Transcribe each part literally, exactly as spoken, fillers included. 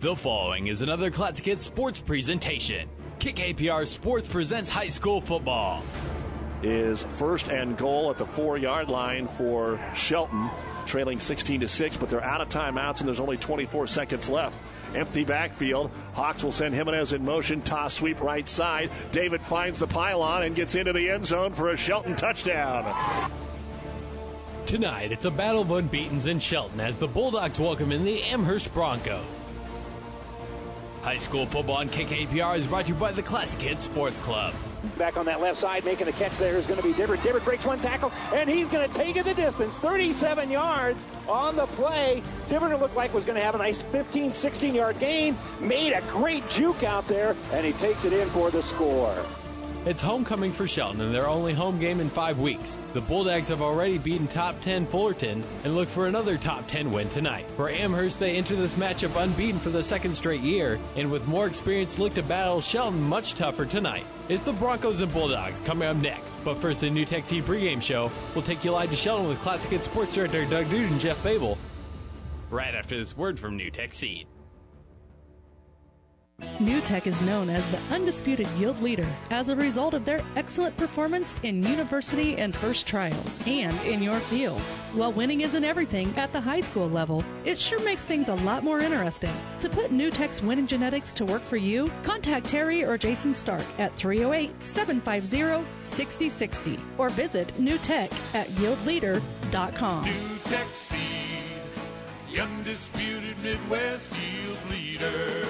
The following is another Classic Hits sports presentation. Kick A P R Sports presents high school football. Is first and goal at the four-yard line for Shelton, trailing sixteen to six, but they're out of timeouts and there's only twenty-four seconds left. Empty backfield. Hawks will send Jimenez in motion. Toss sweep right side. David finds the pylon and gets into the end zone for a Shelton touchdown. Tonight, it's a battle of unbeatens in Shelton as the Bulldogs welcome in the Amherst Broncos. High school football on Kick A P R is brought to you by the Classic Hits Sports Club. Back on that left side, making the catch there is going to be Dibbert. Dibbert breaks one tackle, and he's going to take it the distance, thirty-seven yards on the play. Dibbert looked like was going to have a nice fifteen, sixteen-yard gain. Made a great juke out there, and he takes it in for the score. It's homecoming for Shelton and their only home game in five weeks. The Bulldogs have already beaten top ten Fullerton and look for another top ten win tonight. For Amherst, they enter this matchup unbeaten for the second straight year, and with more experience look to battle Shelton much tougher tonight. It's the Broncos and Bulldogs coming up next, but first the New Tech Seed pregame show will take you live to Shelton with Classic Hits Sports Director Doug Dude and Jeff Babel right after this word from New Tech Seed. New Tech is known as the undisputed yield leader as a result of their excellent performance in university and first trials and in your fields. While winning isn't everything at the high school level, it sure makes things a lot more interesting. To put New Tech's winning genetics to work for you, contact Terry or Jason Stark at three oh eight, seven five zero, six oh six oh or visit New Tech at yield leader dot com. New Tech Seed, the undisputed Midwest yield leader.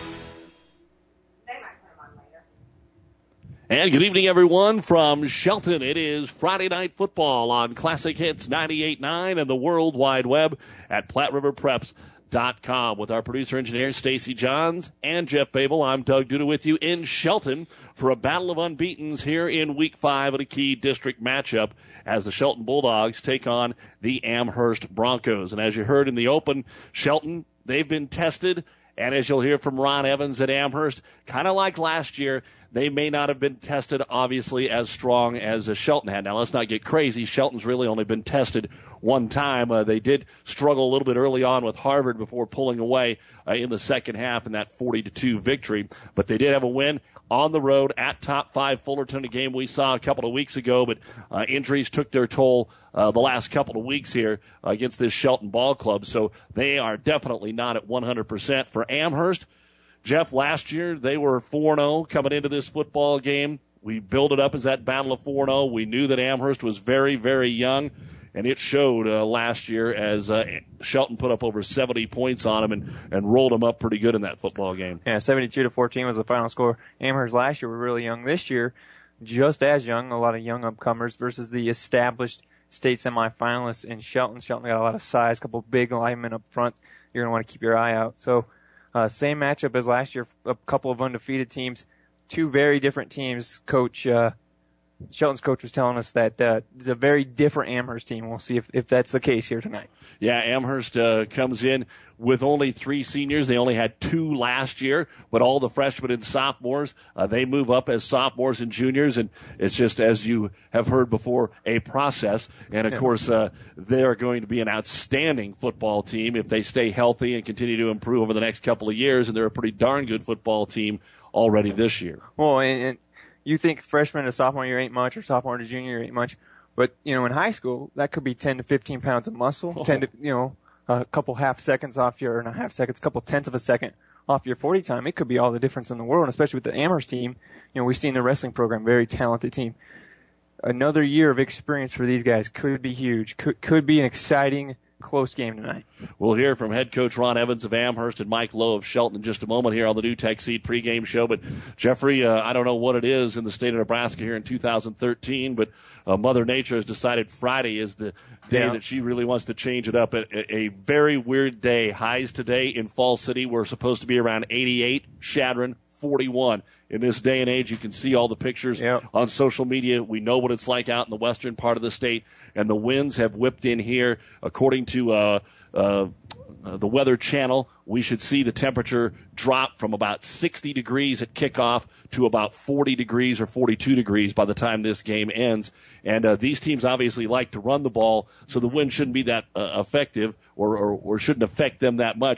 And good evening, everyone, from Shelton. It is Friday Night Football on Classic Hits ninety-eight point nine and the World Wide Web at Platte River Preps dot com. With our producer-engineer, Stacy Johns, and Jeff Babel, I'm Doug Duda with you in Shelton for a battle of unbeatens here in Week five of a key district matchup as the Shelton Bulldogs take on the Amherst Broncos. And as you heard in the open, Shelton, they've been tested, and as you'll hear from Ron Evans at Amherst, kind of like last year, they may not have been tested, obviously, as strong as uh, Shelton had. Now, let's not get crazy. Shelton's really only been tested one time. Uh, they did struggle a little bit early on with Harvard before pulling away uh, in the second half in that forty to two victory. But they did have a win on the road at top five Fullerton, a game we saw a couple of weeks ago. But uh, injuries took their toll uh, the last couple of weeks here uh, against this Shelton ball club. So they are definitely not at one hundred percent. For Amherst, Jeff, last year they were four and oh coming into this football game. We built it up as that battle of four and oh. We knew that Amherst was very, very young, and it showed uh, last year as uh, Shelton put up over seventy points on them and, and rolled them up pretty good in that football game. Yeah, seventy-two to fourteen was the final score. Amherst last year were really young. This year, just as young, a lot of young upcomers versus the established state semifinalists in Shelton. Shelton got a lot of size, a couple big linemen up front. You're going to want to keep your eye out. So, Uh, same matchup as last year, a couple of undefeated teams, two very different teams. Coach, uh, Shelton's coach was telling us that uh, it's a very different Amherst team. We'll see if, if that's the case here tonight. Yeah, Amherst uh, comes in with only three seniors. They only had two last year, but all the freshmen and sophomores, uh, they move up as sophomores and juniors, and it's just, as you have heard before, a process. And, of yeah. course, uh, they're going to be an outstanding football team if they stay healthy and continue to improve over the next couple of years, and they're a pretty darn good football team already this year. Well, and, and you think freshman to sophomore year ain't much, or sophomore to junior year ain't much, but, you know, in high school, that could be ten to fifteen pounds of muscle, oh. ten to, you know, a couple half seconds off your, not half seconds, a couple tenths of a second off your forty time. It could be all the difference in the world, and especially with the Amherst team. You know, we've seen the wrestling program, very talented team. Another year of experience for these guys could be huge, could, could be an exciting, close game tonight. We'll hear from head coach Ron Evans of Amherst and Mike Lowe of Shelton in just a moment here on the New Tech Seed pregame show. But, Jeffrey, uh, I don't know what it is in the state of Nebraska here in two thousand thirteen, but uh, Mother Nature has decided Friday is the day yeah. that she really wants to change it up. A, a very weird day. Highs today in Fall City were supposed to be around eighty-eight, Chadron forty-one. In this day and age, you can see all the pictures yep. on social media. We know what it's like out in the western part of the state, and the winds have whipped in here. According to uh, uh, uh, the Weather Channel, we should see the temperature drop from about sixty degrees at kickoff to about forty degrees or forty-two degrees by the time this game ends. And uh, these teams obviously like to run the ball, so the wind shouldn't be that uh, effective or, or, or shouldn't affect them that much.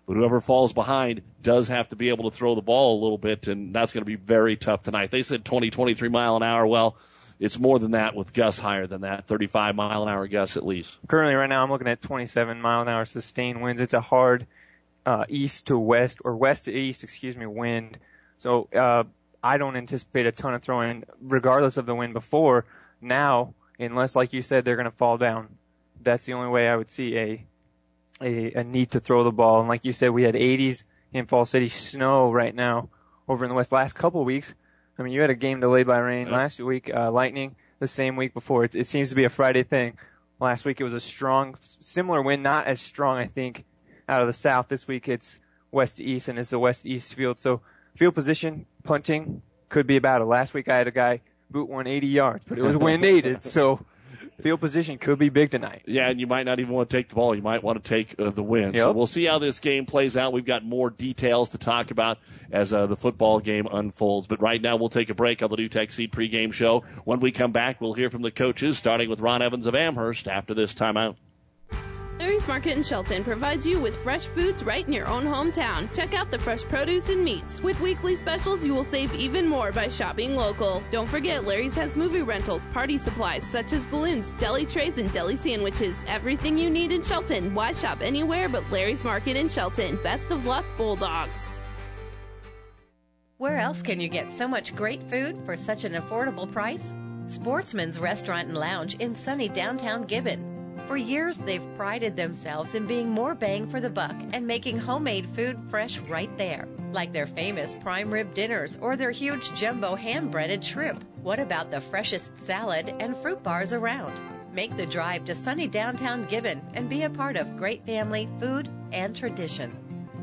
But whoever falls behind does have to be able to throw the ball a little bit, and that's going to be very tough tonight. They said twenty, twenty-three mile an hour. Well, it's more than that with gusts higher than that, thirty-five mile an hour gusts at least. Currently, right now, I'm looking at twenty-seven mile an hour sustained winds. It's a hard uh, east to west, or west to east, excuse me, wind. So uh, I don't anticipate a ton of throwing, regardless of the wind before. Now, unless, like you said, they're going to fall down, that's the only way I would see a A, a need to throw the ball. And like you said, we had eighties in Fall City, snow right now over in the west. Last couple of weeks, I mean, you had a game delayed by rain. Yep. Last week, uh, lightning the same week before. It, it seems to be a Friday thing. Last week it was a strong, similar wind, not as strong, I think, out of the south. This week it's west to east, and it's a west-east field. So field position, punting, could be a battle. Last week I had a guy boot one eighty yards, but it was wind-aided, so field position could be big tonight. Yeah, and you might not even want to take the ball. You might want to take uh, the win. Yep. So we'll see how this game plays out. We've got more details to talk about as uh, the football game unfolds. But right now we'll take a break on the NuTech Seed pregame show. When we come back, we'll hear from the coaches, starting with Ron Evans of Amherst after this timeout. Larry's Market in Shelton provides you with fresh foods right in your own hometown. Check out the fresh produce and meats. With weekly specials, you will save even more by shopping local. Don't forget, Larry's has movie rentals, party supplies such as balloons, deli trays, and deli sandwiches. Everything you need in Shelton. Why shop anywhere but Larry's Market in Shelton? Best of luck, Bulldogs. Where else can you get so much great food for such an affordable price? Sportsman's Restaurant and Lounge in sunny downtown Gibbon. For years, they've prided themselves in being more bang for the buck and making homemade food fresh right there, like their famous prime rib dinners or their huge jumbo hand-breaded shrimp. What about the freshest salad and fruit bars around? Make the drive to sunny downtown Gibbon and be a part of great family food and tradition.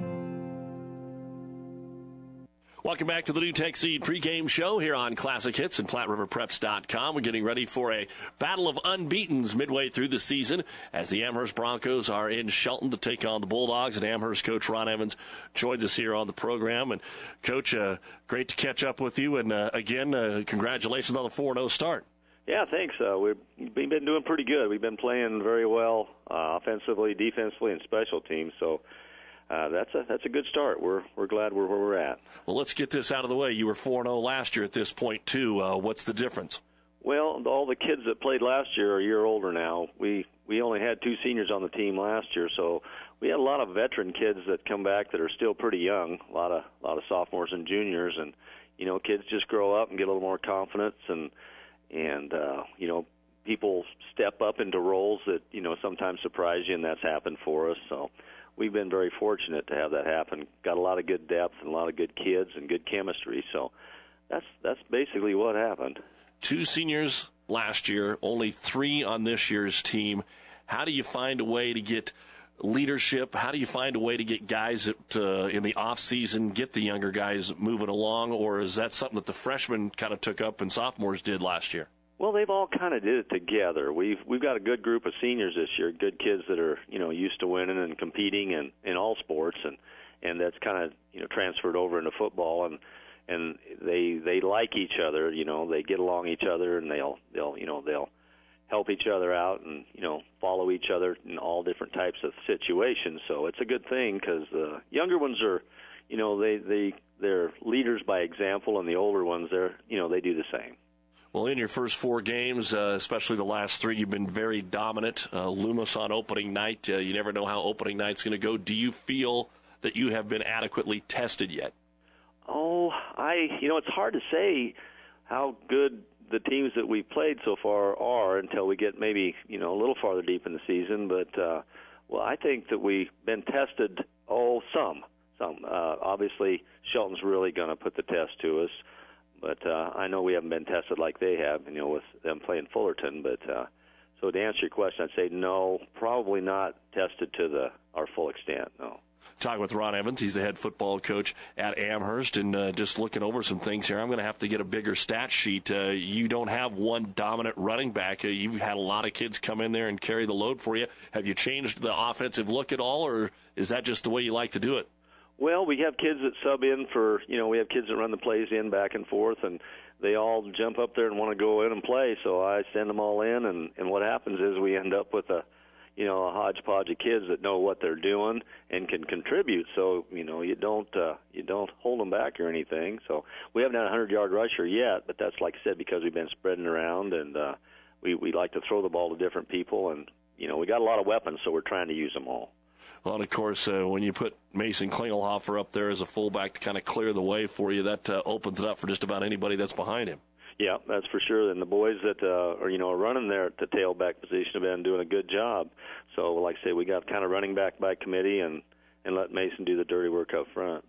Welcome back to the NuTech Seed pregame show here on Classic Hits and Platte River Preps dot com. We're getting ready for a battle of unbeatens midway through the season as the Amherst Broncos are in Shelton to take on the Bulldogs. And Amherst coach Ron Evans joins us here on the program. And, Coach, uh, great to catch up with you. And, uh, again, uh, congratulations on the four and oh start. Yeah, thanks. Uh, we've, we've been doing pretty good. We've been playing very well uh, offensively, defensively, and special teams. So, Uh, that's a that's a good start. We're we're glad we're where we're at. Well, let's get this out of the way. You were four and oh last year at this point too. Uh, what's the difference? Well, all the kids that played last year are a year older now. We we only had two seniors on the team last year, so we had a lot of veteran kids that come back that are still pretty young. A lot of a lot of sophomores and juniors, and you know, kids just grow up and get a little more confidence, and and uh, you know, people step up into roles that you know sometimes surprise you, and that's happened for us. So. We've been very fortunate to have that happen. Got a lot of good depth and a lot of good kids and good chemistry. So that's that's basically what happened. Two seniors last year, only three on this year's team. How do you find a way to get leadership? How do you find a way to get guys that, uh, in the off season, get the younger guys moving along? Or is that something that the freshmen kind of took up and sophomores did last year? Well, they've all kind of did it together. We've we've got a good group of seniors this year, good kids that are you know used to winning and competing in, in all sports, and, and that's kind of you know transferred over into football, and and they they like each other, you know they get along each other, and they'll they'll you know they'll help each other out, and you know follow each other in all different types of situations. So it's a good thing because the younger ones are, you know they they they're leaders by example, and the older ones they're you know they do the same. Well, in your first four games, uh, especially the last three, you've been very dominant. Uh, Loomis on opening night. Uh, you never know how opening night's going to go. Do you feel that you have been adequately tested yet? Oh, I, you know, it's hard to say how good the teams that we've played so far are until we get maybe, you know, a little farther deep in the season. But, uh, well, I think that we've been tested, oh, some. Some. Uh, obviously, Shelton's really going to put the test to us. But uh, I know we haven't been tested like they have, you know, with them playing Fullerton. But uh, so to answer your question, I'd say no, probably not tested to the our full extent, no. Talking with Ron Evans, he's the head football coach at Amherst, and uh, just looking over some things here. I'm going to have to get a bigger stat sheet. Uh, you don't have one dominant running back. Uh, you've had a lot of kids come in there and carry the load for you. Have you changed the offensive look at all, or is that just the way you like to do it? Well, we have kids that sub in for, you know, we have kids that run the plays in back and forth, and they all jump up there and want to go in and play. So I send them all in, and, and what happens is we end up with a, you know, a hodgepodge of kids that know what they're doing and can contribute. So, you know, you don't uh, you don't hold them back or anything. So we haven't had a hundred-yard rusher yet, but that's, like I said, because we've been spreading around, and uh, we, we like to throw the ball to different people. And, you know, we got a lot of weapons, so we're trying to use them all. Well, and of course, uh, when you put Mason Klingelhofer up there as a fullback to kind of clear the way for you, that uh, opens it up for just about anybody that's behind him. Yeah, that's for sure. And the boys that uh, are, you know, are running there at the tailback position have been doing a good job. So, like I say, we got kind of running back by committee and, and let Mason do the dirty work up front.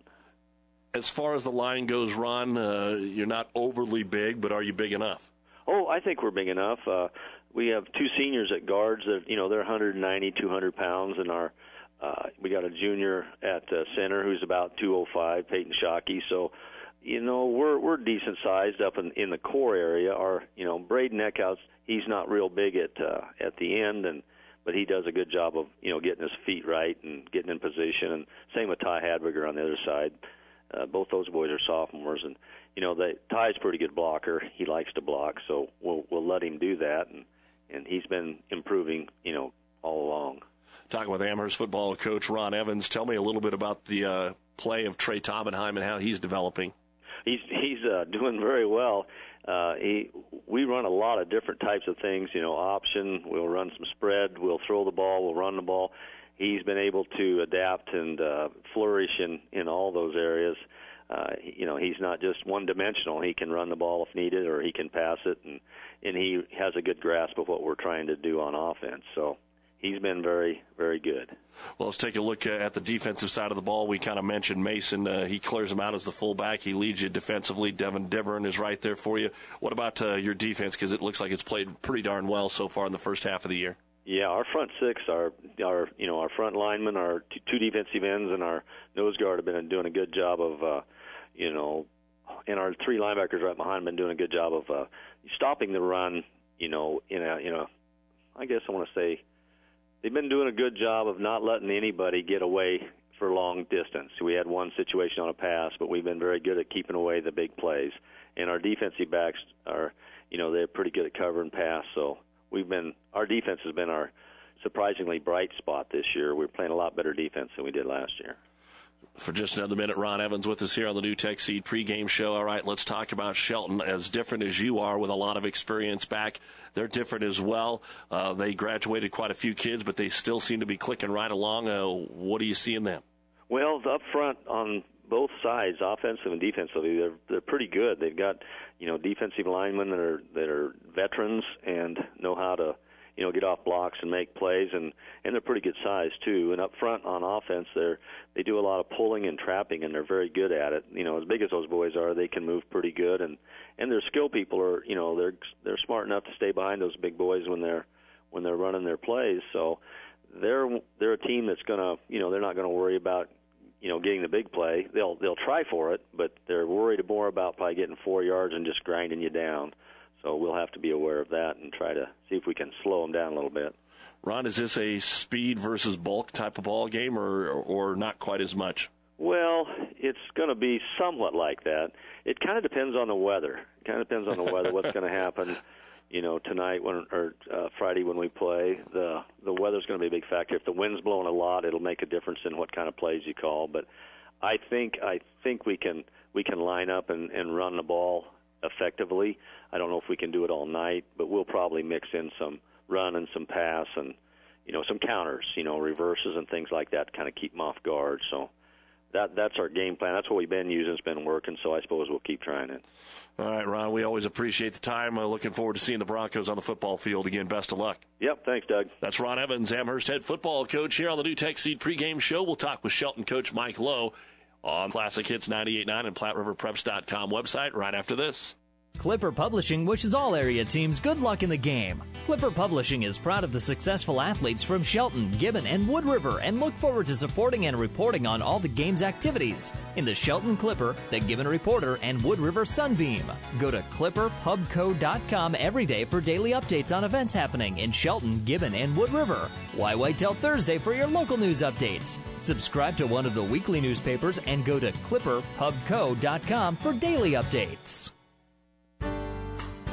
As far as the line goes, Ron, uh, you're not overly big, but are you big enough? Oh, I think we're big enough. Uh, we have two seniors at guards that, you know, they're one ninety, two hundred pounds, and our uh, we got a junior at uh, center who's about two oh five, Peyton Shockey. So, you know, we're we're decent sized up in in the core area. Our, you know, Braden Eckhouse, he's not real big at uh, at the end, and but he does a good job of, you know, getting his feet right and getting in position. And same with Ty Hadwiger on the other side. Uh, both those boys are sophomores, and you know, they, Ty's a pretty good blocker. He likes to block, so we'll we'll let him do that, and and he's been improving, you know, all along. Talking with Amherst football coach Ron Evans, tell me a little bit about the uh, play of Trey Taubenheim and how he's developing. He's he's uh, doing very well. Uh, he we run a lot of different types of things. You know, option. We'll run some spread. We'll throw the ball. We'll run the ball. He's been able to adapt and uh, flourish in in all those areas. Uh, you know, he's not just one-dimensional. He can run the ball if needed, or he can pass it, and and he has a good grasp of what we're trying to do on offense. So he's been very, very good. Well, let's take a look at the defensive side of the ball. We kind of mentioned Mason. Uh, he clears him out as the fullback. He leads you defensively. Devin Deverin is right there for you. What about uh, your defense? Because it looks like it's played pretty darn well so far in the first half of the year. Yeah, our front six, our our you know our front linemen, our two, two defensive ends, and our nose guard have been doing a good job of, uh, you know, and our three linebackers right behind have been doing a good job of uh, stopping the run. You know, in a in a, I guess I want to say. They've been doing a good job of not letting anybody get away for long distance. We had one situation on a pass, but we've been very good at keeping away the big plays. And our defensive backs are, you know, they're pretty good at covering pass. So we've been, our defense has been our surprisingly bright spot this year. We're playing a lot better defense than we did last year. For just another minute, Ron Evans with us here on the New Tech Seed pregame show. All right, let's talk about Shelton. As different as you are with a lot of experience back, they're different as well. Uh, they graduated quite a few kids, but they still seem to be clicking right along. Uh, what do you see in them? Well, up front on both sides, offensive and defensively, they're they're pretty good. They've got, you know, defensive linemen that are that are veterans and know how to, you know, get off blocks and make plays, and, and they're pretty good size too. And up front on offense, they're they do a lot of pulling and trapping, and they're very good at it. You know, as big as those boys are, they can move pretty good, and, and their skill people are, you know, they're they're smart enough to stay behind those big boys when they're when they're running their plays. So they're they're a team that's gonna, you know, they're not gonna worry about, you know, getting the big play. They'll they'll try for it, but they're worried more about probably getting four yards and just grinding you down. So we'll have to be aware of that and try to see if we can slow them down a little bit. Ron, is this a speed versus bulk type of ball game, or or not quite as much? Well, it's going to be somewhat like that. It kind of depends on the weather. It kind of depends on the weather, what's going to happen, you know, tonight when or uh, Friday when we play. The the weather's going to be a big factor. If the wind's blowing a lot, it'll make a difference in what kind of plays you call. But I think I think we can we can line up and, and run the ball effectively. I don't know if we can do it all night, but we'll probably mix in some run and some pass and, you know, some counters, you know, reverses and things like that to kind of keep them off guard. So that that's our game plan. That's what we've been using. It's been working, so I suppose we'll keep trying it. All right, Ron, we always appreciate the time. Uh, looking forward to seeing the Broncos on the football field again. Best of luck. Yep, thanks, Doug. That's Ron Evans, Amherst head football coach here on the New Tech Seed pregame show. We'll talk with Shelton coach Mike Lowe on Classic Hits ninety-eight point nine and Platte River Preps dot com website right after this. Clipper Publishing wishes all area teams good luck in the game. Clipper Publishing is proud of the successful athletes from Shelton, Gibbon, and Wood River and look forward to supporting and reporting on all the game's activities in the Shelton Clipper, the Gibbon Reporter, and Wood River Sunbeam. Go to clipper pub co dot com every day for daily updates on events happening in Shelton, Gibbon, and Wood River. Why wait till Thursday for your local news updates? Subscribe to one of the weekly newspapers and go to clipper pub co dot com for daily updates.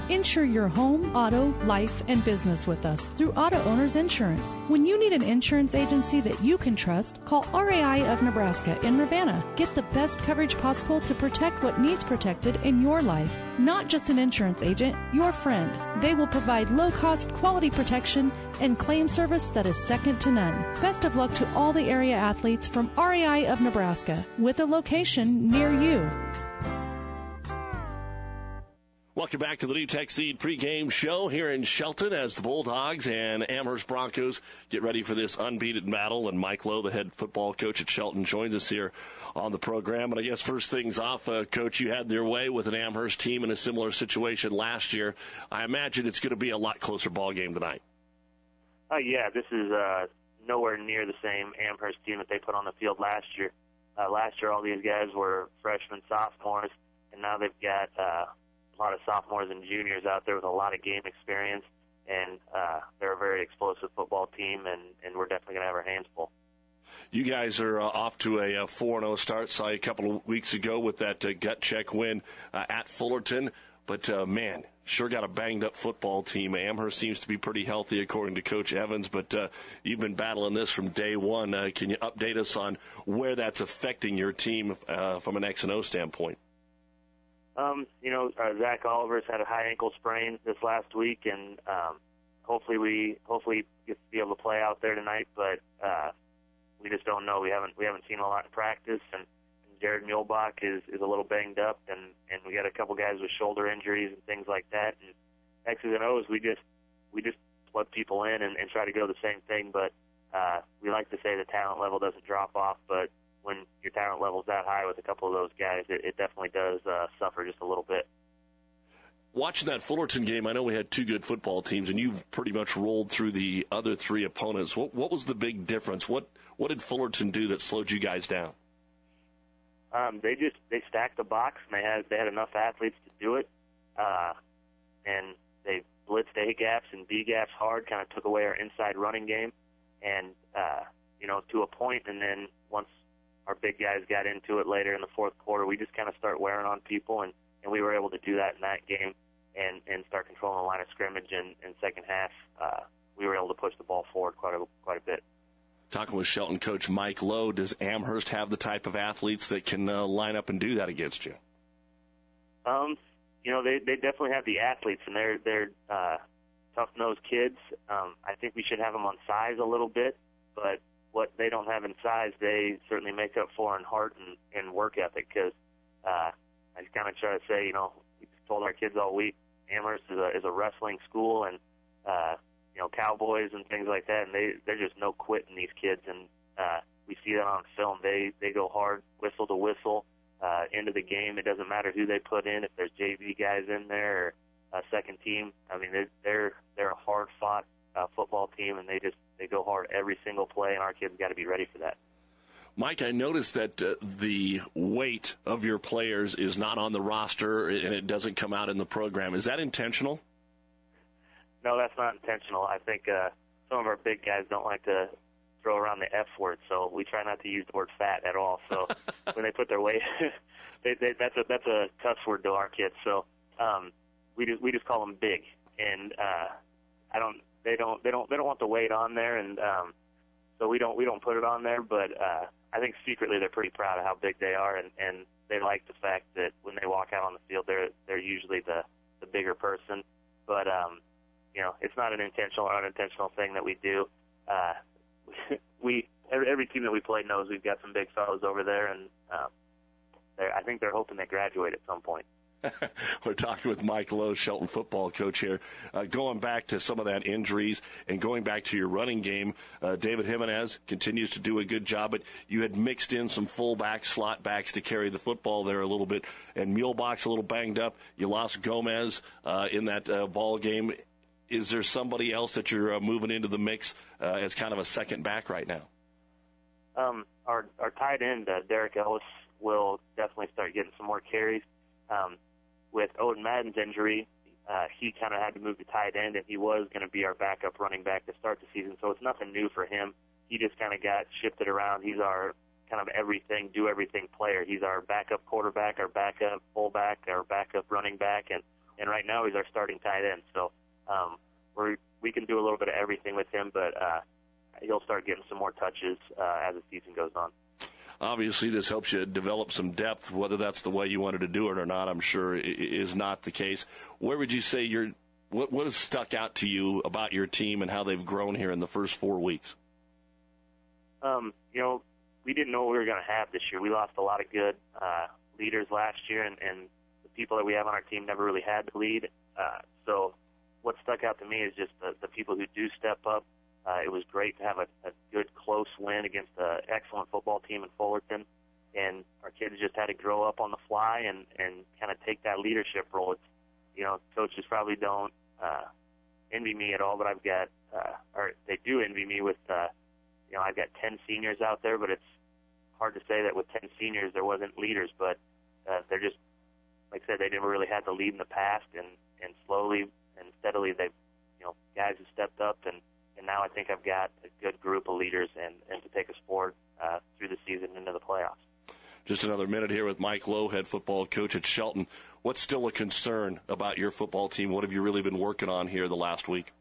Insure your home, auto, life, and business with us through Auto Owners Insurance. When you need an insurance agency that you can trust, call R A I of Nebraska in Ravenna. Get the best coverage possible to protect what needs protected in your life. Not just an insurance agent, your friend. They will provide low-cost, quality protection and claim service that is second to none. Best of luck to all the area athletes from R A I of Nebraska, with a location near you. Welcome back to the NuTech Seed pregame show here in Shelton as the Bulldogs and Amherst Broncos get ready for this unbeaten battle. And Mike Lowe, the head football coach at Shelton, joins us here on the program. And I guess first things off, uh, Coach, you had your way with an Amherst team in a similar situation last year. I imagine it's going to be a lot closer ball game tonight. Oh, yeah, this is uh, nowhere near the same Amherst team that they put on the field last year. Uh, last year, all these guys were freshmen, sophomores, and now they've got uh, a lot of sophomores and juniors out there with a lot of game experience, and uh, they're a very explosive football team, and, and we're definitely going to have our hands full. You guys are uh, off to a four and oh start. Saw you a couple of weeks ago with that uh, gut check win uh, at Fullerton. But, uh, man, sure got a banged-up football team. Amherst seems to be pretty healthy, according to Coach Evans. But uh, you've been battling this from day one. Uh, can you update us on where that's affecting your team uh, from an X and O standpoint? Um, you know, uh, Zach Oliver's had a high ankle sprain this last week, and um, hopefully we hopefully get to be able to play out there tonight. But uh, we just don't know. We haven't we haven't seen a lot in practice, and, and Jared Muehlbach is, is a little banged up, and, and we got a couple guys with shoulder injuries and things like that. And X's and O's, we just we just plug people in and, and try to go the same thing. But uh, we like to say the talent level doesn't drop off, but when your talent level's that high with a couple of those guys, it, it definitely does uh, suffer just a little bit. Watching that Fullerton game, I know we had two good football teams, and you've pretty much rolled through the other three opponents. What, what was the big difference? What what did Fullerton do that slowed you guys down? Um, they just they stacked the box, and they had they had enough athletes to do it, uh, and they blitzed A gaps and B gaps hard, kind of took away our inside running game, and uh, you know to a point, and then once our big guys got into it later in the fourth quarter, we just kind of start wearing on people, and, and we were able to do that in that game and, and start controlling the line of scrimmage. And in second half, uh, we were able to push the ball forward quite a, quite a bit. Talking with Shelton coach Mike Lowe, does Amherst have the type of athletes that can uh, line up and do that against you? Um, you know, they, they definitely have the athletes, and they're, they're uh, tough-nosed kids. Um, I think we should have them on size a little bit, but what they don't have in size, they certainly make up for in heart and, and work ethic. Because uh, I just kind of try to say, you know, we told our kids all week, Amherst is a is a wrestling school, and uh, you know, cowboys and things like that, and they they're just no quitting these kids, and uh, we see that on film. They they go hard, whistle to whistle, uh, into the game. It doesn't matter who they put in, if there's J V guys in there or a second team. I mean, they're they're, they're a hard fought uh, football team, and they just they go hard every single play, and our kids got to be ready for that. Mike, I noticed that uh, the weight of your players is not on the roster, and it doesn't come out in the program. Is that intentional? No, that's not intentional. I think uh, some of our big guys don't like to throw around the F word, so we try not to use the word fat at all. So when they put their weight, they, they, that's a that's a cuss word to our kids. So um, we just we just call them big, and uh, I don't. They don't. They don't. They don't want the weight on there, and um, so we don't. We don't put it on there. But uh, I think secretly they're pretty proud of how big they are, and, and they like the fact that when they walk out on the field, they're they're usually the the bigger person. But um, you know, it's not an intentional or unintentional thing that we do. Uh, we every, every team that we play knows we've got some big fellows over there, and uh, I think they're hoping they graduate at some point. We're talking with Mike Lowe, Shelton football coach here. Uh, going back to some of that injuries and going back to your running game, uh, David Jimenez continues to do a good job, but you had mixed in some fullbacks, slot backs to carry the football there a little bit, and Muehlbach's a little banged up. You lost Gomez uh, in that uh, ball game. Is there somebody else that you're uh, moving into the mix uh, as kind of a second back right now? Um, our, our tight end, uh, Derek Ellis, will definitely start getting some more carries. Um, With Odin Madden's injury, uh, he kind of had to move to tight end, and he was going to be our backup running back to start the season. So it's nothing new for him. He just kind of got shifted around. He's our kind of everything, do everything player. He's our backup quarterback, our backup fullback, our backup running back, and, and right now he's our starting tight end. So um, we we can do a little bit of everything with him, but uh, he'll start getting some more touches uh, as the season goes on. Obviously, this helps you develop some depth. Whether that's the way you wanted to do it or not, I'm sure is not the case. Where would you say you're? What what has stuck out to you about your team and how they've grown here in the first four weeks? Um, you know, we didn't know what we were going to have this year. We lost a lot of good uh, leaders last year, and, and the people that we have on our team never really had to lead. Uh, so what stuck out to me is just the, the people who do step up. Uh, it was great to have a, a good, close win against an excellent football team in Fullerton, and our kids just had to grow up on the fly and, and kind of take that leadership role. It's, you know, coaches probably don't uh, envy me at all, but I've got, uh, or they do envy me with, uh, you know, I've got ten seniors out there, but it's hard to say that with ten seniors there wasn't leaders, but uh, they're just, like I said, they never really had to lead in the past, and, and slowly and steadily they've, you know, guys have stepped up, and, and now I think I've got a good group of leaders and, and to take us forward uh, through the season into the playoffs. Just another minute here with Mike Lowe, head football coach at Shelton. What's still a concern about your football team? What have you really been working on here the last week?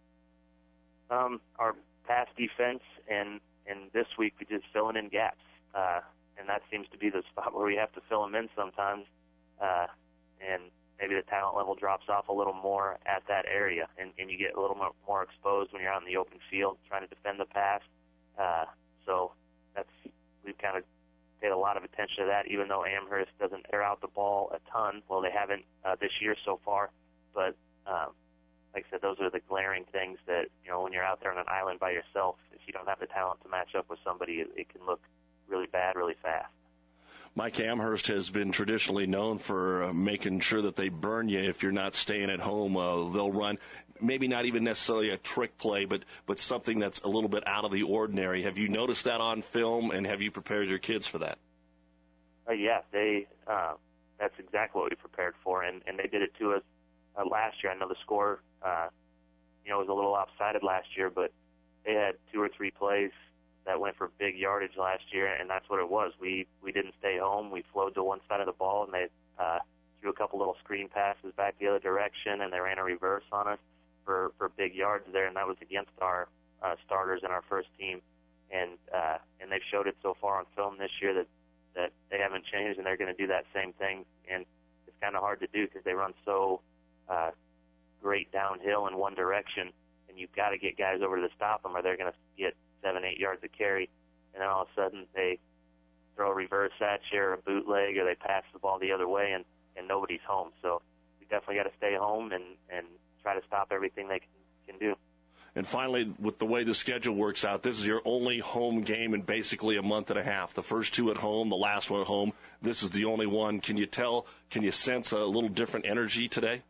Um, our pass defense, and, and this week we just filling in gaps. Uh, and that seems to be the spot where we have to fill them in sometimes. Uh, and maybe the talent level drops off a little more at that area, and, and you get a little more, more exposed when you're out in the open field trying to defend the pass. Uh, so that's, we've kind of paid a lot of attention to that, even though Amherst doesn't air out the ball a ton. Well, they haven't uh, this year so far, but um, like I said, those are the glaring things that, you know, when you're out there on an island by yourself, if you don't have the talent to match up with somebody, it, it can look really bad really fast. Mike, Amherst has been traditionally known for uh, making sure that they burn you if you're not staying at home. Uh, they'll run maybe not even necessarily a trick play, but, but something that's a little bit out of the ordinary. Have you noticed that on film, and have you prepared your kids for that? Uh, yeah, they. Uh, that's exactly what we prepared for, and, and they did it to us uh, last year. I know the score, uh, you know, was a little lopsided last year, but they had two or three plays that went for big yardage last year, and that's what it was. We we didn't stay home. We flowed to one side of the ball, and they uh, threw a couple little screen passes back the other direction, and they ran a reverse on us for, for big yards there, and that was against our uh, starters in our first team. And uh, and they've showed it so far on film this year that, that they haven't changed, and they're going to do that same thing. And it's kind of hard to do because they run so uh, great downhill in one direction, and you've got to get guys over to stop them, or they're going to get seven, eight yards of carry, and then all of a sudden they throw a reverse at you or a bootleg, or they pass the ball the other way, and, and nobody's home. So we definitely got to stay home and, and try to stop everything they can, can do. And finally, with the way the schedule works out, this is your only home game in basically a month and a half. The first two at home, the last one at home. This is the only one. Can you tell, can you sense a little different energy today?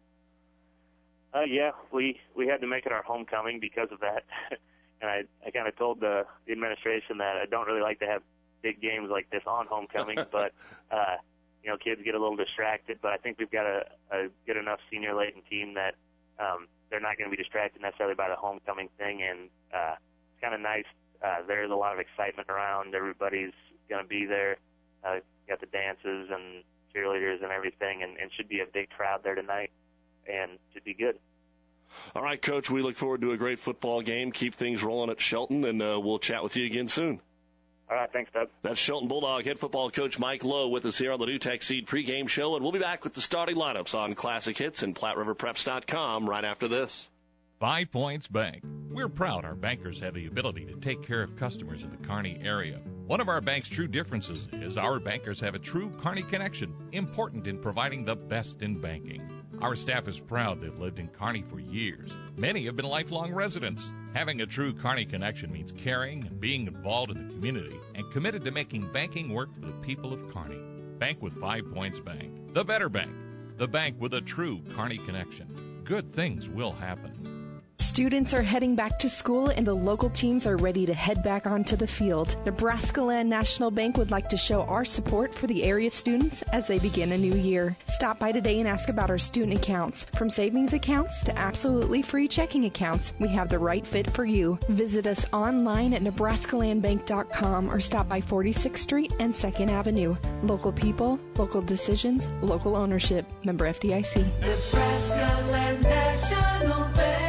Uh, yeah, we, we had to make it our homecoming because of that. And I, I kind of told the, the administration that I don't really like to have big games like this on homecoming, but, uh, you know, kids get a little distracted. But I think we've got a, a good enough senior-laden team that um, they're not going to be distracted necessarily by the homecoming thing. And uh, it's kind of nice. Uh, there's a lot of excitement around. Everybody's going to be there. Uh, got the dances and cheerleaders and everything, and, and should be a big crowd there tonight, and should be good. All right, Coach, we look forward to a great football game. Keep things rolling at Shelton, and uh, we'll chat with you again soon. All right, thanks, Doug. That's Shelton Bulldog head football coach Mike Lowe with us here on the NewTek Seed pregame show, and we'll be back with the starting lineups on Classic Hits and Platte River Preps dot com right after this. Five Points Bank. We're proud our bankers have the ability to take care of customers in the Kearney area. One of our bank's true differences is our bankers have a true Kearney connection, important in providing the best in banking. Our staff is proud they've lived in Kearney for years. Many have been lifelong residents. Having a true Kearney connection means caring and being involved in the community and committed to making banking work for the people of Kearney. Bank with Five Points Bank. The better bank. The bank with a true Kearney connection. Good things will happen. Students are heading back to school and the local teams are ready to head back onto the field. Nebraska Land National Bank would like to show our support for the area students as they begin a new year. Stop by today and ask about our student accounts. From savings accounts to absolutely free checking accounts, we have the right fit for you. Visit us online at nebraska land bank dot com or stop by forty-sixth Street and second Avenue. Local people, local decisions, local ownership. Member F D I C. Nebraska Land National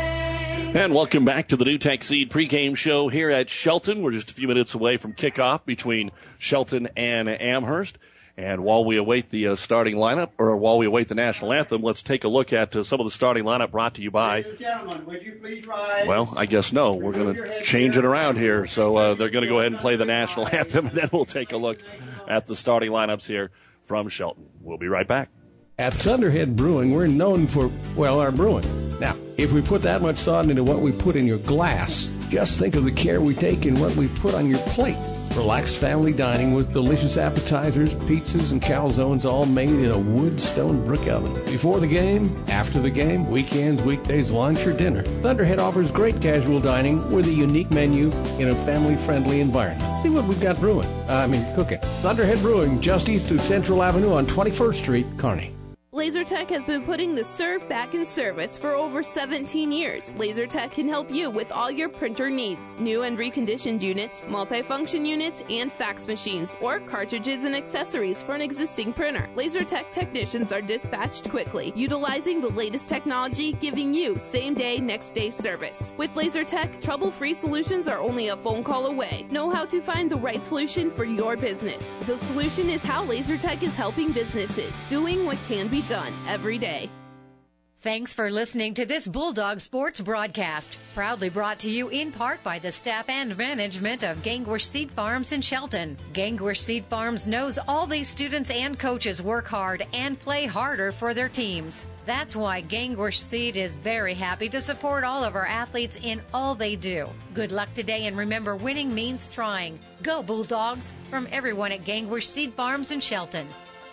Bank. And welcome back to the NewTek Seed pregame show here at Shelton. We're just a few minutes away from kickoff between Shelton and Amherst. And while we await the uh, starting lineup, or while we await the national anthem, let's take a look at uh, some of the starting lineup brought to you by. Ladies and gentlemen, would you please rise? Well, I guess no. We're going to change it around here. So uh, they're going to go ahead and play the national anthem, and then we'll take a look at the starting lineups here from Shelton. We'll be right back. At Thunderhead Brewing, we're known for, well, our brewing. Now, if we put that much thought into what we put in your glass, just think of the care we take in what we put on your plate. Relaxed family dining with delicious appetizers, pizzas, and calzones all made in a wood stone brick oven. Before the game, after the game, weekends, weekdays, lunch, or dinner, Thunderhead offers great casual dining with a unique menu in a family-friendly environment. See what we've got brewing. Uh, I mean, cooking. Thunderhead Brewing, just east of Central Avenue on twenty-first Street, Kearney. LaserTech has been putting the Surf back in service for over seventeen years. LaserTech can help you with all your printer needs, new and reconditioned units, multifunction units, and fax machines, or cartridges and accessories for an existing printer. LaserTech technicians are dispatched quickly, utilizing the latest technology, giving you same-day, next-day service. With LaserTech, trouble-free solutions are only a phone call away. Know how to find the right solution for your business. The solution is how LaserTech is helping businesses, doing what can be done every day. Thanks for listening to this Bulldog Sports broadcast, proudly brought to you in part by the staff and management of Gangwish Seed Farms in Shelton. Gangwish Seed Farms knows all these students and coaches work hard and play harder for their teams. That's why Gangwish Seed is very happy to support all of our athletes in all they do. Good luck today, and remember, winning means trying. Go Bulldogs! From everyone at Gangwish Seed Farms in Shelton.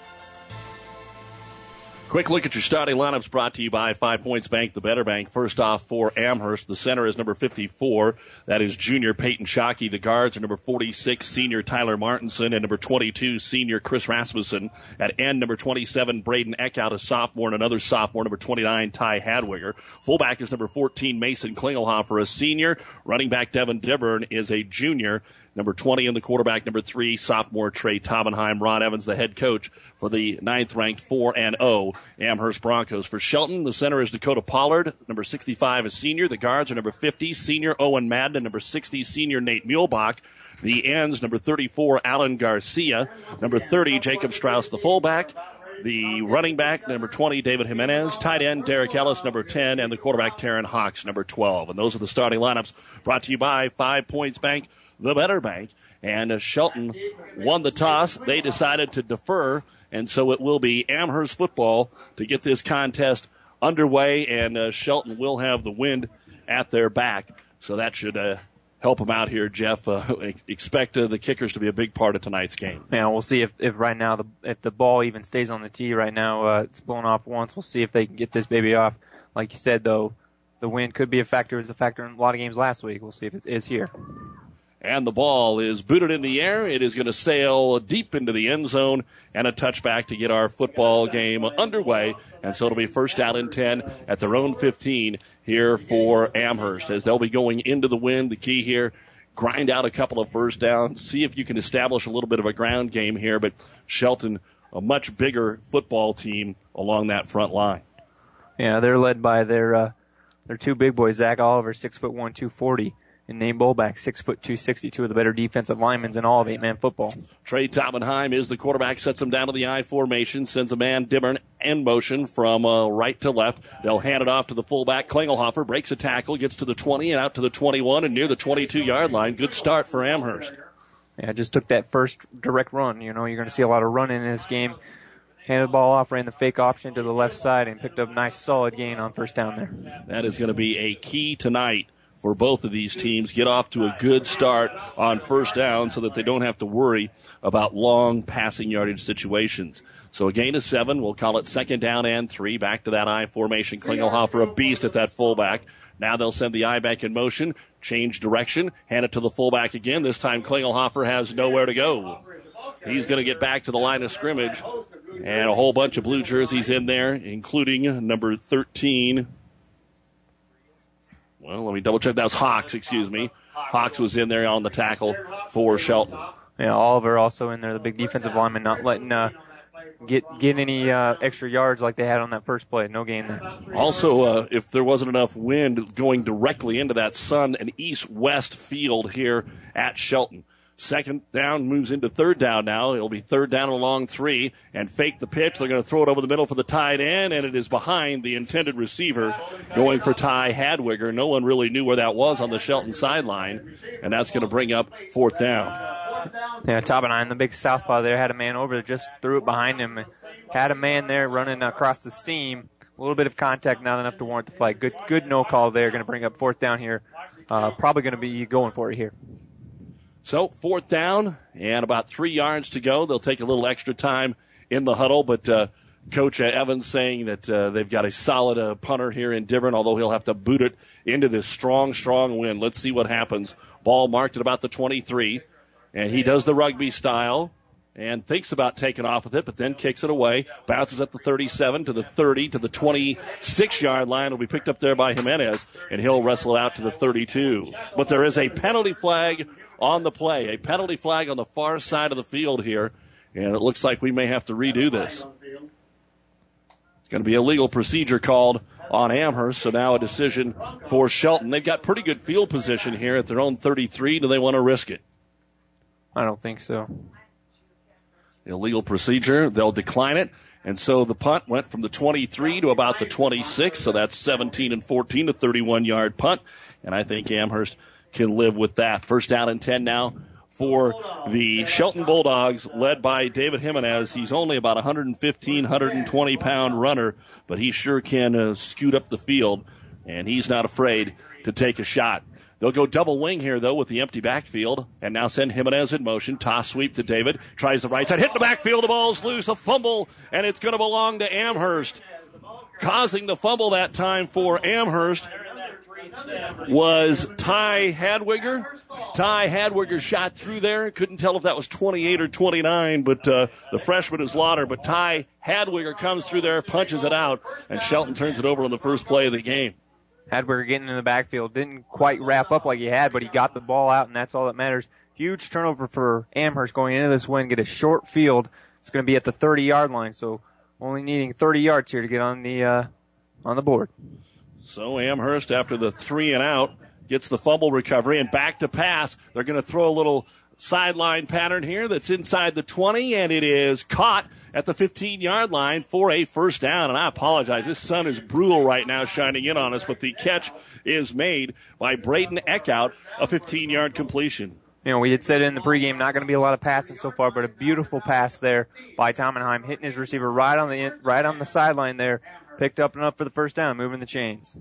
Quick look at your starting lineups brought to you by Five Points Bank, the better bank. First off for Amherst, the center is number fifty-four. That is junior Peyton Shockey. The guards are number forty-six, senior Tyler Martinson, and number twenty-two, senior Chris Rasmussen. At end, number twenty-seven, Braden Eckhout, a sophomore, and another sophomore, number twenty-nine, Ty Hadwiger. Fullback is number fourteen, Mason Klingelhofer, a senior. Running back Devin Dibburn is a junior. Number twenty in the quarterback, number three, sophomore Trey Taubenheim. Ron Evans, the head coach for the ninth-ranked four and oh Amherst Broncos. For Shelton, the center is Dakota Pollard. Number sixty-five is senior. The guards are number fifty, senior Owen Madden, and number sixty, senior Nate Muehlbach. The ends, number thirty-four, Alan Garcia. Number thirty, Jacob Strauss, the fullback. The running back, number twenty, David Jimenez. Tight end, Derek Ellis, number ten. And the quarterback, Taryn Hawks, number twelve. And those are the starting lineups brought to you by Five Points Bank, the better bank. And uh, Shelton won the toss. They decided to defer, and so it will be Amherst football to get this contest underway, and uh, Shelton will have the wind at their back. So that should uh, help them out here, Jeff. Uh, expect uh, the kickers to be a big part of tonight's game. Yeah, we'll see if, if right now, the if the ball even stays on the tee right now. Uh, it's blown off once. We'll see if they can get this baby off. Like you said, though, the wind could be a factor. It was a factor in a lot of games last week. We'll see if it is here. And the ball is booted in the air. It is going to sail deep into the end zone, and a touchback to get our football game underway. And so it'll be first down and ten at their own fifteen here for Amherst, as they'll be going into the wind. The key here, grind out a couple of first downs, see if you can establish a little bit of a ground game here. But Shelton, a much bigger football team along that front line. Yeah, they're led by their uh, their two big boys, Zach Oliver, six foot one, two forty. And Nate Bolback, six foot two sixty, two of the better defensive linemen in all of eight-man football. Trey Taubenheim is the quarterback, sets him down to the I formation, sends a man Dibburn in motion from uh, right to left. They'll hand it off to the fullback. Klingelhofer breaks a tackle, gets to the twenty and out to the twenty-one and near the twenty-two-yard line. Good start for Amherst. Yeah, just took that first direct run. You know, you're going to see a lot of running in this game. Handed the ball off, ran the fake option to the left side, and picked up a nice, solid gain on first down there. That is going to be a key tonight for both of these teams. Get off to a good start on first down so that they don't have to worry about long passing yardage situations. So a gain of seven. We'll call it second down and three. Back to that I formation. Klingelhofer, a beast at that fullback. Now they'll send the I back in motion, change direction, hand it to the fullback again. This time Klingelhofer has nowhere to go. He's going to get back to the line of scrimmage. And a whole bunch of blue jerseys in there, including number thirteen. Well, let me double check. That was Hawks, excuse me. Hawks was in there on the tackle for Shelton. Yeah, Oliver also in there, the big defensive lineman, not letting uh, get get any uh, extra yards like they had on that first play. No gain there. Also, uh, if there wasn't enough wind going directly into that sun and east-west field here at Shelton. Second down moves into third down now. It'll be third down along three and fake the pitch. They're going to throw it over the middle for the tight end, and it is behind the intended receiver going for Ty Hadwiger. No one really knew where that was on the Shelton sideline, and that's going to bring up fourth down. Yeah, Taubenheim, the big southpaw there, had a man over there, just threw it behind him. Had a man there running across the seam. A little bit of contact, not enough to warrant the flag. Good, good no call there. Going to bring up fourth down here. Uh, probably going to be going for it here. So, fourth down and about three yards to go. They'll take a little extra time in the huddle, but uh, Coach Evans saying that uh, they've got a solid uh, punter here in Divern, although he'll have to boot it into this strong, strong wind. Let's see what happens. Ball marked at about the twenty-three, and he does the rugby style and thinks about taking off with it, but then kicks it away. Bounces at the thirty-seven to the thirty to the twenty-six-yard line. It'll be picked up there by Jimenez, and he'll wrestle it out to the thirty-two. But there is a penalty flag on the play. A penalty flag on the far side of the field here, and it looks like we may have to redo this. It's going to be a legal procedure called on Amherst, so now a decision for Shelton. They've got pretty good field position here at their own thirty-three. Do they want to risk it? I don't think so. Illegal procedure. They'll decline it. And so the punt went from the twenty-three to about the twenty-six, so that's seventeen and fourteen, a thirty-one-yard punt. And I think Amherst can live with that. First down and ten now for the Shelton Bulldogs, led by David Jimenez. He's only about one fifteen, one twenty pound runner, but he sure can uh, scoot up the field, and he's not afraid to take a shot. They'll go double wing here, though, with the empty backfield, and now send Jimenez in motion. Toss sweep to David. Tries the right side. Hit the backfield. The ball's loose. A fumble, and it's going to belong to Amherst. Causing the fumble that time for Amherst was Ty Hadwiger. Ty Hadwiger shot through there. Couldn't tell if that was twenty-eight or twenty-nine, but uh, the freshman is Lauder. But Ty Hadwiger comes through there, punches it out, and Shelton turns it over on the first play of the game. Hadwiger getting in the backfield. Didn't quite wrap up like he had, but he got the ball out, and that's all that matters. Huge turnover for Amherst going into this win. Get a short field. It's going to be at the thirty-yard line, so only needing thirty yards here to get on the uh, on the board. So Amherst, after the three and out, gets the fumble recovery and back to pass. They're going to throw a little sideline pattern here that's inside the twenty, and it is caught at the fifteen-yard line for a first down. And I apologize. This sun is brutal right now shining in on us, but the catch is made by Braden Eckhout, a fifteen-yard completion. You know, we had said in the pregame, not going to be a lot of passing so far, but a beautiful pass there by Taubenheim, hitting his receiver right on the right on the sideline there. Picked up and up for the first down, moving the chains.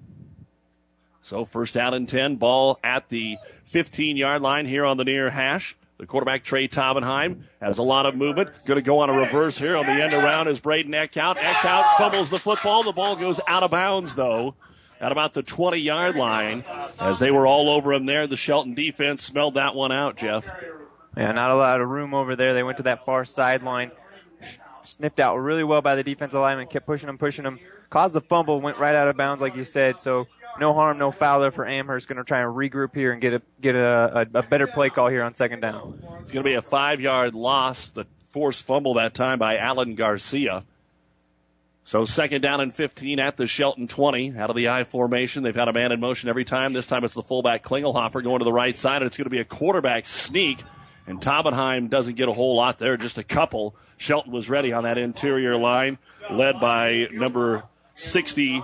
So first down and ten, ball at the fifteen-yard line here on the near hash. The quarterback, Trey Taubenheim, has a lot of movement. Going to go on a reverse here on the end around is Braden Eckhout. Eckhout fumbles the football. The ball goes out of bounds, though, at about the twenty-yard line. As they were all over him there, the Shelton defense smelled that one out, Jeff. Yeah, not a lot of room over there. They went to that far sideline. Sniffed out really well by the defensive lineman, kept pushing him, pushing him, caused the fumble, went right out of bounds like you said, so no harm, no foul there for Amherst. Going to try and regroup here and get a get a, a, a better play call here on second down. It's going to be a five-yard loss, the forced fumble that time by Alan Garcia. So second down and fifteen at the Shelton twenty, out of the I formation. They've had a man in motion every time. This time it's the fullback Klingelhofer going to the right side, and it's going to be a quarterback sneak, and Taubenheim doesn't get a whole lot there, just a couple. Shelton was ready on that interior line, led by number sixty,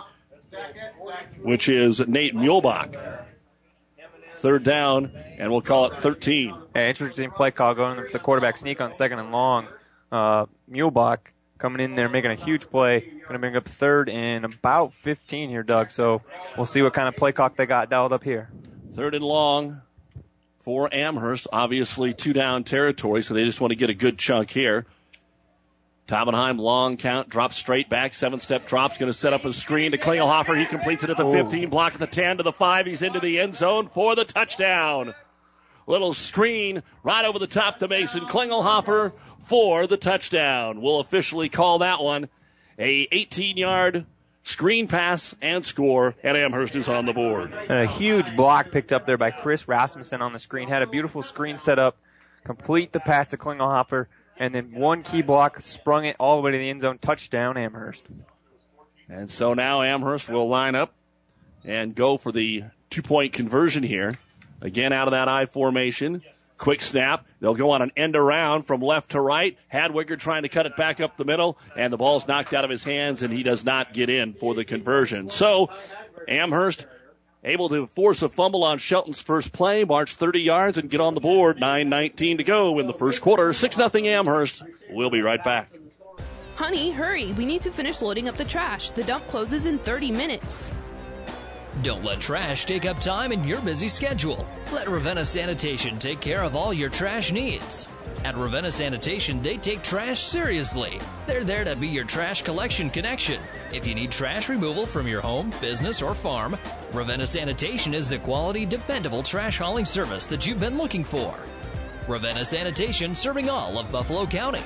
which is Nate Muehlbach. Third down, and we'll call it thirteen. Yeah, interesting play call going for the quarterback sneak on second and long. Uh, Muehlbach coming in there, making a huge play. Going to bring up third and about fifteen here, Doug. So we'll see what kind of play clock they got dialed up here. Third and long for Amherst. Obviously two down territory, so they just want to get a good chunk here. Taubenheim, long count, drops straight back, seven-step drops, going to set up a screen to Klingelhofer. He completes it at the oh. fifteen, block at the ten to the five. He's into the end zone for the touchdown. Little screen right over the top to Mason Klingelhofer for the touchdown. We'll officially call that one a eighteen-yard screen pass and score, and Amherst is on the board. And a huge block picked up there by Chris Rasmussen on the screen. Had a beautiful screen set up, complete the pass to Klingelhofer, and then one key block, sprung it all the way to the end zone, touchdown Amherst. And so now Amherst will line up and go for the two-point conversion here. Again, out of that I formation. Quick snap. They'll go on an end around from left to right. Hadwiger trying to cut it back up the middle, and the ball's knocked out of his hands, and he does not get in for the conversion. So Amherst able to force a fumble on Shelton's first play, march thirty yards, and get on the board. nine nineteen to go in the first quarter. six nothing Amherst. We'll be right back. Honey, hurry. We need to finish loading up the trash. The dump closes in thirty minutes. Don't let trash take up time in your busy schedule. Let Ravenna Sanitation take care of all your trash needs. At Ravenna Sanitation, they take trash seriously. They're there to be your trash collection connection. If you need trash removal from your home, business, or farm, Ravenna Sanitation is the quality, dependable trash hauling service that you've been looking for. Ravenna Sanitation, serving all of Buffalo County.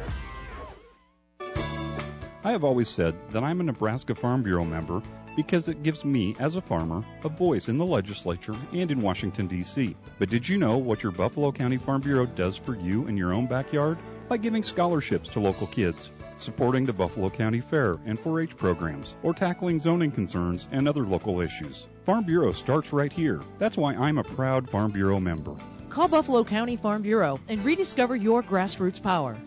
I have always said that I'm a Nebraska Farm Bureau member because it gives me, as a farmer, a voice in the legislature and in Washington, D C But did you know what your Buffalo County Farm Bureau does for you in your own backyard? By giving scholarships to local kids, supporting the Buffalo County Fair and four H programs, or tackling zoning concerns and other local issues. Farm Bureau starts right here. That's why I'm a proud Farm Bureau member. Call Buffalo County Farm Bureau and rediscover your grassroots power.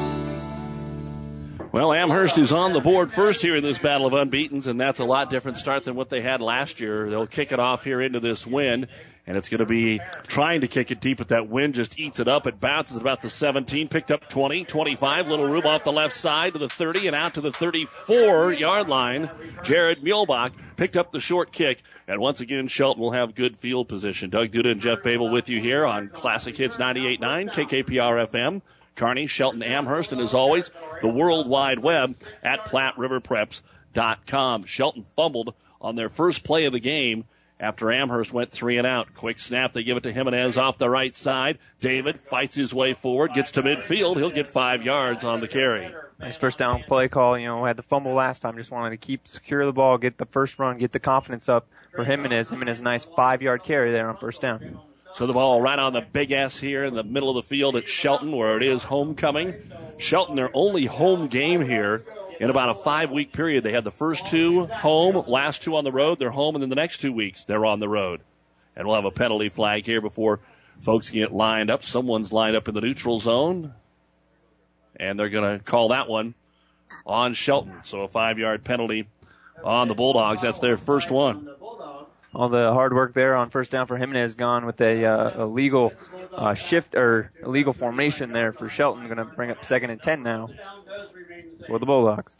Well, Amherst is on the board first here in this battle of unbeatens, and that's a lot different start than what they had last year. They'll kick it off here into this wind, and it's going to be trying to kick it deep, but that wind just eats it up. It bounces about the seventeen, picked up twenty, twenty-five, little room off the left side to the thirty and out to the thirty-four-yard line. Jared Muehlbach picked up the short kick, and once again, Shelton will have good field position. Doug Duda and Jeff Babel with you here on Classic Hits ninety-eight point nine, K K P R F M. Kearney, Shelton, Amherst, and as always, the World Wide Web at Platte River Preps dot com. Shelton fumbled on their first play of the game after Amherst went three and out. Quick snap, they give it to Jimenez off the right side. David fights his way forward, gets to midfield. He'll get five yards on the carry. Nice first down play call. You know, had the fumble last time. Just wanted to keep secure the ball, get the first run, get the confidence up for Jimenez. Jimenez, nice five-yard carry there on first down. So the ball right on the big S here in the middle of the field at Shelton, where it is homecoming. Shelton, their only home game here in about a five-week period. They had the first two home, last two on the road. They're home, and then the next two weeks they're on the road. And we'll have a penalty flag here before folks get lined up. Someone's lined up in the neutral zone, and they're going to call that one on Shelton. So a five-yard penalty on the Bulldogs. That's their first one. All the hard work there on first down for Jimenez gone with a, uh, a legal uh, shift or illegal formation there for Shelton. Going to bring up second and ten now for the Bulldogs.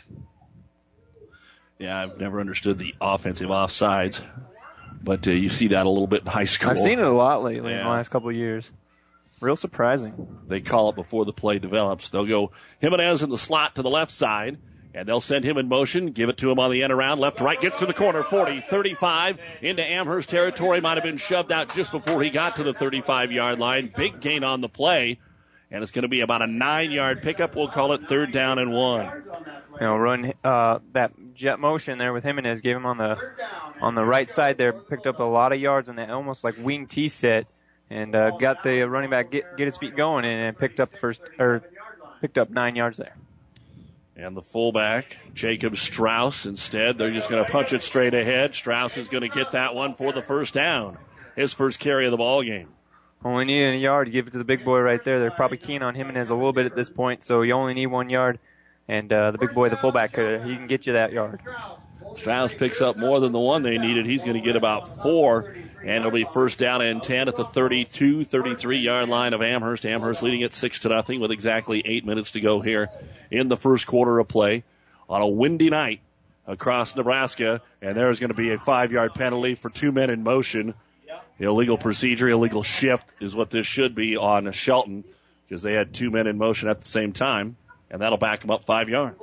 Yeah, I've never understood the offensive offsides, but uh, you see that a little bit in high school. I've seen it a lot lately yeah. in the last couple of years. Real surprising. They call it before the play develops. They'll go Jimenez in the slot to the left side. And they'll send him in motion, give it to him on the end around, left to right, gets to the corner, forty, thirty-five, into Amherst territory, might have been shoved out just before he got to the thirty-five-yard line. Big gain on the play, and it's going to be about a nine-yard pickup. We'll call it third down and one. You know, run uh, that jet motion there with Jimenez, gave him on the on the right side there, picked up a lot of yards on that almost like wing T set, and uh, got the running back get get his feet going and, and picked up first or picked up nine yards there. And the fullback, Jacob Strauss, instead, they're just going to punch it straight ahead. Strauss is going to get that one for the first down. His first carry of the ball game. Only needed a yard. You give it to the big boy right there. They're probably keen on Jimenez a little bit at this point, so you only need one yard. And uh, the big boy, the fullback, uh, he can get you that yard. Strauss picks up more than the one they needed. He's going to get about four. And it'll be first down and ten at the thirty-two, thirty-three-yard line of Amherst. Amherst leading at six to nothing with exactly eight minutes to go here in the first quarter of play on a windy night across Nebraska. And there's going to be a five-yard penalty for two men in motion. Illegal procedure, illegal shift is what this should be on Shelton because they had two men in motion at the same time. And that'll back them up five yards.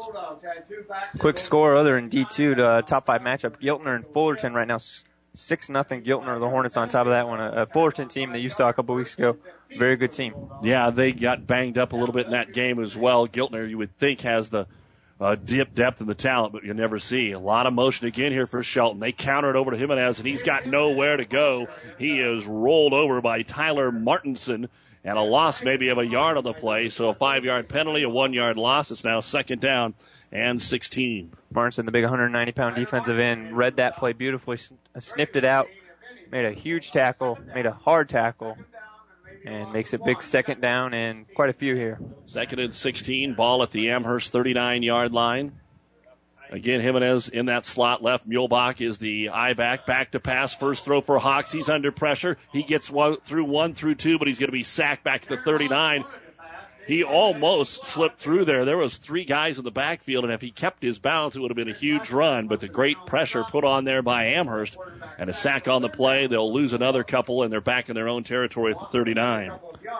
Quick score other than D two to uh, top five matchup. Giltner and Fullerton right now, six nothing Giltner. The Hornets on top of that one. A, a Fullerton team that you saw a couple weeks ago. Very good team. Yeah, they got banged up a little bit in that game as well. Giltner, you would think, has the uh, deep depth and the talent, but you never see. A lot of motion again here for Shelton. They counter it over to Jimenez, and he's got nowhere to go. He is rolled over by Tyler Martinson. And a loss maybe of a yard on the play. So a five-yard penalty, a one-yard loss. It's now second down and sixteen. Martinson, the big one hundred ninety pound defensive end, read that play beautifully, sniffed it out, made a huge tackle, made a hard tackle, and makes it big second down and quite a few here. Second and sixteen, ball at the Amherst thirty-nine-yard line. Again, Jimenez in that slot left. Muehlbach is the I-back. Back to pass. First throw for Hawks. He's under pressure. He gets one through one through two, but he's going to be sacked back to the thirty-nine. He almost slipped through there. There was three guys in the backfield, and if he kept his balance, it would have been a huge run. But the great pressure put on there by Amherst and a sack on the play. They'll lose another couple, and they're back in their own territory at the thirty-nine.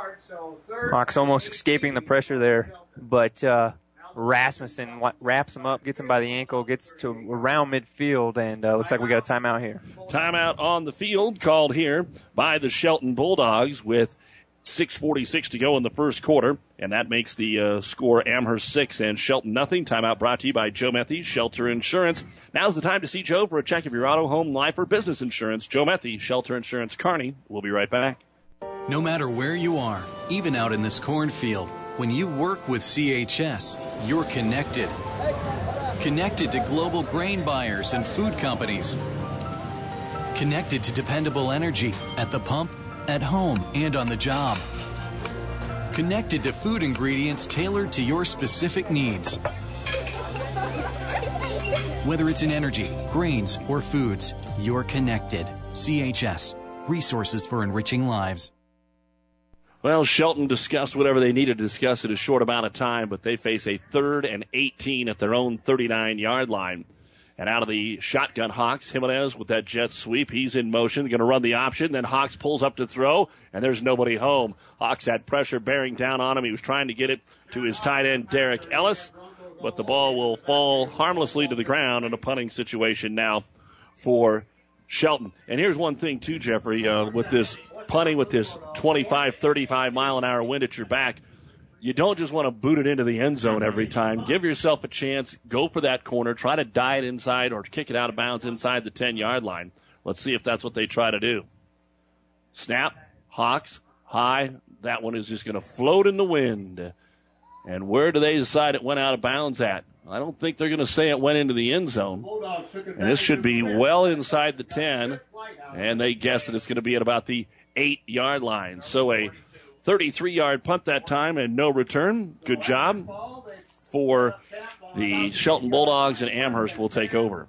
Hawks almost escaping the pressure there, but uh, Rasmussen wraps him up, gets him by the ankle, gets to around midfield, and uh, looks like we got a timeout here. Timeout on the field called here by the Shelton Bulldogs with six forty-six to go in the first quarter, and that makes the uh, score Amherst six and Shelton nothing. Timeout brought to you by Joe Methy, Shelter Insurance. Now's the time to see Joe for a check of your auto, home, life, or business insurance. Joe Methy, Shelter Insurance, Kearney. We'll be right back. No matter where you are, even out in this cornfield, when you work with C H S, you're connected. Connected to global grain buyers and food companies. Connected to dependable energy at the pump, at home, and on the job. Connected to food ingredients tailored to your specific needs. Whether it's in energy, grains, or foods, you're connected. C H S. Resources for enriching lives. Well, Shelton discussed whatever they needed to discuss in a short amount of time, but they face a third and eighteen at their own thirty-nine-yard line. And out of the shotgun, Hawks, Jimenez with that jet sweep. He's in motion, going to run the option. Then Hawks pulls up to throw, and there's nobody home. Hawks had pressure bearing down on him. He was trying to get it to his tight end, Derek Ellis, but the ball will fall harmlessly to the ground in a punting situation now for Shelton. And here's one thing, too, Jeffrey, uh, with this punting with this twenty-five, thirty-five mile an hour wind at your back, you don't just want to boot it into the end zone every time. Give yourself a chance. Go for that corner. Try to die it inside or kick it out of bounds inside the ten-yard line. Let's see if that's what they try to do. Snap. Hawks. High. That one is just going to float in the wind. And where do they decide it went out of bounds at? I don't think they're going to say it went into the end zone. And this should be well inside the ten. And they guess that it's going to be at about the eight-yard line. So a thirty-three-yard punt that time and no return. Good job for the Shelton Bulldogs, and Amherst will take over.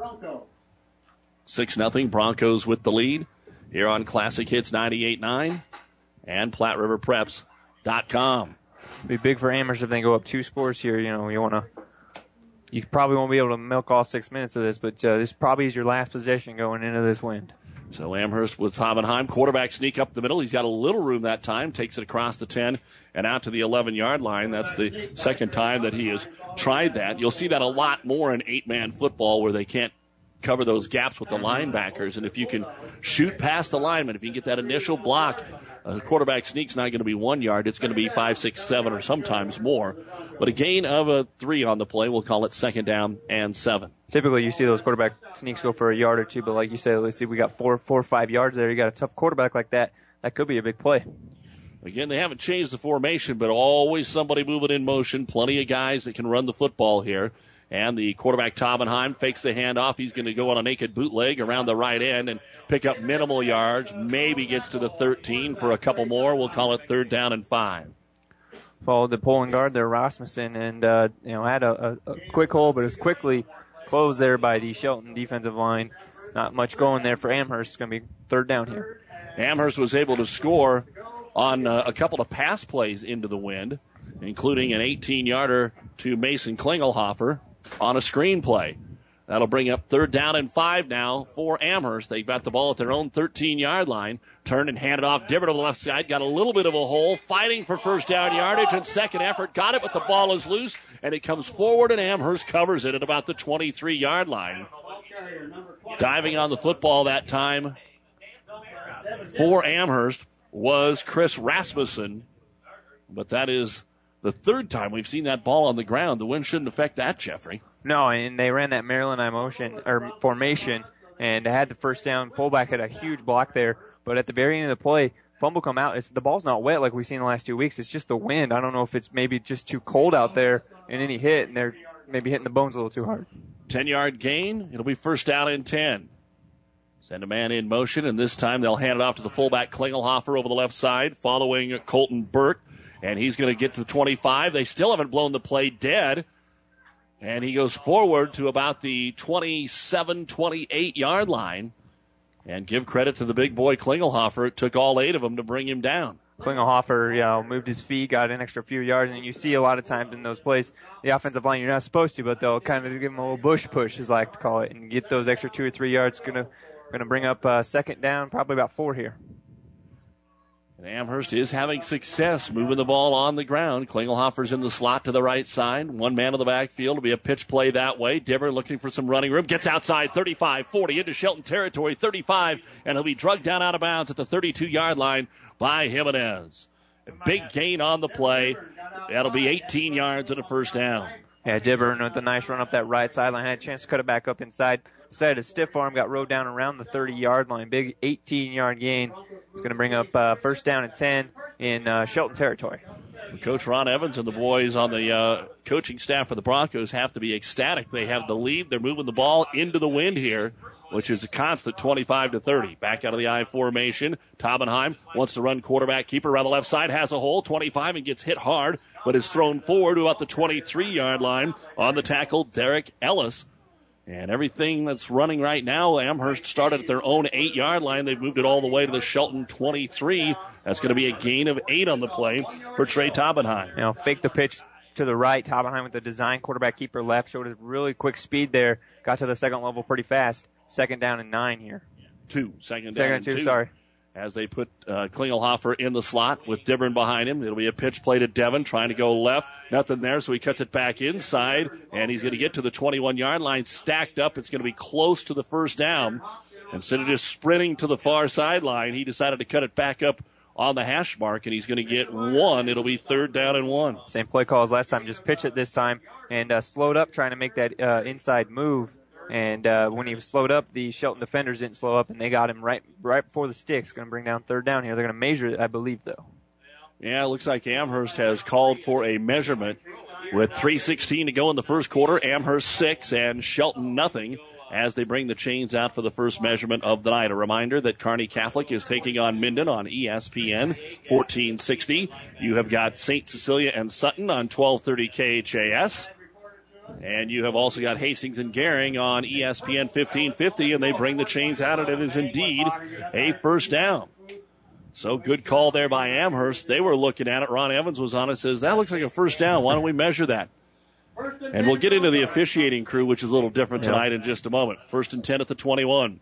six nothing, Broncos with the lead here on Classic Hits ninety-eight nine and Platte River Preps dot com. Be big for Amherst if they go up two scores here. You know, you want to. You probably won't be able to milk all six minutes of this, but uh, this probably is your last possession going into this wind. So Amherst with Hovenheim. Quarterback sneak up the middle. He's got a little room that time. Takes it across the ten and out to the eleven-yard line. That's the second time that he has tried that. You'll see that a lot more in eight-man football where they can't cover those gaps with the linebackers. And if you can shoot past the lineman, if you can get that initial block, a quarterback sneak's not going to be one yard. It's going to be five, six, seven, or sometimes more. But a gain of a three on the play, we'll call it second down and seven. Typically, you see those quarterback sneaks go for a yard or two, but like you said, let's see, we got four, four or five yards there. You got a tough quarterback like that. That could be a big play. Again, they haven't changed the formation, but always somebody moving in motion. Plenty of guys that can run the football here. And the quarterback, Tobenheim, fakes the handoff. He's going to go on a naked bootleg around the right end and pick up minimal yards. Maybe gets to the thirteen for a couple more. We'll call it third down and five. Followed the pulling guard there, Rasmussen, and uh, you know had a, a, a quick hole, but it was quickly closed there by the Shelton defensive line. not much going there for Amherst. It's going to be third down here. Amherst was able to score on uh, a couple of pass plays into the wind, including an eighteen-yarder to Mason Klingelhofer on a screen play. That'll bring up third down and five now for Amherst. They got the ball at their own thirteen-yard line. Turned and handed off. Dibbert on the left side. Got a little bit of a hole. Fighting for first down yardage and second effort. Got it, but the ball is loose, and it comes forward, and Amherst covers it at about the twenty-three-yard line. Diving on the football that time for Amherst was Chris Rasmussen, but that is the third time we've seen that ball on the ground. The wind shouldn't affect that, Jeffrey. No, and they ran that Maryland I motion or formation and had the first down. Fullback had a huge block there, but at the very end of the play, fumble come out. It's, the ball's not wet like we've seen the last two weeks. It's just the wind. I don't know if it's maybe just too cold out there and any hit, and they're maybe hitting the bones a little too hard. ten-yard gain. It'll be first down and ten. Send a man in motion, and this time they'll hand it off to the fullback Klingelhofer over the left side, following Colton Burke, and he's going to get to the twenty-five. They still haven't blown the play dead, and he goes forward to about the twenty-seven, twenty-eight-yard line. And give credit to the big boy Klingelhofer. It took all eight of them to bring him down. Klingelhofer, you know, moved his feet, got an extra few yards, and you see a lot of times in those plays, the offensive line, you're not supposed to, but they'll kind of give him a little bush push, as I like to call it, and get those extra two or three yards. Going to going to bring up uh, second down, probably about four here. And Amherst is having success moving the ball on the ground. Klingelhofer's in the slot to the right side. One man in the backfield. It'll be a pitch play that way. Dibber looking for some running room. Gets outside thirty-five, forty into Shelton territory, thirty-five, and he'll be drugged down out of bounds at the thirty-two-yard line by Jimenez. A big gain on the play. That'll be eighteen yards and a first down. Yeah, Dibber with a nice run up that right sideline. Had a chance to cut it back up inside. Instead, a stiff arm got rode down around the thirty-yard line. Big eighteen-yard gain. It's going to bring up uh, first down and ten in uh, Shelton territory. Coach Ron Evans and the boys on the uh, coaching staff for the Broncos have to be ecstatic. They have the lead. They're moving the ball into the wind here, which is a constant twenty-five to thirty. Back out of the I formation. Taubenheim wants to run quarterback keeper around the left side. Has a hole, twenty-five, and gets hit hard, but is thrown forward to about the twenty-three-yard line on the tackle, Derek Ellis. And everything that's running right now, Amherst started at their own eight-yard line. They've moved it all the way to the Shelton twenty-three. That's going to be a gain of eight on the play for Trey Taubenheim. You know, fake the pitch to the right. Taubenheim with the design quarterback keeper left. Showed his really quick speed there. Got to the second level pretty fast. Second down and nine here. Two. Second down Second and two, two. sorry. As they put uh, Klingelhofer in the slot with Dibburn behind him. It'll be a pitch play to Devin trying to go left. Nothing there, so he cuts it back inside, and he's going to get to the twenty-one-yard line stacked up. It's going to be close to the first down. Instead of just sprinting to the far sideline, he decided to cut it back up on the hash mark, and he's going to get one. It'll be third down and one. Same play call as last time, just pitch it this time, and uh, slowed up trying to make that uh, inside move. And uh, when he was slowed up, the Shelton defenders didn't slow up, and they got him right right before the sticks. Going to bring down third down here. They're going to measure it, I believe, though. Yeah, it looks like Amherst has called for a measurement with three sixteen to go in the first quarter. Amherst six and Shelton nothing as they bring the chains out for the first measurement of the night. A reminder that Kearney Catholic is taking on Minden on E S P N fourteen sixty. You have got Saint Cecilia and Sutton on twelve thirty K H A S. And you have also got Hastings and Gering on E S P N fifteen fifty, and they bring the chains out, and it is indeed a first down. So good call there by Amherst. They were looking at it. Ron Evans was on it, says, that looks like a first down. Why don't we measure that? And we'll get into the officiating crew, which is a little different tonight in just a moment. First and ten at the twenty-one.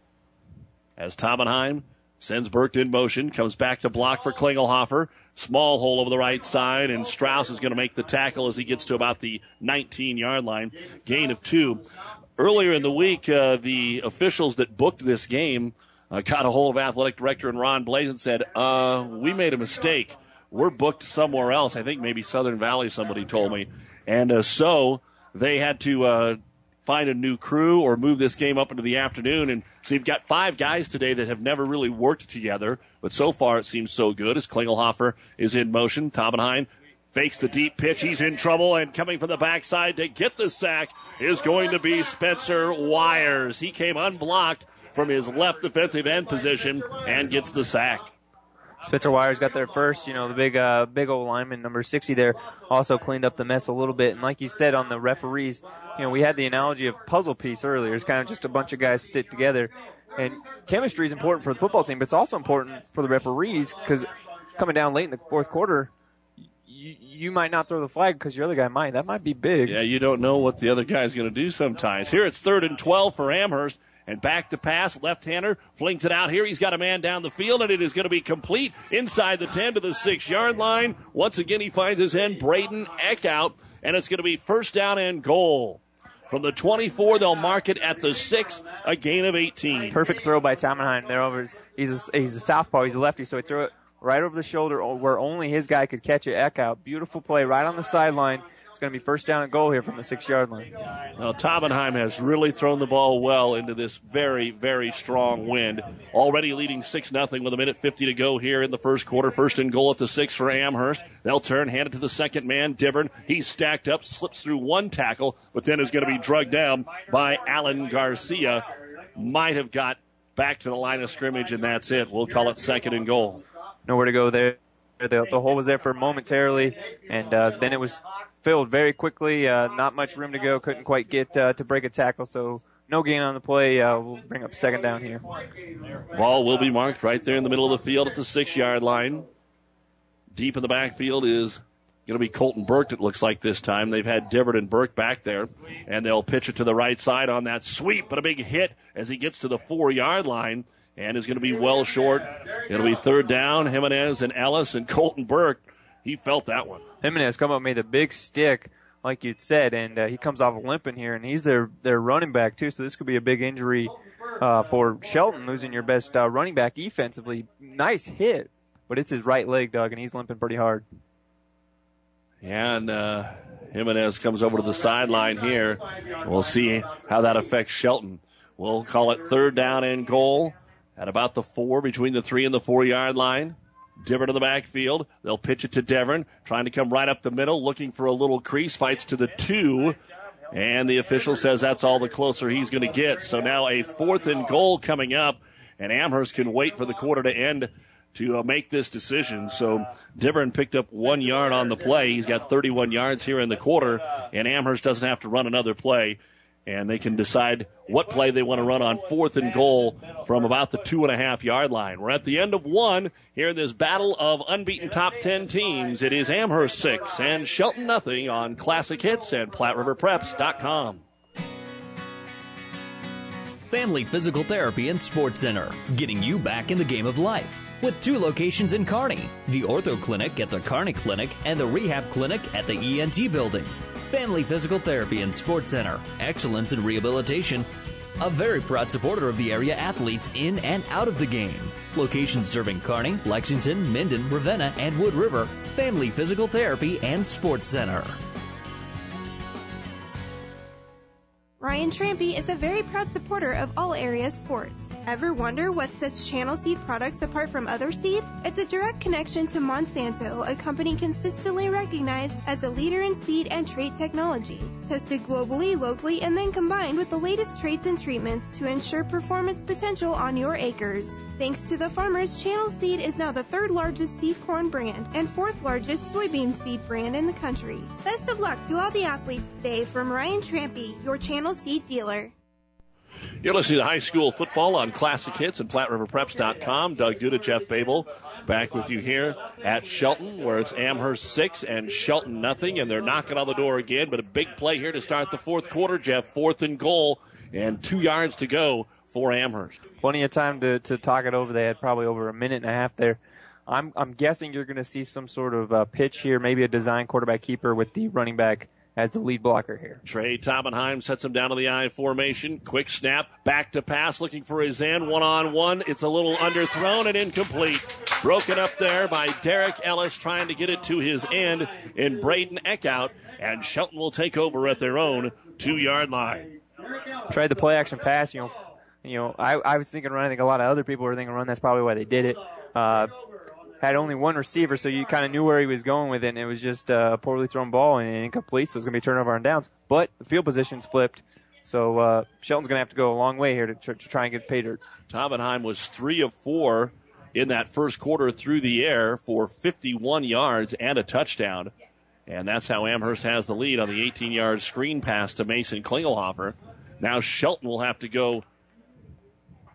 As Taubenheim sends Burke in motion, comes back to block for Klingelhofer. Small hole over the right side, and Strauss is going to make the tackle as he gets to about the nineteen-yard line. Gain of two. Earlier in the week, uh, the officials that booked this game uh, got a hold of athletic director and Ron Blaze and said, uh, we made a mistake. We're booked somewhere else. I think maybe Southern Valley, somebody told me. And uh, so they had to uh, find a new crew or move this game up into the afternoon. And so you've got five guys today that have never really worked together. But so far it seems so good as Klingelhofer is in motion. Taubenheim fakes the deep pitch. He's in trouble, and coming from the backside to get the sack is going to be Spencer Wires. He came unblocked from his left defensive end position and gets the sack. Spencer Wires got there first. You know, the big uh, big old lineman, number sixty there, also cleaned up the mess a little bit. And like you said on the referees, you know, we had the analogy of puzzle piece earlier. It's kind of just a bunch of guys stick together. And chemistry is important for the football team, but it's also important for the referees because coming down late in the fourth quarter, you, you might not throw the flag because your other guy might. That might be big. Yeah, you don't know what the other guy's going to do sometimes. Here it's third and twelve for Amherst. And back to pass, left-hander flings it out here. He's got a man down the field, and it is going to be complete inside the ten to the six-yard line. Once again, he finds his end, Braden Eckhout, and it's going to be first down and goal. From the twenty-four, they'll mark it at the six, a gain of eighteen. Perfect throw by Tamenheim. There over his, he's a, he's a southpaw, he's a lefty, so he threw it right over the shoulder where only his guy could catch it. Eckhout, beautiful play right on the sideline. It's going to be first down and goal here from the six-yard line. Well, Tamenheim has really thrown the ball well into this very, very strong wind. Already leading six nothing with a minute fifty to go here in the first quarter. First and goal at the six for Amherst. They'll turn, hand it to the second man, Dibburn. He's stacked up, slips through one tackle, but then is going to be drugged down by Alan Garcia. Might have got back to the line of scrimmage, and that's it. We'll call it second and goal. Nowhere to go there. The, the hole was there for momentarily, and uh, then it was filled very quickly. Uh, not much room to go. Couldn't quite get uh, to break a tackle, so no gain on the play. Uh, we'll bring up second down here. Ball will be marked right there in the middle of the field at the six-yard line. Deep in the backfield is going to be Colton Burke, it looks like this time. They've had Dibbert and Burke back there, and they'll pitch it to the right side on that sweep, but a big hit as he gets to the four-yard line. And is going to be well short. It'll be third down. Jimenez and Ellis and Colton Burke. He felt that one. Jimenez come up and made a big stick, like you'd said, and uh, he comes off limping here, and he's their, their running back, too. So this could be a big injury uh, for Shelton, losing your best uh, running back defensively. Nice hit, but it's his right leg, Doug, and he's limping pretty hard. And uh, Jimenez comes over to the sideline here. We'll see how that affects Shelton. We'll call it third down and goal. At about the four, between the three and the four-yard line. Devern in the backfield. They'll pitch it to Devern, trying to come right up the middle, looking for a little crease, fights to the two. And the official says that's all the closer he's going to get. So now a fourth and goal coming up, and Amherst can wait for the quarter to end to uh, make this decision. So Devern picked up one yard on the play. He's got thirty-one yards here in the quarter, and Amherst doesn't have to run another play. And they can decide what play they want to run on fourth and goal from about the two and a half yard line. We're at the end of one here in this battle of unbeaten top ten teams. It is Amherst six and Shelton nothing on Classic Hits and Platte River Preps dot com. Family Physical Therapy and Sports Center, getting you back in the game of life. With two locations in Kearney, the Ortho Clinic at the Kearney Clinic and the Rehab Clinic at the E N T Building. Family Physical Therapy and Sports Center, excellence in rehabilitation. A very proud supporter of the area athletes in and out of the game. Locations serving Kearney, Lexington, Minden, Ravenna, and Wood River. Family Physical Therapy and Sports Center. Ryan Trampy is a very proud supporter of all area sports. Ever wonder what sets Channel Seed products apart from other seed? It's a direct connection to Monsanto, a company consistently recognized as a leader in seed and trait technology. Tested globally, locally, and then combined with the latest traits and treatments to ensure performance potential on your acres. Thanks to the farmers, Channel Seed is now the third largest seed corn brand and fourth largest soybean seed brand in the country. Best of luck to all the athletes today from Ryan Trampy, your Channel Seed dealer. You're listening to high school football on Classic Hits and Platte River Preps dot com. Doug Duda, Jeff Babel, back with you here at Shelton, where it's Amherst six and Shelton nothing, and they're knocking on the door again. But a big play here to start the fourth quarter, Jeff. Fourth and goal, and two yards to go for Amherst. Plenty of time to, to talk it over. They had probably over a minute and a half there. I'm I'm guessing you're going to see some sort of uh, pitch here, maybe a design quarterback keeper with the running back as the lead blocker here. Trey Tamenheim sets him down to the I formation. Quick snap, back to pass, looking for his end, one-on-one. It's a little underthrown and incomplete. Broken up there by Derek Ellis trying to get it to his end in Braden Eckhout, and Shelton will take over at their own two-yard line. Tried the play-action pass. You know, you know. I, I was thinking run. I think a lot of other people were thinking run. That's probably why they did it. Uh, had only one receiver, so you kind of knew where he was going with it, and it was just a poorly thrown ball and incomplete, so it's going to be turnover on downs. But the field position's flipped, so uh, Shelton's going to have to go a long way here to, tr- to try and get pay dirt. Tamenheim was three of four in that first quarter through the air for fifty-one yards and a touchdown. And that's how Amherst has the lead on the eighteen-yard screen pass to Mason Klingelhofer. Now Shelton will have to go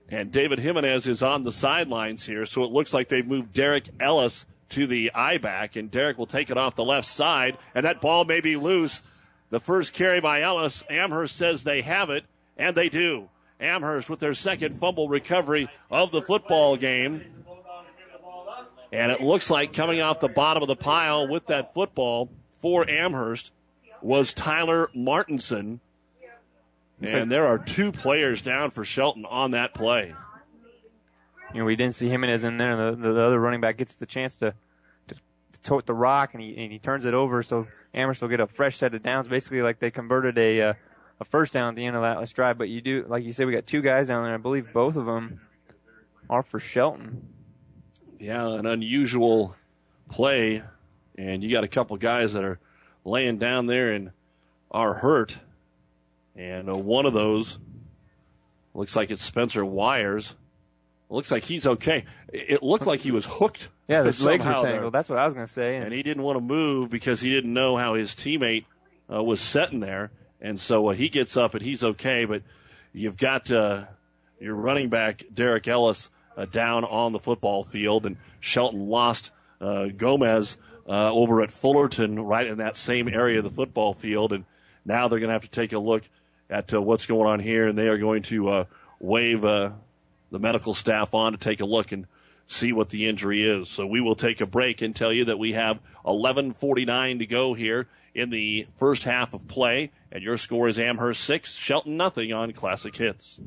And David Jimenez is on the sidelines here, so it looks like they've moved Derek Ellis to the I-back, and Derek will take it off the left side, and that ball may be loose. The first carry by Ellis. Amherst says they have it, and they do. Amherst with their second fumble recovery of the football game. And it looks like coming off the bottom of the pile with that football for Amherst was Tyler Martinson. And there are two players down for Shelton on that play. You know, we didn't see Jimenez in there, and the, the other running back gets the chance to, to, to tote the rock, and he, and he turns it over, so Amherst will get a fresh set of downs, basically like they converted a uh, a first down at the end of that last drive. But you do, like you said, we got two guys down there. I believe both of them are for Shelton. Yeah, an unusual play, and you got a couple guys that are laying down there and are hurt. And uh, one of those looks like it's Spencer Wires. Looks like he's okay. It looked like he was hooked. Yeah, the legs were tangled. There. That's what I was going to say. And he didn't want to move because he didn't know how his teammate uh, was sitting there. And so uh, he gets up and he's okay. But you've got uh, your running back, Derek Ellis, uh, down on the football field. And Shelton lost uh, Gomez uh, over at Fullerton right in that same area of the football field. And now they're going to have to take a look at uh, what's going on here, and they are going to uh, wave uh, the medical staff on to take a look and see what the injury is. So we will take a break and tell you that we have eleven forty-nine to go here in the first half of play, and your score is Amherst six, Shelton nothing on Classic Hits.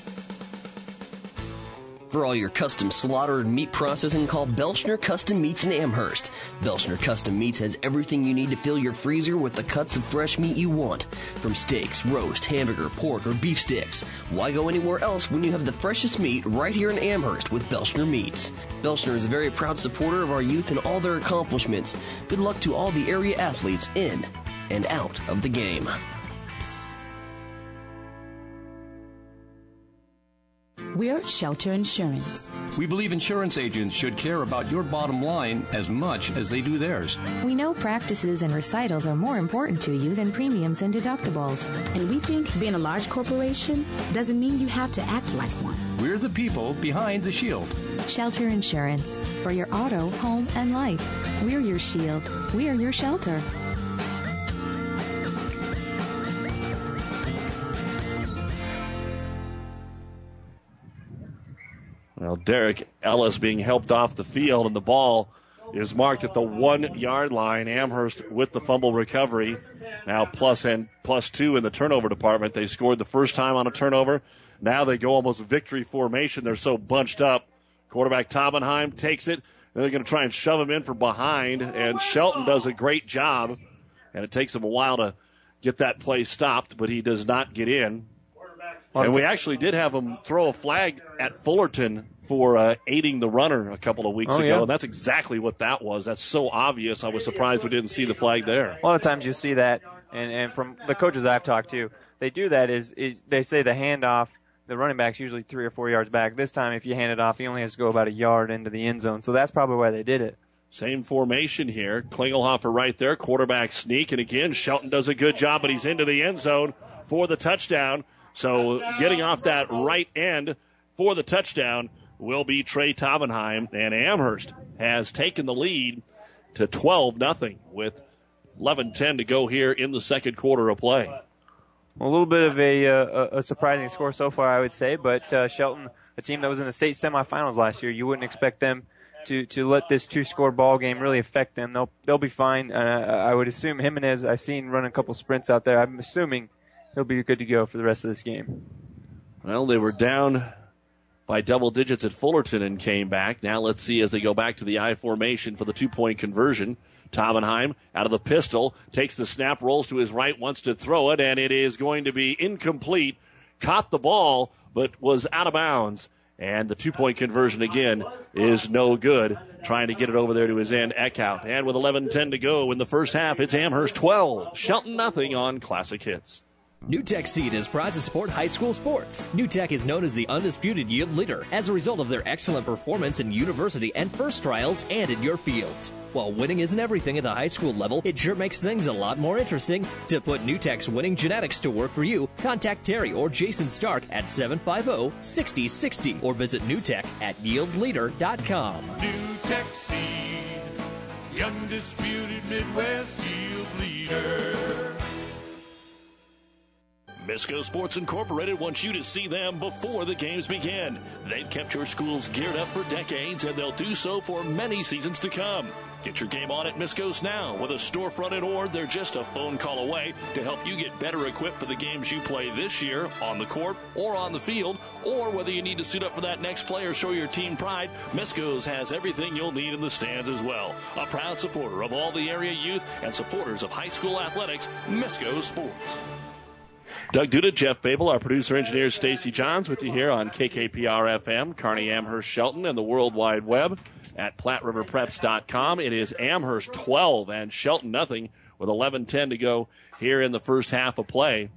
For all your custom slaughter and meat processing, call Belchner Custom Meats in Amherst. Belchner Custom Meats has everything you need to fill your freezer with the cuts of fresh meat you want. From steaks, roast, hamburger, pork, or beef sticks. Why go anywhere else when you have the freshest meat right here in Amherst with Belchner Meats? Belchner is a very proud supporter of our youth and all their accomplishments. Good luck to all the area athletes in and out of the game. We're Shelter Insurance. We believe insurance agents should care about your bottom line as much as they do theirs. We know practices and recitals are more important to you than premiums and deductibles. And we think being a large corporation doesn't mean you have to act like one. We're the people behind the shield. Shelter Insurance. For your auto, home, and life. We're your shield. We're your shelter. Well, Derek Ellis being helped off the field, and the ball is marked at the one-yard line. Amherst with the fumble recovery. Now plus and plus two in the turnover department. They scored the first time on a turnover. Now they go almost victory formation. They're so bunched up. Quarterback Taubenheim takes it. And they're going to try and shove him in from behind, and Shelton does a great job. And it takes him a while to get that play stopped, but he does not get in. And we actually did have him throw a flag at Fullerton for uh, aiding the runner a couple of weeks oh, ago, yeah. and that's exactly what that was. That's so obvious. I was surprised we didn't see the flag there. A lot of times you see that, and, and from the coaches I've talked to, they do that is, is they say the handoff, the running back's usually three or four yards back. This time, if you hand it off, he only has to go about a yard into the end zone. So that's probably why they did it. Same formation here. Klingelhofer right there, quarterback sneak, and again, Shelton does a good job, but he's into the end zone for the touchdown. So getting off that right end for the touchdown will be Trey Taubenheim, and Amherst has taken the lead to twelve nothing with eleven ten to go here in the second quarter of play. A little bit of a, uh, a surprising score so far, I would say, but uh, Shelton, a team that was in the state semifinals last year, you wouldn't expect them to, to let this two-score ball game really affect them. They'll they'll be fine. Uh, I would assume Jimenez, I've seen run a couple sprints out there. I'm assuming he'll be good to go for the rest of this game. Well, they were down by double digits at Fullerton and came back. Now let's see as they go back to the I formation for the two-point conversion. Taubenheim out of the pistol, takes the snap, rolls to his right, wants to throw it, and it is going to be incomplete. Caught the ball, but was out of bounds. And the two-point conversion again is no good. Trying to get it over there to his end, Eckhout. And with eleven ten to go in the first half, it's Amherst twelve, Shelton nothing on Classic Hits. NewTek Seed is proud to support high school sports. NewTek is known as the undisputed yield leader as a result of their excellent performance in university and first trials and in your fields. While winning isn't everything at the high school level, it sure makes things a lot more interesting. To put NewTek's winning genetics to work for you, contact Terry or Jason Stark at seven five zero, six zero six zero or visit NewTek at yield leader dot com. NewTek Seed, the undisputed Midwest yield leader. Misco Sports Incorporated wants you to see them before the games begin. They've kept your schools geared up for decades, and they'll do so for many seasons to come. Get your game on at Misco's now. With a storefront in Ord, they're just a phone call away to help you get better equipped for the games you play this year on the court or on the field, or whether you need to suit up for that next play or show your team pride, Misco's has everything you'll need in the stands as well. A proud supporter of all the area youth and supporters of high school athletics, Misco Sports. Doug Duda, Jeff Babel, our producer-engineer Stacy Johns with you here on K K P R F M, Kearney, Amherst, Shelton, and the World Wide Web at Platte River Preps dot com. It is Amherst twelve and Shelton nothing with eleven ten to go here in the first half of play.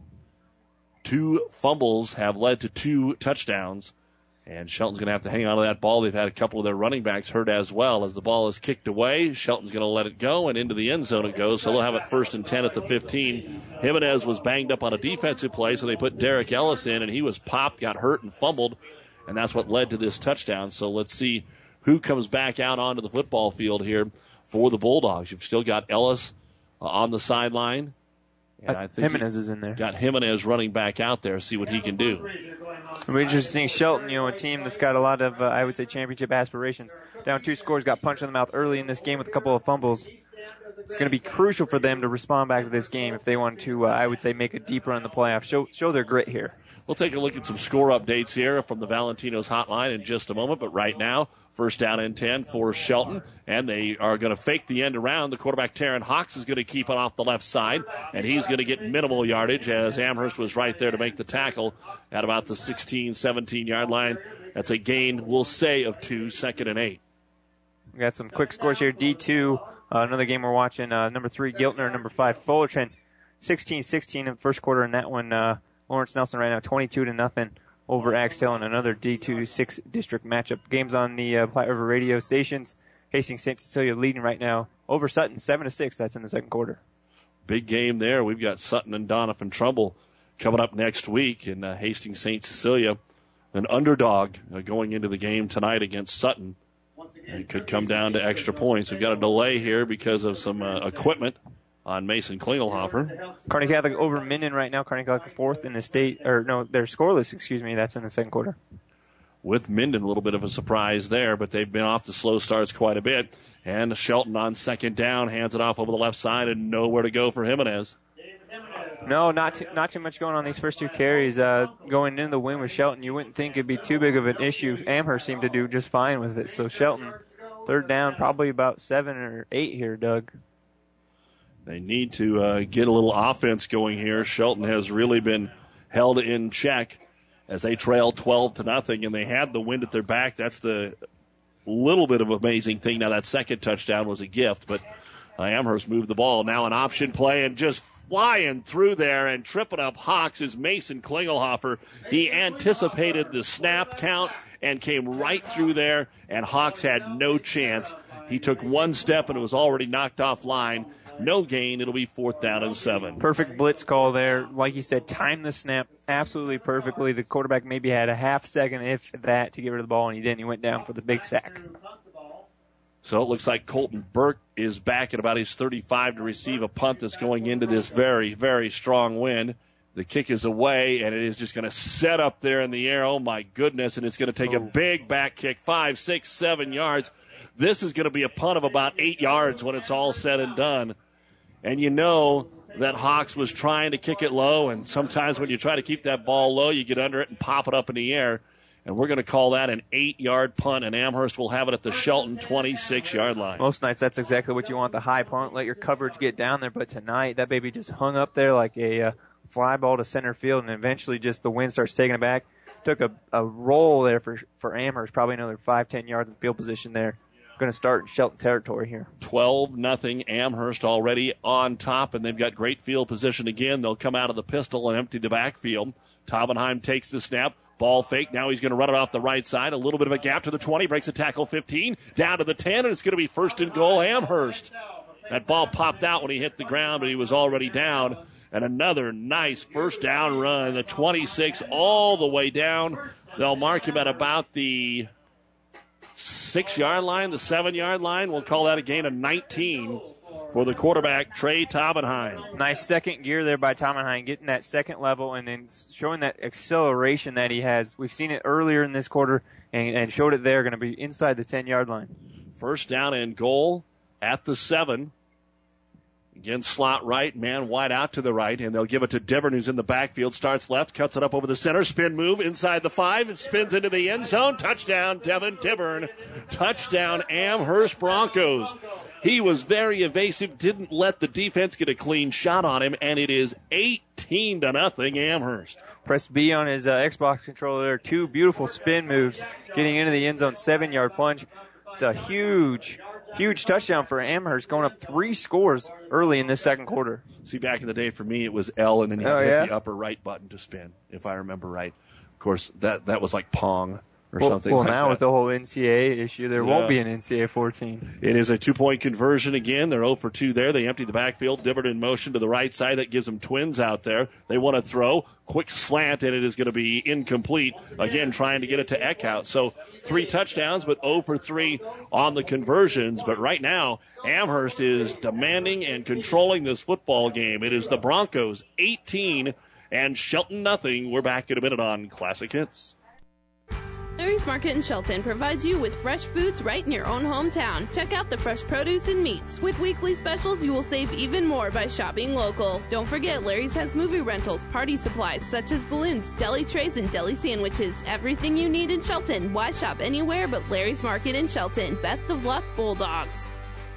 Two fumbles have led to two touchdowns, and Shelton's going to have to hang on to that ball. They've had a couple of their running backs hurt as well. As the ball is kicked away, Shelton's going to let it go, and into the end zone it goes, so they'll have it first and ten at the fifteen. Jimenez was banged up on a defensive play, so they put Derek Ellis in, and he was popped, got hurt, and fumbled, and that's what led to this touchdown. So let's see who comes back out onto the football field here for the Bulldogs. You've still got Ellis uh, on the sideline. And I think Jimenez is in there. Got Jimenez running back out there, see what he can do. It'll be interesting. Shelton, you know, a team that's got a lot of, uh, I would say, championship aspirations. Down two scores, got punched in the mouth early in this game with a couple of fumbles. It's going to be crucial for them to respond back to this game if they want to, uh, I would say, make a deep run in the playoffs. Show, show their grit here. We'll take a look at some score updates here from the Valentino's hotline in just a moment. But right now, first down and ten for Shelton. And they are going to fake the end around. The quarterback, Taryn Hawks, is going to keep it off the left side. And he's going to get minimal yardage as Amherst was right there to make the tackle at about the sixteen, seventeen-yard line. That's a gain, we'll say, of two, second and eight. We got some quick scores here. D two, uh, another game we're watching. Uh, number three, Giltner. Number five, Fullerton. sixteen sixteen in the first quarter in that one. Uh, Lawrence Nelson right now twenty-two to nothing over Axtell in another D two six district matchup. Games on the uh, Platte River radio stations. Hastings Saint Cecilia leading right now over Sutton seven to six. That's in the second quarter. Big game there. We've got Sutton and Doniphan Trumbull coming up next week in uh, Hastings Saint Cecilia. An underdog uh, going into the game tonight against Sutton. It could come down to extra points. We've got a delay here because of some uh, equipment on Mason Klingelhofer. Kearney Catholic over Minden right now. Kearney Catholic fourth in the state, or no, they're scoreless, excuse me. That's in the second quarter. With Minden, a little bit of a surprise there, but they've been off the slow starts quite a bit. And Shelton on second down hands it off over the left side and nowhere to go for Jimenez. No, not too, not too much going on these first two carries. Uh, going into the win with Shelton, you wouldn't think it'd be too big of an issue. Amherst seemed to do just fine with it. So Shelton, third down, probably about seven or eight here, Doug. They need to uh, get a little offense going here. Shelton has really been held in check as they trail twelve to nothing, and they had the wind at their back. That's the little bit of amazing thing. Now that second touchdown was a gift, but uh, Amherst moved the ball. Now an option play and just flying through there and tripping up Hawks is Mason Klingelhofer. He anticipated the snap count and came right through there, and Hawks had no chance. He took one step and it was already knocked offline. No gain. It'll be fourth down and seven. Perfect blitz call there. Like you said, timed the snap absolutely perfectly. The quarterback maybe had a half second, if that, to get rid of the ball, and he didn't. He went down for the big sack. So it looks like Colton Burke is back at about his thirty-five to receive a punt that's going into this very, very strong wind. The kick is away, and it is just going to set up there in the air. Oh, my goodness, and it's going to take a big back kick, five, six, seven yards. This is going to be a punt of about eight yards when it's all said and done. And you know that Hawks was trying to kick it low, and sometimes when you try to keep that ball low, you get under it and pop it up in the air. And we're going to call that an eight-yard punt, and Amherst will have it at the Shelton twenty-six-yard line. Most nights, that's exactly what you want, the high punt. Let your coverage get down there. But tonight, that baby just hung up there like a uh, fly ball to center field, and eventually just the wind starts taking it back. Took a, a roll there for, for Amherst, probably another five, ten yards of field position there. going to start in Shelton territory here. twelve nothing Amherst already on top, and they've got great field position again. They'll come out of the pistol and empty the backfield. Taubenheim takes the snap. Ball fake. Now he's going to run it off the right side. A little bit of a gap to the twenty. Breaks a tackle fifteen. Down to the ten, and it's going to be first and goal Amherst. That ball popped out when he hit the ground, but he was already down. And another nice first down run. The twenty-six all the way down. They'll mark him at about the six-yard line, the seven-yard line. We'll call that a gain of nineteen for the quarterback, Trey Taubenheim. Nice second gear there by Taubenheim, getting that second level and then showing that acceleration that he has. We've seen it earlier in this quarter and, and showed it there, going to be inside the ten-yard line. First down and goal at the seven. Again, slot right, man wide out to the right, and they'll give it to Divern, who's in the backfield. Starts left, cuts it up over the center, spin move inside the five, it spins into the end zone. Touchdown, Devin Divern. Touchdown, Amherst Broncos. He was very evasive, didn't let the defense get a clean shot on him, and it is eighteen to nothing Amherst. Press B on his uh, Xbox controller there. Two beautiful spin moves, getting into the end zone, seven-yard plunge. It's a huge, huge touchdown for Amherst, going up three scores early in this second quarter. See, back in the day for me, it was L, and then you oh, hit yeah? the upper right button to spin, if I remember right. Of course, that, that was like Pong or well, something well, like now that. with the whole N C double A issue, there Yeah. won't be an N C double A fourteen. It is a two-point conversion again. They're zero for two there. They empty the backfield. Divert in motion to the right side. That gives them twins out there. They want to throw. Quick slant, and it is going to be incomplete. Again, trying to get it to Eckhout. So three touchdowns, but zero for three on the conversions. But right now, Amherst is demanding and controlling this football game. It is the Broncos eighteen and Shelton nothing. We're back in a minute on Classic Hits. Larry's Market in Shelton provides you with fresh foods right in your own hometown. Check out the fresh produce and meats. With weekly specials, you will save even more by shopping local. Don't forget, Larry's has movie rentals, party supplies such as balloons, deli trays, and deli sandwiches. Everything you need in Shelton. Why shop anywhere but Larry's Market in Shelton? Best of luck, Bulldogs.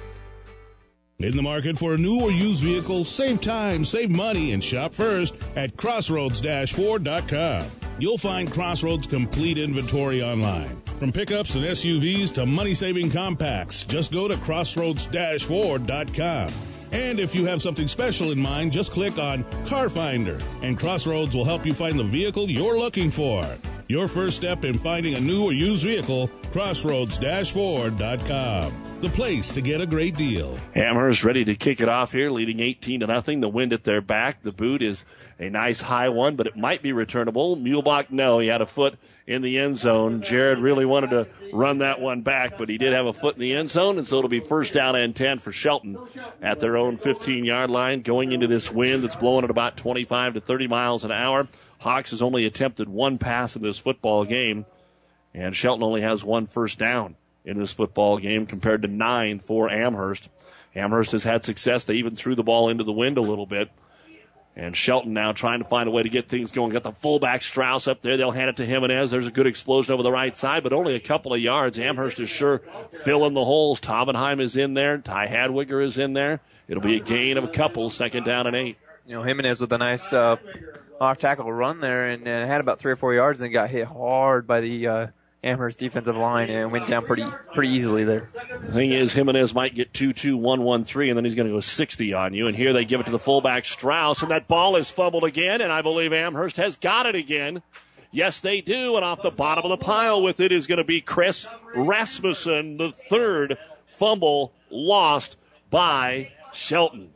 In the market for a new or used vehicle, save time, save money, and shop first at crossroads dash ford dot com. You'll find Crossroads' complete inventory online. From pickups and S U Vs to money-saving compacts, just go to crossroads dash ford dot com. And if you have something special in mind, just click on Car Finder, and Crossroads will help you find the vehicle you're looking for. Your first step in finding a new or used vehicle, crossroads dash ford dot com. The place to get a great deal. Amherst ready to kick it off here, leading eighteen to nothing. The wind at their back. The boot is a nice high one, but it might be returnable. Muehlbach, no, he had a foot in the end zone. Jared really wanted to run that one back, but he did have a foot in the end zone, and so it'll be first down and ten for Shelton at their own fifteen-yard line, going into this wind that's blowing at about twenty-five to thirty miles an hour. Hawks has only attempted one pass in this football game, and Shelton only has one first down in this football game compared to nine for Amherst. Amherst has had success. They even threw the ball into the wind a little bit. And Shelton now trying to find a way to get things going. Got the fullback Strauss up there. They'll hand it to Jimenez. There's a good explosion over the right side, but only a couple of yards. Amherst is sure filling the holes. Taubenheim is in there. Ty Hadwiger is in there. It'll be a gain of a couple, second down and eight. You know, Jimenez with a nice uh, off-tackle run there and uh, had about three or four yards and got hit hard by the uh, Amherst defensive line and went down pretty pretty easily there. The thing is, Jimenez might get two two, one one three, and then he's going to go sixty on you. And here they give it to the fullback Strauss, and that ball is fumbled again, and I believe Amherst has got it again. Yes, they do, and off the bottom of the pile with it is going to be Chris Rasmussen, the third fumble lost by Shelton.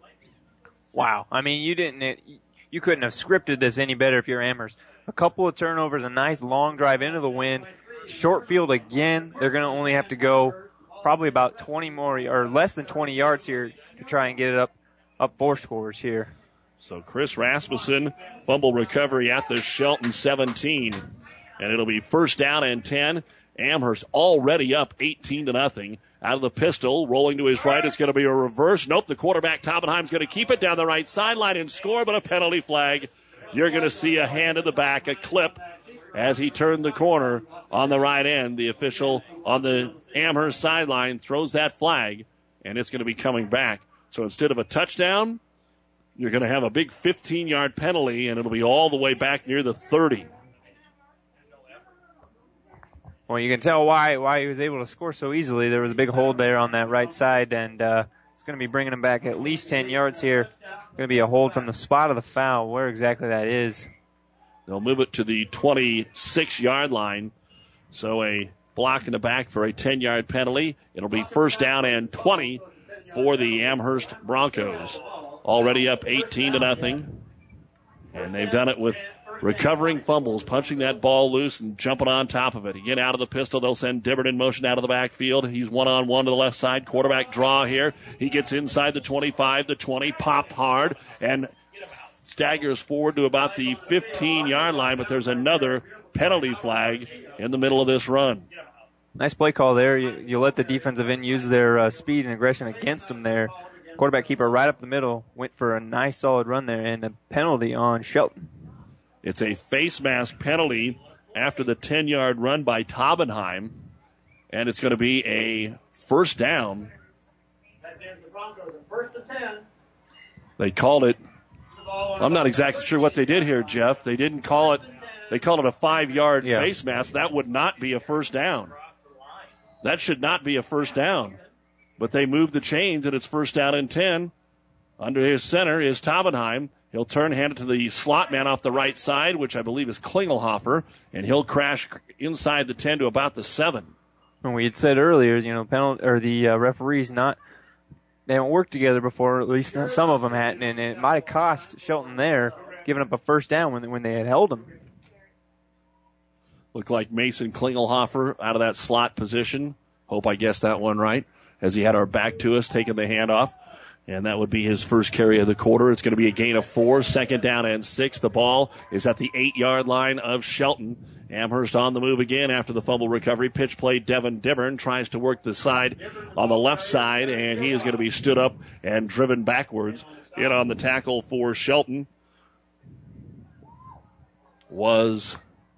Wow. I mean, you didn't, you couldn't have scripted this any better if you're Amherst. A couple of turnovers, a nice long drive into the wind. Short field again. They're going to only have to go probably about twenty more, or less than twenty yards here to try and get it up, up four scores here. So Chris Rasmussen, fumble recovery at the Shelton seventeen. And it'll be first down and ten. Amherst already up eighteen to nothing. Out of the pistol, rolling to his right, it's going to be a reverse. Nope, the quarterback Taubenheim's going to keep it down the right sideline and score, but a penalty flag. You're going to see a hand in the back, a clip, as he turned the corner on the right end. The official on the Amherst sideline throws that flag, and it's going to be coming back. So instead of a touchdown, you're going to have a big fifteen-yard penalty, and it'll be all the way back near the thirty. Well, you can tell why why he was able to score so easily. There was a big hold there on that right side, and uh, it's going to be bringing him back at least ten yards here. Going to be a hold from the spot of the foul, where exactly that is. They'll move it to the twenty-six-yard line. So a block in the back for a ten-yard penalty. It'll be first down and twenty for the Amherst Broncos. Already up eighteen to nothing. And they've done it with recovering fumbles, punching that ball loose and jumping on top of it. Again, out of the pistol, they'll send Dibbert in motion out of the backfield. He's one-on-one to the left side. Quarterback draw here. He gets inside the twenty-five, the twenty, popped hard, and staggers forward to about the fifteen-yard line, but there's another penalty flag in the middle of this run. Nice play call there. You, you let the defensive end use their uh, speed and aggression against them there. Quarterback keeper right up the middle went for a nice solid run there, and a penalty on Shelton. It's a face mask penalty after the ten-yard run by Taubenheim, and it's going to be a first down. That gives the Broncos a first and ten. They called it. I'm not exactly sure what they did here, Jeff. They didn't call it. They called it a five-yard yeah. face mask. That would not be a first down. That should not be a first down. But they moved the chains, and it's first down and ten. Under his center is Taubenheim. He'll turn, hand it to the slot man off the right side, which I believe is Klingelhofer, and he'll crash inside the ten to about the seven. And we had said earlier, you know, penalty or the uh, referees not they haven't worked together before. At least some of them hadn't, and it might have cost Shelton there, giving up a first down when when they had held him. Looked like Mason Klingelhofer out of that slot position. Hope I guessed that one right, as he had our back to us, taking the handoff. And that would be his first carry of the quarter. It's going to be a gain of four, second down and six. The ball is at the eight-yard line of Shelton. Amherst on the move again after the fumble recovery. Pitch play, Devin Dibbern tries to work the side on the left side, and he is going to be stood up and driven backwards. In on the tackle for Shelton was...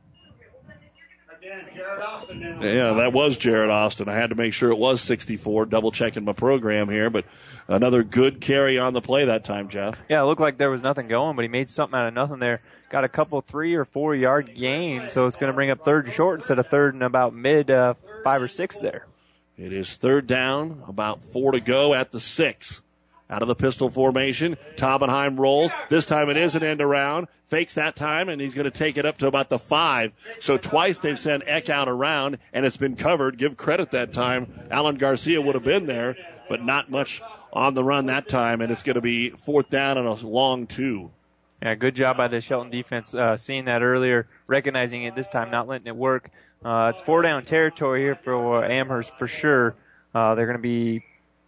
Yeah, that was Jared Austin. I had to make sure it was sixty-four, double-checking my program here, but another good carry on the play that time, Jeff. Yeah, it looked like there was nothing going, but he made something out of nothing there. Got a couple three- or four-yard gains, so it's going to bring up third and short instead of third and about mid uh, five or six there. It is third down, about four to go at the six. Out of the pistol formation, Taubenheim rolls. This time it is an end around. Fakes that time, and he's going to take it up to about the five. So twice they've sent Eck out around, and it's been covered. Give credit that time. Alan Garcia would have been there, but not much on the run that time, and it's going to be fourth down and a long two. Yeah, good job by the Shelton defense uh, seeing that earlier, recognizing it this time, not letting it work. Uh, it's four down territory here for Amherst for sure. Uh, they're going to be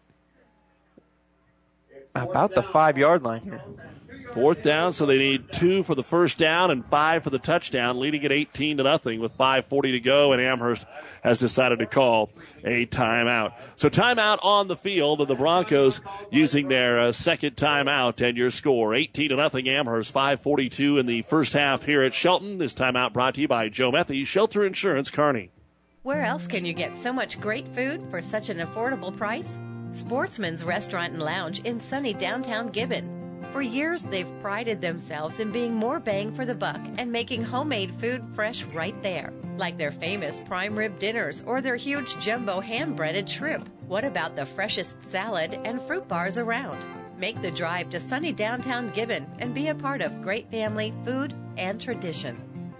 about the five-yard line here. Fourth down, so they need two for the first down and five for the touchdown, leading at eighteen to nothing with five forty to go, and Amherst has decided to call a timeout. So timeout on the field of the Broncos using their uh, second timeout, and your score eighteen to nothing Amherst, five forty-two in the first half here at Shelton. This timeout brought to you by Joe Methy, Shelter Insurance, Kearney. Where else can you get so much great food for such an affordable price? Sportsman's Restaurant and Lounge in sunny downtown Gibbon. For years, they've prided themselves in being more bang for the buck and making homemade food fresh right there, like their famous prime rib dinners or their huge jumbo hand-breaded shrimp. What about the freshest salad and fruit bars around? Make the drive to sunny downtown Gibbon and be a part of great family food and tradition.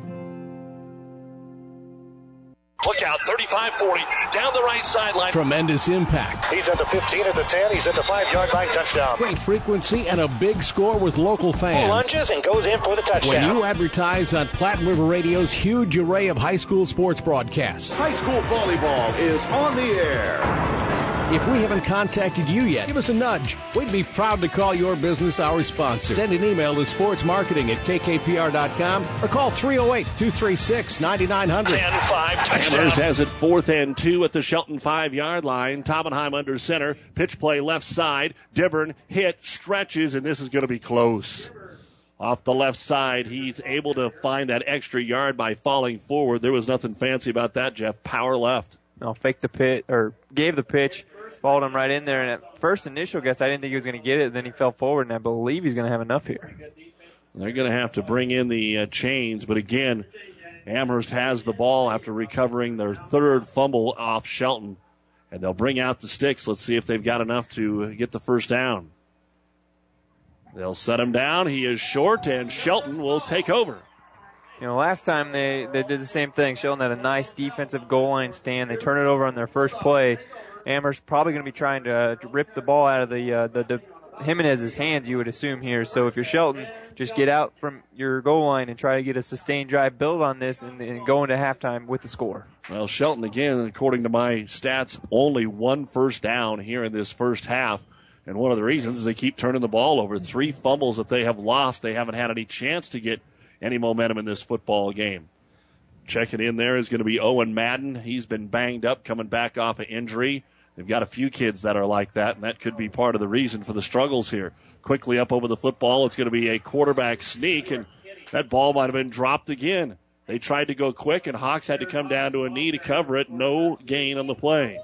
Look out, thirty-five forty, down the right sideline. Tremendous impact. He's at the fifteen, at the ten, he's at the five-yard line, touchdown. Great frequency and a big score with local fans. Lunges and goes in for the touchdown. When you advertise on Platte River Radio's huge array of high school sports broadcasts. High school volleyball is on the air. If we haven't contacted you yet, give us a nudge. We'd be proud to call your business our sponsor. Send an email to sportsmarketing at k k p r dot com or call three oh eight, two three six, nine nine hundred. And five touchdowns. Amherst has it fourth and two at the Shelton five-yard line. Taubenheim under center. Pitch play left side. Dibbern hit, stretches, and this is going to be close. Off the left side, he's able to find that extra yard by falling forward. There was nothing fancy about that, Jeff. Power left. No, faked the pitch, or gave the pitch. Balled him right in there, and at first initial guess, I didn't think he was going to get it. Then he fell forward, and I believe he's going to have enough here. They're going to have to bring in the uh, chains, but again, Amherst has the ball after recovering their third fumble off Shelton. And they'll bring out the sticks. Let's see if they've got enough to get the first down. They'll set him down. He is short, and Shelton will take over. You know, last time they, they did the same thing. Shelton had a nice defensive goal line stand. They turn it over on their first play. Amherst probably going to be trying to, uh, to rip the ball out of the, uh, the, the Jimenez's hands, you would assume here. So if you're Shelton, just get out from your goal line and try to get a sustained drive, build on this, and, and go into halftime with the score. Well, Shelton, again, according to my stats, only one first down here in this first half. And one of the reasons is they keep turning the ball over. Three fumbles that they have lost. They haven't had any chance to get any momentum in this football game. Checking in there is going to be Owen Madden. He's been banged up, coming back off an injury. They've got a few kids that are like that, and that could be part of the reason for the struggles here. Quickly up over the football, it's going to be a quarterback sneak, and that ball might have been dropped again. They tried to go quick, and Hawks had to come down to a knee to cover it. No gain on the play.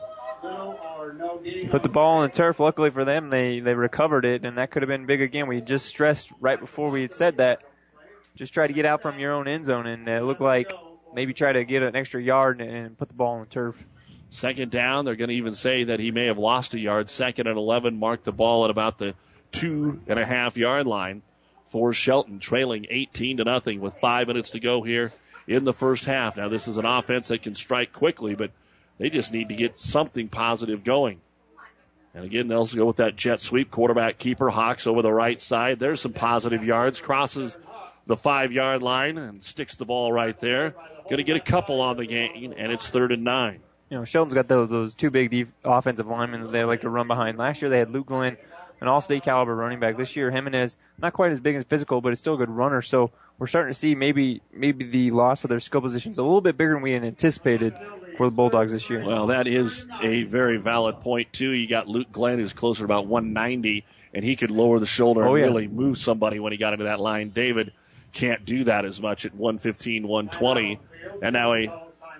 Put the ball on the turf. Luckily for them, they, they recovered it, and that could have been big again. We just stressed right before we had said that. Just try to get out from your own end zone, and it looked like maybe try to get an extra yard and, and put the ball on the turf. Second down, they're going to even say that he may have lost a yard. Second and eleven, marked the ball at about the two and a half yard line for Shelton, trailing eighteen to nothing with five minutes to go here in the first half. Now, this is an offense that can strike quickly, but they just need to get something positive going. And again, they'll go with that jet sweep. Quarterback keeper, Hawks over the right side. There's some positive yards. Crosses the five-yard line and sticks the ball right there. Going to get a couple on the game, and it's third and nine. You know, Shelton's got those, those two big def- offensive linemen that they like to run behind. Last year they had Luke Glenn, an all-state caliber running back. This year Jimenez, not quite as big and physical, but is still a good runner. So we're starting to see maybe maybe the loss of their skill positions a little bit bigger than we had anticipated for the Bulldogs this year. Well, that is a very valid point, too. You got Luke Glenn, who's closer to about one ninety, and he could lower the shoulder oh, and yeah. really move somebody when he got into that line. David can't do that as much at one fifteen, one twenty. And now a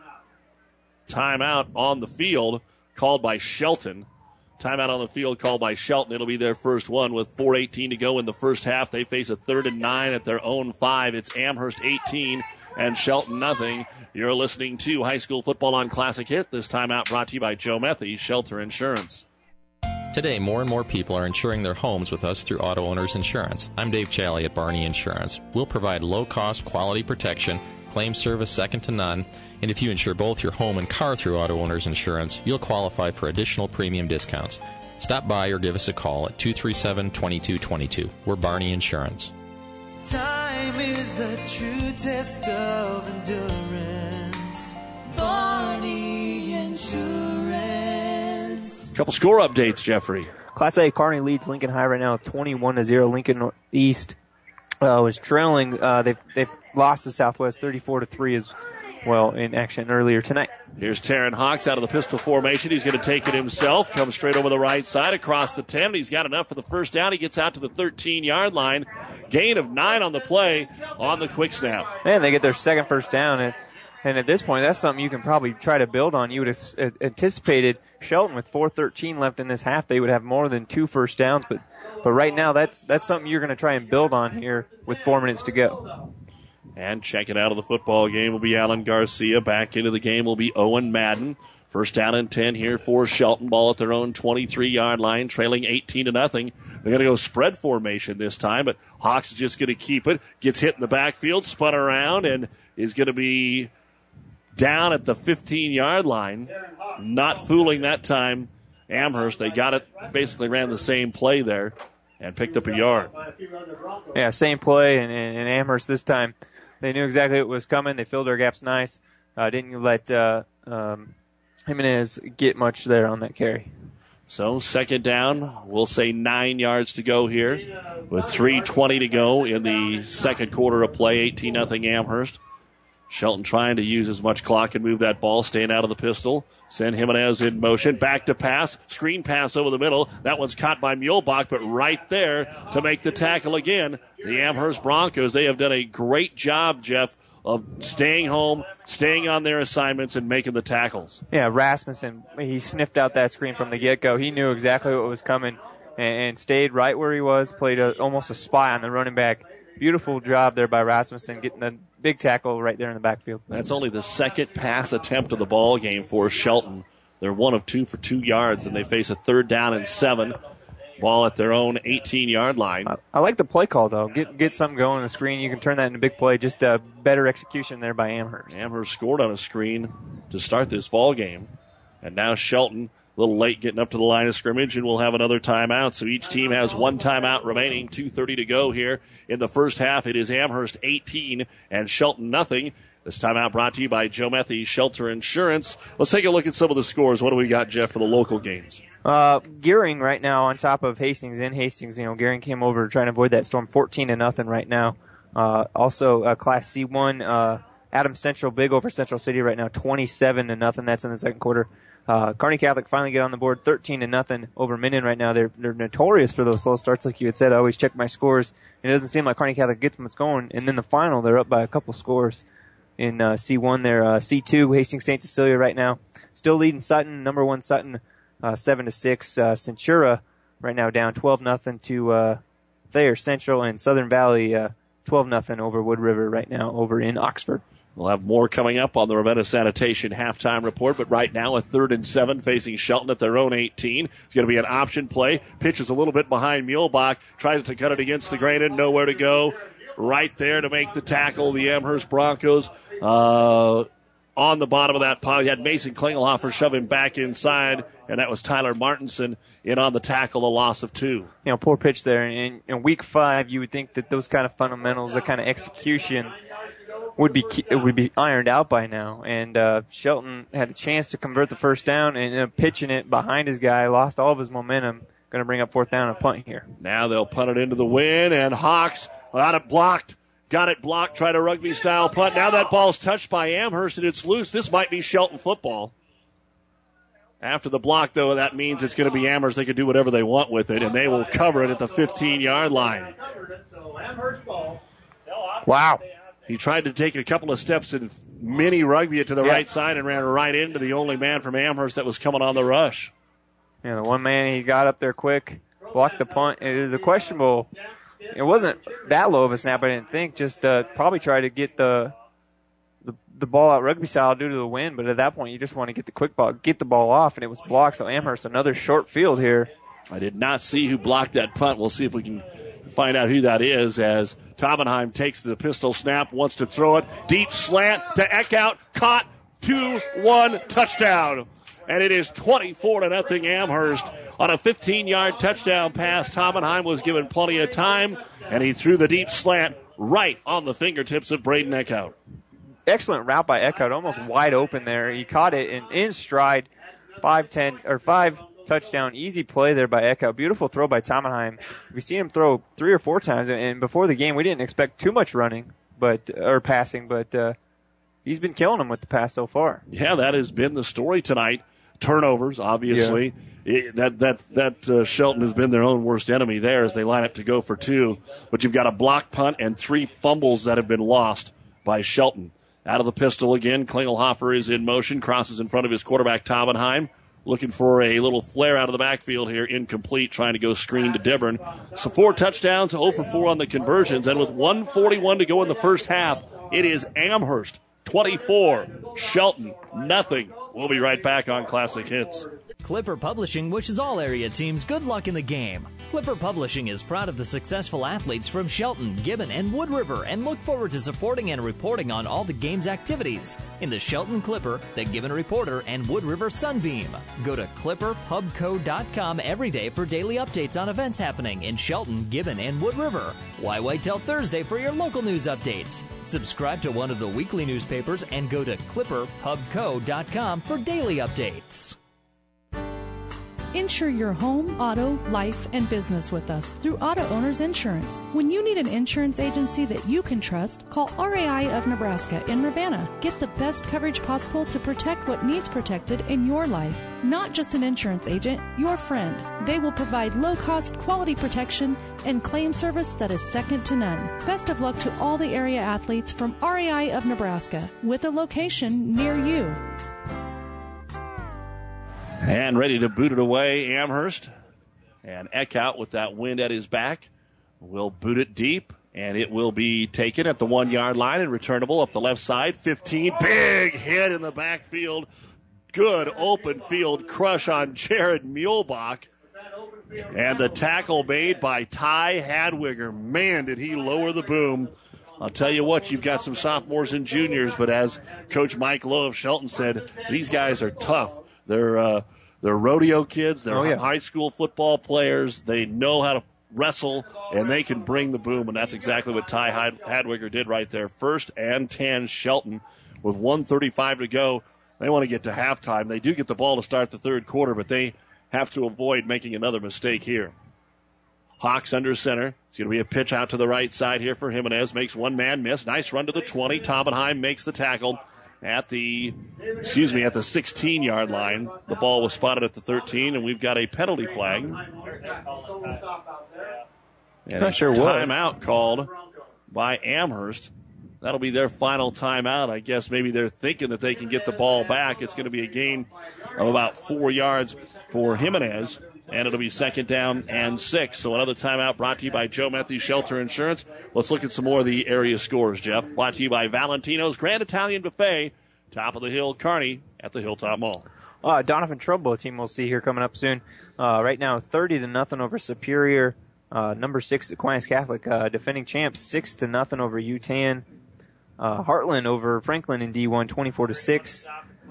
timeout on the field called by Shelton. Timeout on the field called by Shelton. It'll be their first one with four eighteen to go in the first half. They face a third and nine at their own five. It's Amherst eighteen and Shelton nothing. You're listening to High School Football on Classic Hit. This timeout brought to you by Joe Methy, Shelter Insurance. Today, more and more people are insuring their homes with us through Auto Owners Insurance. I'm Dave Challey at Barney Insurance. We'll provide low-cost, quality protection, claim service second to none, and if you insure both your home and car through Auto Owners Insurance, you'll qualify for additional premium discounts. Stop by or give us a call at two three seven, two two two two. We're Barney Insurance. Time is the true test of endurance. Barney Insurance. Couple score updates, Jeffrey. Class A, Kearney leads Lincoln High right now, twenty-one to zero. Lincoln East uh, was trailing. Uh, they've they've lost to Southwest thirty-four to three as well in action earlier tonight. Here's Taryn Hawks out of the pistol formation. He's going to take it himself. Comes straight over the right side across the ten. He's got enough for the first down. He gets out to the thirteen-yard line. Gain of nine on the play on the quick snap. And they get their second first down. And, and at this point, that's something you can probably try to build on. You would have anticipated Shelton with four thirteen left in this half. They would have more than two first downs. But, but right now, that's, that's something you're going to try and build on here with four minutes to go. And checking out of the football game will be Alan Garcia. Back into the game will be Owen Madden. First down and ten here for Shelton. Ball at their own twenty-three-yard line, trailing eighteen to nothing. They're going to go spread formation this time, but Hawks is just going to keep it. Gets hit in the backfield, spun around, and is going to be down at the fifteen-yard line. Not fooling that time. Amherst, they got it, basically ran the same play there and picked up a yard. Yeah, same play, and, and, and Amherst this time, they knew exactly what was coming. They filled their gaps nice. Uh, didn't let uh, um, Jimenez get much there on that carry. So second down, we'll say nine yards to go here with three twenty to go in the second quarter of play, eighteen nothing Amherst. Shelton trying to use as much clock and move that ball, staying out of the pistol. Send Jimenez in motion, back to pass, screen pass over the middle. That one's caught by Muehlbach, but right there to make the tackle again. The Amherst Broncos, they have done a great job, Jeff, of staying home, staying on their assignments, and making the tackles. Yeah, Rasmussen, he sniffed out that screen from the get-go. He knew exactly what was coming and, and stayed right where he was, played a, almost a spy on the running back. beautiful job there by Rasmussen getting the big tackle right there in the backfield. That's only the second pass attempt of the ball game for Shelton. They're one of two for two yards, and they face a third down and seven. Ball at their own eighteen-yard line. I, I like the play call, though. Get get something going on the screen. You can turn that into a big play. Just a better execution there by Amherst. Amherst scored on a screen to start this ball game. And now Shelton, a little late getting up to the line of scrimmage, and we'll have another timeout. So each team has one timeout remaining. two thirty to go here in the first half. It is Amherst eighteen and Shelton nothing. This timeout brought to you by Joe Methy Shelter Insurance. Let's take a look at some of the scores. What do we got, Jeff, for the local games? Uh, Gearing right now on top of Hastings. In Hastings, you know, Gearing came over trying to avoid that storm, fourteen to nothing right now. Uh, also, uh, Class C one, uh, Adams Central big over Central City right now, twenty-seven to nothing. That's in the second quarter. Uh, Kearney Catholic finally get on the board, thirteen to nothing over Minden right now. They're they're notorious for those slow starts, like you had said. I always check my scores. It doesn't seem like Kearney Catholic gets them what's going. And then the final, they're up by a couple scores. In uh, C one, they're uh, C two, Hastings Saint Cecilia right now, still leading Sutton, number one Sutton. Uh, seven to six. Uh, Centura right now down twelve nothing to uh, Thayer Central, and Southern Valley uh, twelve nothing over Wood River right now over in Oxford. We'll have more coming up on the Ravenna Sanitation halftime report, but right now a third and seven facing Shelton at their own eighteen. It's going to be an option play. Pitch is a little bit behind Muehlbach. Tries to cut it against the grain and nowhere to go. Right there to make the tackle. The Amherst Broncos uh, on the bottom of that pile. You had Mason Klingelhofer shove him back inside, and that was Tyler Martinson in on the tackle, a loss of two. You know, poor pitch there. In, in week five, you would think that those kind of fundamentals, that kind of execution would be would be ironed out by now. And uh, Shelton had a chance to convert the first down, and uh, pitching it behind his guy, lost all of his momentum. Going to bring up fourth down and punt here. Now they'll punt it into the wind, and Hawks got it blocked. Got it blocked, tried a rugby-style punt. Now that ball's touched by Amherst, and it's loose. This might be Shelton football. After the block, though, that means it's going to be Amherst. They can do whatever they want with it, and they will cover it at the fifteen-yard line. Wow. He tried to take a couple of steps and mini rugby it to the yeah. right side and ran right into the only man from Amherst that was coming on the rush. Yeah, the one man, he got up there quick, blocked the punt. It was a questionable. It wasn't that low of a snap, I didn't think. Just uh, probably try to get the, the the ball out rugby style due to the wind. But at that point, you just want to get the quick ball, get the ball off, and it was blocked. So Amherst, another short field here. I did not see who blocked that punt. We'll see if we can find out who that is as Taubenheim takes the pistol snap, wants to throw it. Deep slant to Eckhout. Caught. two one touchdown. And it is twenty-four to nothing Amherst. On a fifteen-yard touchdown pass, Taubenheim was given plenty of time, and he threw the deep slant right on the fingertips of Braden Eckhout. Excellent route by Eckhout, almost wide open there. He caught it in, in stride, five ten or five touchdown, easy play there by Eckhout. Beautiful throw by Taubenheim. We see him throw three or four times, and before the game, we didn't expect too much running, but or passing, but uh, he's been killing them with the pass so far. Yeah, that has been the story tonight. Turnovers, obviously. Yeah. It, that that that uh, Shelton has been their own worst enemy there as they line up to go for two. But you've got a block punt and three fumbles that have been lost by Shelton. Out of the pistol again, Klingelhofer is in motion, crosses in front of his quarterback Taubenheim, looking for a little flare out of the backfield here, incomplete, trying to go screen to Dibburn. So four touchdowns, zero for four on the conversions, and with one forty-one to go in the first half, it is Amherst twenty-four, Shelton nothing. We'll be right back on Classic Hits. Clipper Publishing wishes all area teams good luck in the game. Clipper Publishing is proud of the successful athletes from Shelton, Gibbon, and Wood River and look forward to supporting and reporting on all the game's activities in the Shelton Clipper, the Gibbon Reporter, and Wood River Sunbeam. Go to clipper pub co dot com every day for daily updates on events happening in Shelton, Gibbon, and Wood River. Why wait till Thursday for your local news updates? Subscribe to one of the weekly newspapers and go to clipper pub co dot com for daily updates. Insure your home, auto, life, and business with us through Auto Owners Insurance. When you need an insurance agency that you can trust, call R A I of Nebraska in Ravenna. Get the best coverage possible to protect what needs protected in your life. Not just an insurance agent, your friend. They will provide low-cost, quality protection and claim service that is second to none. Best of luck to all the area athletes from R A I of Nebraska with a location near you. And ready to boot it away, Amherst. And Eckhout with that wind at his back will boot it deep. And it will be taken at the one-yard line and returnable up the left side. fifteen, big hit in the backfield. Good open field crush on Jared Muehlbach. And the tackle made by Ty Hadwiger. Man, did he lower the boom. I'll tell you what, you've got some sophomores and juniors, but as Coach Mike Lowe of Shelton said, these guys are tough. They're uh, they're rodeo kids. They're oh, yeah. high school football players. They know how to wrestle, and they can bring the boom, and that's exactly what Ty Had- Hadwiger did right there. First and ten, Shelton with one thirty-five to go. They want to get to halftime. They do get the ball to start the third quarter, but they have to avoid making another mistake here. Hawks under center. It's going to be a pitch out to the right side here for Jimenez. Makes one man miss. Nice run to the twenty. Taubenheim makes the tackle at the, excuse me, at the sixteen-yard line. The ball was spotted at the thirteen, and we've got a penalty flag. And Not sure what. Timeout called by Amherst. That'll be their final timeout. I guess maybe they're thinking that they can get the ball back. It's going to be a gain of about four yards for Jimenez, and it'll be second down and six. So another timeout brought to you by Joe Matthews Shelter Insurance. Let's look at some more of the area scores, Jeff. Brought to you by Valentino's Grand Italian Buffet, top of the hill, Kearney at the Hilltop Mall. Uh, Donovan Trumbull, a team we'll see here coming up soon. Uh, right now, thirty to nothing over Superior. Uh, number six, Aquinas Catholic, uh, defending champs, six to nothing over U T A N. Uh, Heartland over Franklin in D one, twenty-four to six.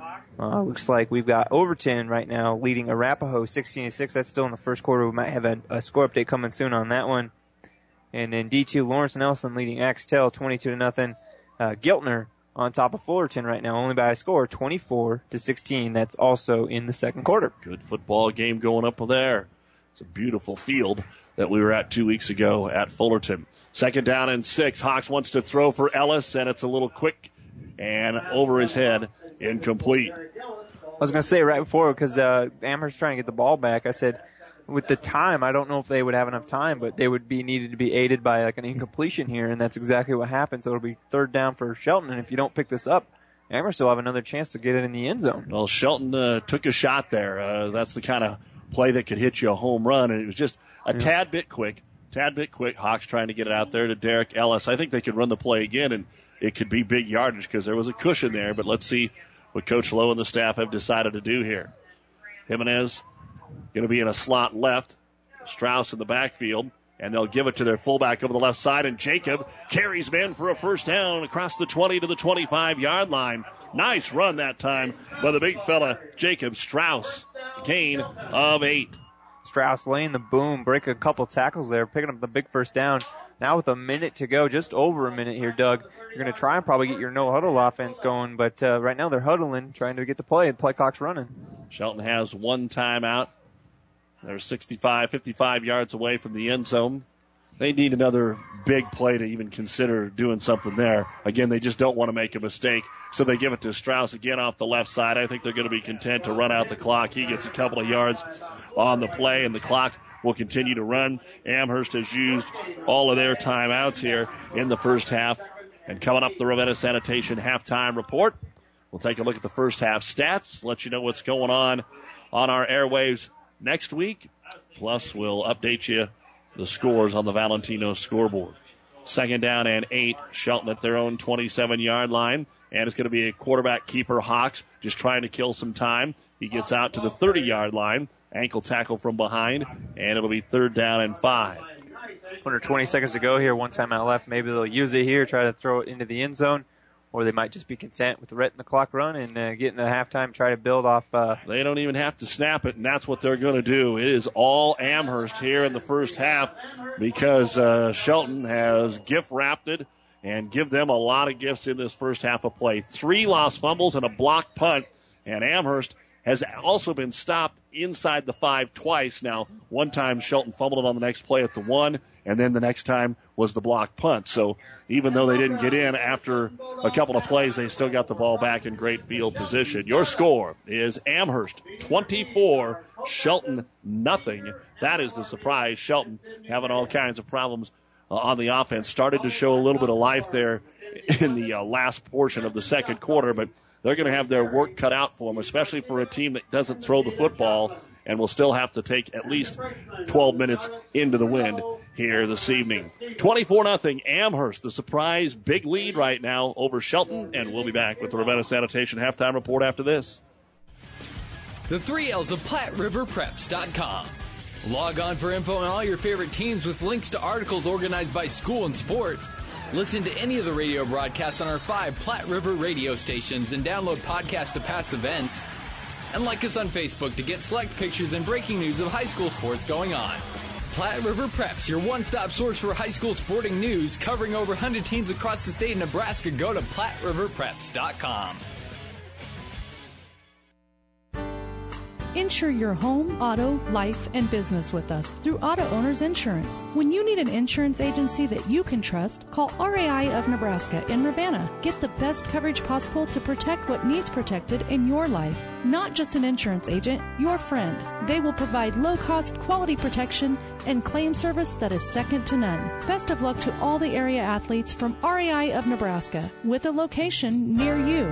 Uh, looks like we've got Overton right now leading Arapahoe sixteen to six. That's still in the first quarter. We might have a, a score update coming soon on that one. And then D two, Lawrence Nelson leading Axtell twenty-two to nothing. Uh, Giltner on top of Fullerton right now, only by a score, twenty-four to sixteen. That's also in the second quarter. Good football game going up there. It's a beautiful field that we were at two weeks ago at Fullerton. Second down and six. Hawks wants to throw for Ellis, and it's a little quick and over his head, incomplete. I was going to say right before, because uh, Amherst trying to get the ball back, I said, with the time, I don't know if they would have enough time, but they would be needed to be aided by like an incompletion here, and that's exactly what happened. So it'll be third down for Shelton, and if you don't pick this up, Amherst will have another chance to get it in the end zone. Well, Shelton uh, took a shot there. Uh, that's the kind of play that could hit you a home run, and it was just a yeah. tad bit quick. Tad bit quick. Hawks trying to get it out there to Derek Ellis. I think they could run the play again, and it could be big yardage because there was a cushion there. But let's see what Coach Lowe and the staff have decided to do here. Jimenez going to be in a slot left. Strauss in the backfield, and they'll give it to their fullback over the left side. And Jacob carries men for a first down across the twenty to the twenty-five-yard line. Nice run that time by the big fella, Jacob Strauss. Gain of eight. Strauss laying the boom, breaking a couple tackles there, picking up the big first down. Now with a minute to go, just over a minute here, Doug, you're going to try and probably get your no-huddle offense going, but uh, right now they're huddling, trying to get the play, and play clock's running. Shelton has one timeout. They're sixty-five, fifty-five yards away from the end zone. They need another big play to even consider doing something there. Again, they just don't want to make a mistake, so they give it to Strauss again off the left side. I think they're going to be content to run out the clock. He gets a couple of yards on the play, and the clock will continue to run. Amherst has used all of their timeouts here in the first half. And coming up, the Ravenna Sanitation halftime report. We'll take a look at the first half stats, let you know what's going on on our airwaves next week. Plus, we'll update you the scores on the Valentino scoreboard. Second down and eight. Shelton at their own twenty-seven-yard line. And it's going to be a quarterback keeper, Hawks, just trying to kill some time. He gets out to the thirty-yard line. Ankle tackle from behind. And it'll be third down and five. Under twenty seconds to go here. One timeout left. Maybe they'll use it here, try to throw it into the end zone. Or they might just be content with letting the clock run and uh, getting to halftime, try to build off. Uh, they don't even have to snap it, and that's what they're going to do. It is all Amherst here in the first half because uh, Shelton has gift-wrapped it and give them a lot of gifts in this first half of play. Three lost fumbles and a blocked punt, and Amherst has also been stopped inside the five twice. Now, one time Shelton fumbled it on the next play at the one, and then the next time was the blocked punt. So even though they didn't get in after a couple of plays, they still got the ball back in great field position. Your score is Amherst twenty-four, Shelton nothing. That is the surprise. Shelton having all kinds of problems uh, on the offense. Started to show a little bit of life there in the uh, last portion of the second quarter, but they're going to have their work cut out for them, especially for a team that doesn't throw the football and will still have to take at least twelve minutes into the wind here this evening. twenty-four nothing Amherst, the surprise big lead right now over Shelton, and we'll be back with the Ravenna Sanitation halftime report after this. The three L's of Platte River Preps dot com. Log on for info on all your favorite teams with links to articles organized by school and sport. Listen to any of the radio broadcasts on our five Platte River radio stations and download podcasts to past events. And like us on Facebook to get select pictures and breaking news of high school sports going on. Platte River Preps, your one-stop source for high school sporting news, covering over one hundred teams across the state of Nebraska. Go to Platte River Preps dot com. Insure your home, auto, life, and business with us through Auto Owners Insurance. When you need an insurance agency that you can trust, call R A I of Nebraska in Ravenna. Get the best coverage possible to protect what needs protected in your life. Not just an insurance agent, your friend. They will provide low-cost, quality protection and claim service that is second to none. Best of luck to all the area athletes from R A I of Nebraska, with a location near you.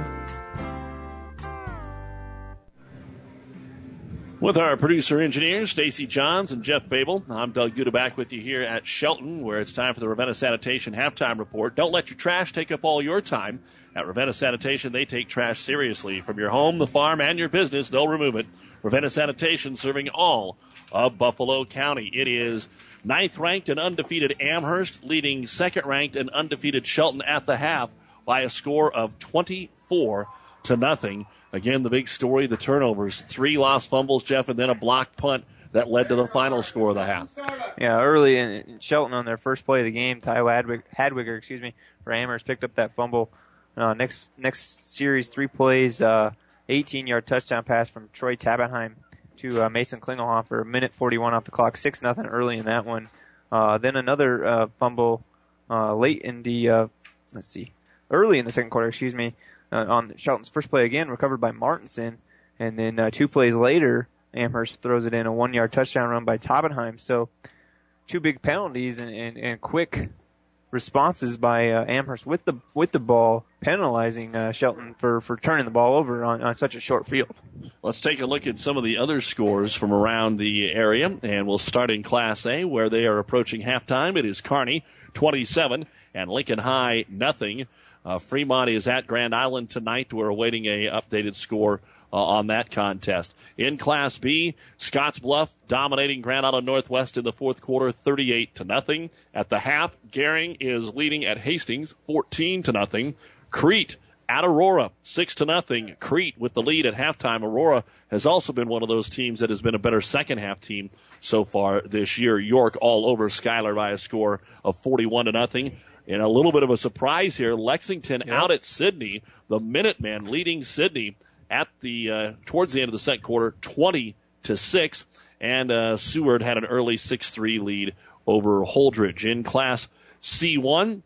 With our producer-engineers, Stacy Johns and Jeff Babel, I'm Doug Guda back with you here at Shelton, where it's time for the Ravenna Sanitation halftime report. Don't let your trash take up all your time. At Ravenna Sanitation, they take trash seriously. From your home, the farm, and your business, they'll remove it. Ravenna Sanitation serving all of Buffalo County. It is ninth-ranked and undefeated Amherst, leading second-ranked and undefeated Shelton at the half by a score of twenty-four to nothing. Again, the big story, the turnovers. Three lost fumbles, Jeff, and then a blocked punt that led to the final score of the half. Yeah, early in Shelton on their first play of the game, Ty Hadwig, Hadwiger, excuse me, for Amherst picked up that fumble. Uh, next next series, three plays, uh, eighteen-yard touchdown pass from Troy Tabenheim to uh, Mason Klingelhofer, a minute forty-one off the clock, six nothing early in that one. Uh, then another uh, fumble uh, late in the, uh, let's see, early in the second quarter, excuse me, Uh, on Shelton's first play again, recovered by Martinson. And then uh, two plays later, Amherst throws it in, a one-yard touchdown run by Tabenheim. So two big penalties and, and, and quick responses by uh, Amherst with the with the ball, penalizing uh, Shelton for, for turning the ball over on, on such a short field. Let's take a look at some of the other scores from around the area, and we'll start in Class A, where they are approaching halftime. It is Kearney, twenty-seven, and Lincoln High, nothing. Uh, Fremont is at Grand Island tonight. We're awaiting a updated score uh, on that contest. In Class B, Scottsbluff dominating Grand Island Northwest in the fourth quarter, thirty-eight to nothing. At the half, Gering is leading at Hastings, fourteen to nothing. Crete at Aurora, six to nothing. Crete with the lead at halftime. Aurora has also been one of those teams that has been a better second half team so far this year. York all over Schuyler by a score of forty-one to nothing. And a little bit of a surprise here, Lexington yep. out at Sidney, the Minutemen leading Sidney at the uh, towards the end of the second quarter, twenty to six, and uh, Seward had an early six three lead over Holdridge. In Class C one,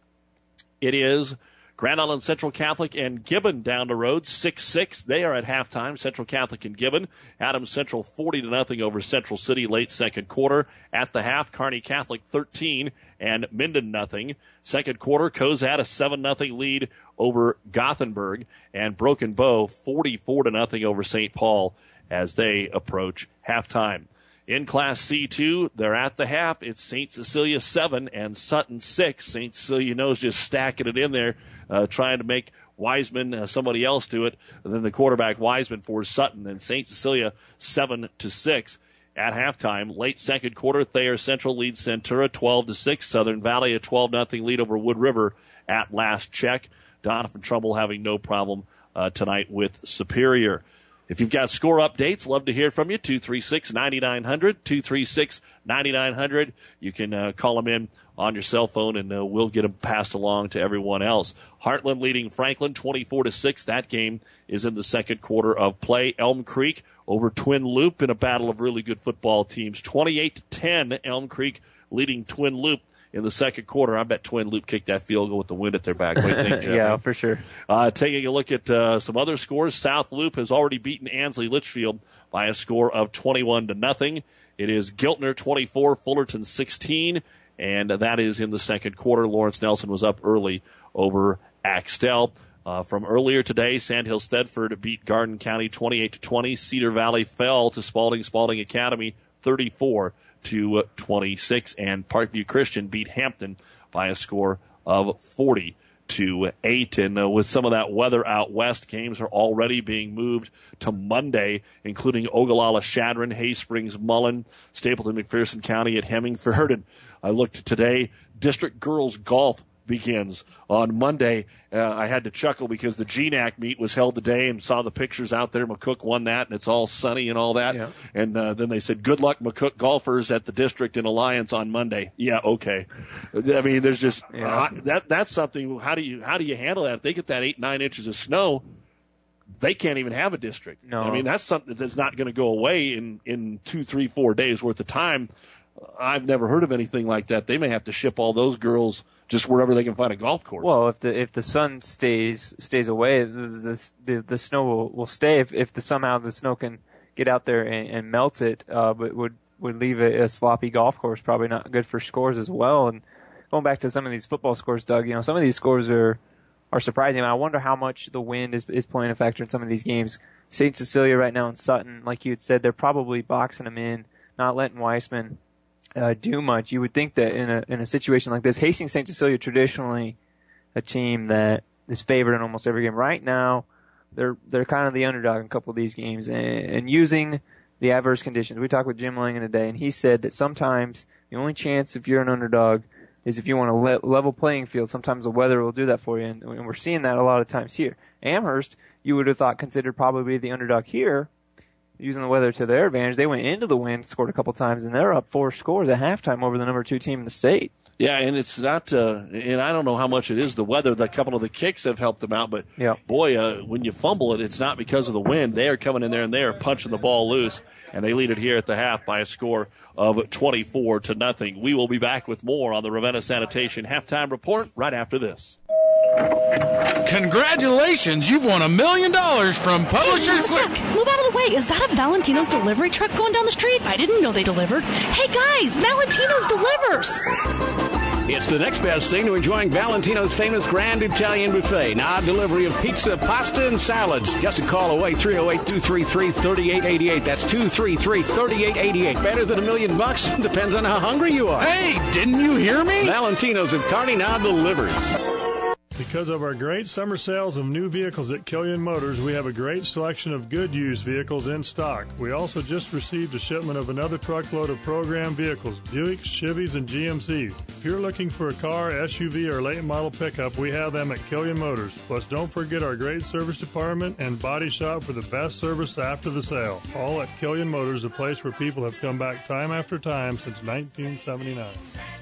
it is Grand Island Central Catholic and Gibbon down the road, six six. They are at halftime, Central Catholic and Gibbon. Adams Central forty to nothing over Central City late second quarter. At the half, Kearney Catholic thirteen and Minden nothing. Second quarter, Cozad a seven nothing lead over Gothenburg, and Broken Bow forty-four to nothing over Saint Paul as they approach halftime. In Class C two, they're at the half. It's Saint Cecilia seven and Sutton six. Saint Cecilia knows just stacking it in there, uh, trying to make Wiseman uh, somebody else do it. And then the quarterback Wiseman for Sutton, and Saint Cecilia seven to six. At halftime, late second quarter, Thayer Central leads Centura twelve to six. Southern Valley a twelve nothing lead over Wood River at last check. Donovan Trumbull having no problem uh, tonight with Superior. If you've got score updates, love to hear from you. two three six, nine nine hundred, two three six, nine nine hundred. You can uh, call them in on your cell phone, and uh, we'll get them passed along to everyone else. Heartland leading Franklin twenty-four to six. That game is in the second quarter of play. Elm Creek over Twin Loop in a battle of really good football teams. twenty-eight to ten, Elm Creek leading Twin Loop in the second quarter. I bet Twin Loop kicked that field goal with the wind at their back. What do you think, Jeff? Yeah, for sure. Uh, taking a look at uh, some other scores, South Loop has already beaten Ansley Litchfield by a score of twenty-one to nothing. It is Giltner twenty-four, Fullerton sixteen, and that is in the second quarter. Lawrence Nelson was up early over Axtell. Uh, from earlier today, Sandhill Stedford beat Garden County twenty-eight to twenty. Cedar Valley fell to Spalding Spalding Academy thirty-four to twenty-six. And Parkview Christian beat Hampton by a score of forty to eight. And uh, with some of that weather out west, games are already being moved to Monday, including Ogallala, Shadron, Hay Springs, Mullen, Stapleton, McPherson County at Hemingford. And I looked today, District Girls Golf begins on Monday. Uh, I had to chuckle because the G NAC meet was held today and saw the pictures out there. McCook won that, and it's all sunny and all that. Yeah. And uh, then they said, good luck, McCook golfers at the District and Alliance on Monday. Yeah, okay. I mean, there's just yeah. uh, that. That's something. How do you how do you handle that? If they get that eight, nine inches of snow, they can't even have a district. No. I mean, that's something that's not going to go away in, in two, three, four days worth of time. I've never heard of anything like that. They may have to ship all those girls just wherever they can find a golf course. Well, if the if the sun stays stays away, the the, the snow will, will stay. If if the, somehow the snow can get out there and, and melt it, uh, but would would leave a, a sloppy golf course. Probably not good for scores as well. And going back to some of these football scores, Doug, you know, some of these scores are are surprising. I wonder how much the wind is is playing a factor in some of these games. Saint Cecilia right now in Sutton, like you had said, they're probably boxing them in, not letting Weissman Uh, do much. You would think that in a in a situation like this, Hastings Saint Cecilia traditionally a team that is favored in almost every game. Right now, they're they're kind of the underdog in a couple of these games, and, and using the adverse conditions. We talked with Jim Langan today, and he said that sometimes the only chance if you're an underdog is if you want a le- level playing field. Sometimes the weather will do that for you, and, and we're seeing that a lot of times here. Amherst, you would have thought considered probably the underdog here, using the weather to their advantage. They went into the wind, scored a couple times, and they're up four scores at halftime over the number two team in the state. Yeah, and it's not, uh, and I don't know how much it is the weather. The couple of the kicks have helped them out, but yeah. boy, uh, when you fumble it, it's not because of the wind. They are coming in there and they are punching the ball loose, and they lead it here at the half by a score of twenty-four to nothing. We will be back with more on the Ravenna Sanitation halftime report right after this. Congratulations, you've won a million dollars from Publishers Hey, Clicks. Move out of the way. Is that a Valentino's delivery truck going down the street? I didn't know they delivered. Hey, guys, Valentino's delivers. It's the next best thing to enjoying Valentino's famous Grand Italian Buffet. Now, delivery of pizza, pasta, and salads. Just a call away, three oh eight, two three three, three eight eight eight. That's two three three, three eight eight eight. Better than a million bucks? Depends on how hungry you are. Hey, didn't you hear me? Valentino's of Kearney now delivers. Because of our great summer sales of new vehicles at Killian Motors, we have a great selection of good used vehicles in stock. We also just received a shipment of another truckload of program vehicles, Buicks, Chevys, and G M Cs. If you're looking for a car, S U V, or late model pickup, we have them at Killian Motors. Plus, don't forget our great service department and body shop for the best service after the sale. All at Killian Motors, a place where people have come back time after time since nineteen seventy-nine.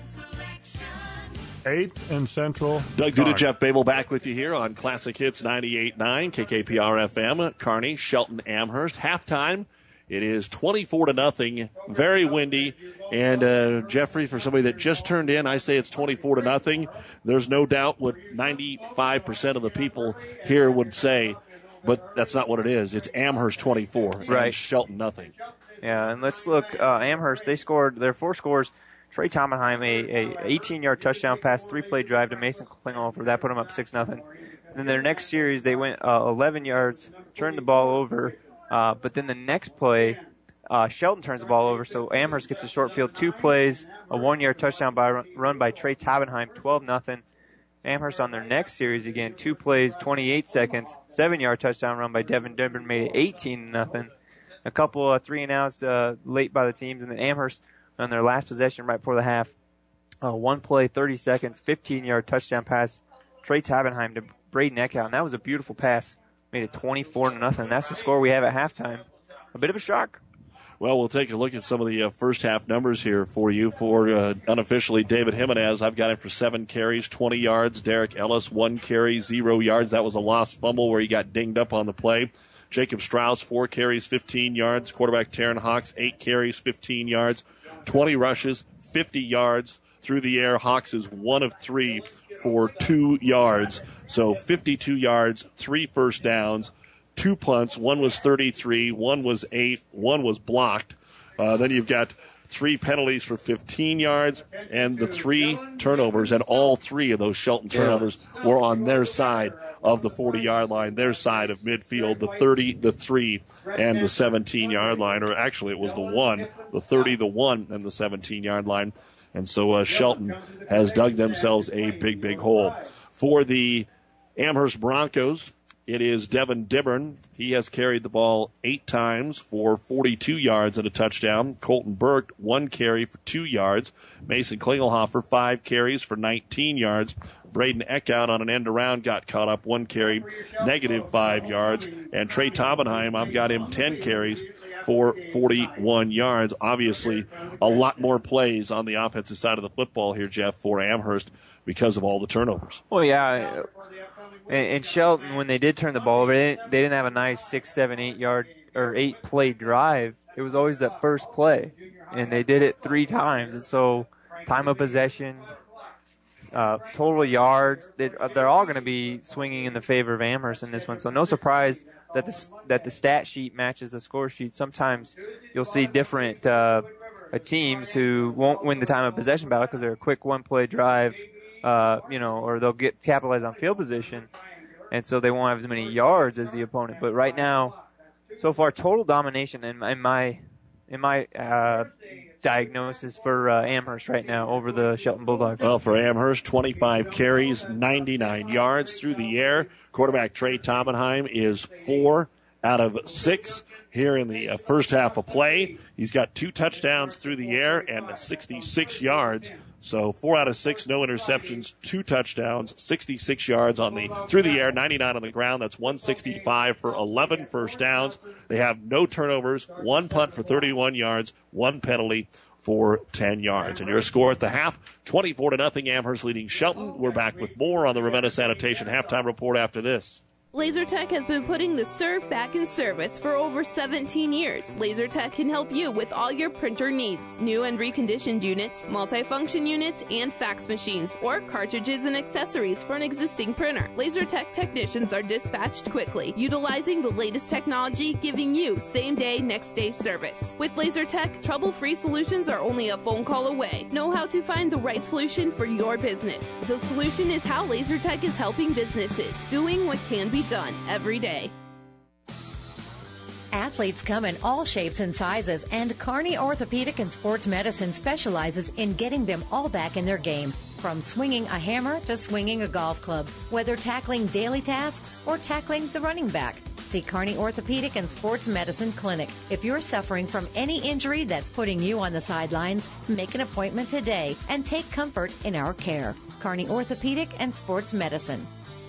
eighth and Central. Doug Duda, Jeff Babel back with you here on Classic Hits ninety-eight point nine, K K P R F M, Kearney, Shelton, Amherst. Halftime, it is twenty-four to nothing, very windy. And, uh, Jeffrey, for somebody that just turned in, I say it's twenty-four to nothing. There's no doubt what ninety-five percent of the people here would say, but that's not what it is. It's Amherst twenty-four, right. And Shelton nothing. Yeah, and let's look, uh, Amherst, they scored their four scores. Trey Tomenheim, a, a eighteen-yard touchdown pass, three-play drive to Mason Klinghoffer. That put them up six nothing. Then their next series, they went uh, eleven yards, turned the ball over. Uh, but then the next play, uh, Shelton turns the ball over, so Amherst gets a short field, two plays, a one-yard touchdown by run by Trey Tomenheim, twelve nothing. Amherst on their next series again, two plays, twenty-eight seconds, seven-yard touchdown run by Devin Denver, made it eighteen nothing. A couple uh, three and outs uh, late by the teams, and then Amherst on their last possession right before the half, uh, one play, thirty seconds, fifteen-yard touchdown pass, Trey Tomenheim to Braden Eckhout, and that was a beautiful pass. Made it twenty-four to nothing. That's the score we have at halftime. A bit of a shock. Well, we'll take a look at some of the uh, first half numbers here for you. For uh, unofficially, David Jimenez, I've got him for seven carries, twenty yards. Derek Ellis, one carry, zero yards. That was a lost fumble where he got dinged up on the play. Jacob Strauss, four carries, fifteen yards. Quarterback Taryn Hawks, eight carries, fifteen yards. twenty rushes, fifty yards through the air. Hawks is one of three for two yards. So fifty-two yards, three first downs, two punts. One was thirty-three, one was eight, one was blocked. Uh, then you've got three penalties for fifteen yards and the three turnovers, and all three of those Shelton turnovers were on their side of the forty-yard line, their side of midfield, the thirty, the three, and the seventeen-yard line. Or actually, it was the one, the thirty, the one, and the seventeen-yard line. And so uh, Shelton has dug themselves a big, big hole. For the Amherst Broncos, it is Devin Dibburn. He has carried the ball eight times for forty-two yards and a touchdown. Colton Burke, one carry for two yards. Mason Klingelhofer, five carries for nineteen yards. Braden Eckhout on an end around got caught up, one carry, negative five yards. And Trey Taubenheim, I've got him ten carries for forty-one yards. Obviously, a lot more plays on the offensive side of the football here, Jeff, for Amherst because of all the turnovers. Well, yeah. And Shelton, when they did turn the ball over, they didn't, they didn't have a nice six, seven, eight yard or eight play drive. It was always that first play, and they did it three times. And so, time of possession, uh, total yards, they, they're all going to be swinging in the favor of Amherst in this one. So, no surprise that the that the stat sheet matches the score sheet. Sometimes you'll see different uh, teams who won't win the time of possession battle because they're a quick one play drive. Uh, you know, or they'll get capitalized on field position, and so they won't have as many yards as the opponent. But right now, so far, total domination in, in my in my uh, diagnosis for uh, Amherst right now over the Shelton Bulldogs. Well, for Amherst, twenty-five carries, ninety-nine yards through the air. Quarterback Trey Taubenheim is four out of six here in the uh, first half of play. He's got two touchdowns through the air and sixty-six yards. So four out of six, no interceptions, two touchdowns, sixty-six yards on the through the air, ninety-nine on the ground. That's one sixty-five for eleven first downs. They have no turnovers, one punt for thirty-one yards, one penalty for ten yards. And your score at the half, twenty-four to nothing, Amherst leading Shelton. We're back with more on the Ravenna Sanitation halftime report after this. LaserTech has been putting the surf back in service for over seventeen years. LaserTech can help you with all your printer needs. New and reconditioned units, multifunction units, and fax machines, or cartridges and accessories for an existing printer. LaserTech technicians are dispatched quickly, utilizing the latest technology, giving you same-day, next-day service. With LaserTech, trouble-free solutions are only a phone call away. Know how to find the right solution for your business. The solution is how LaserTech is helping businesses, doing what can be done every day. Athletes come in all shapes and sizes, and Kearney Orthopedic and Sports Medicine specializes in getting them all back in their game. From swinging a hammer to swinging a golf club, whether tackling daily tasks or tackling the running back. See Kearney Orthopedic and Sports Medicine Clinic. If you're suffering from any injury that's putting you on the sidelines, make an appointment today and take comfort in our care. Kearney Orthopedic and Sports Medicine.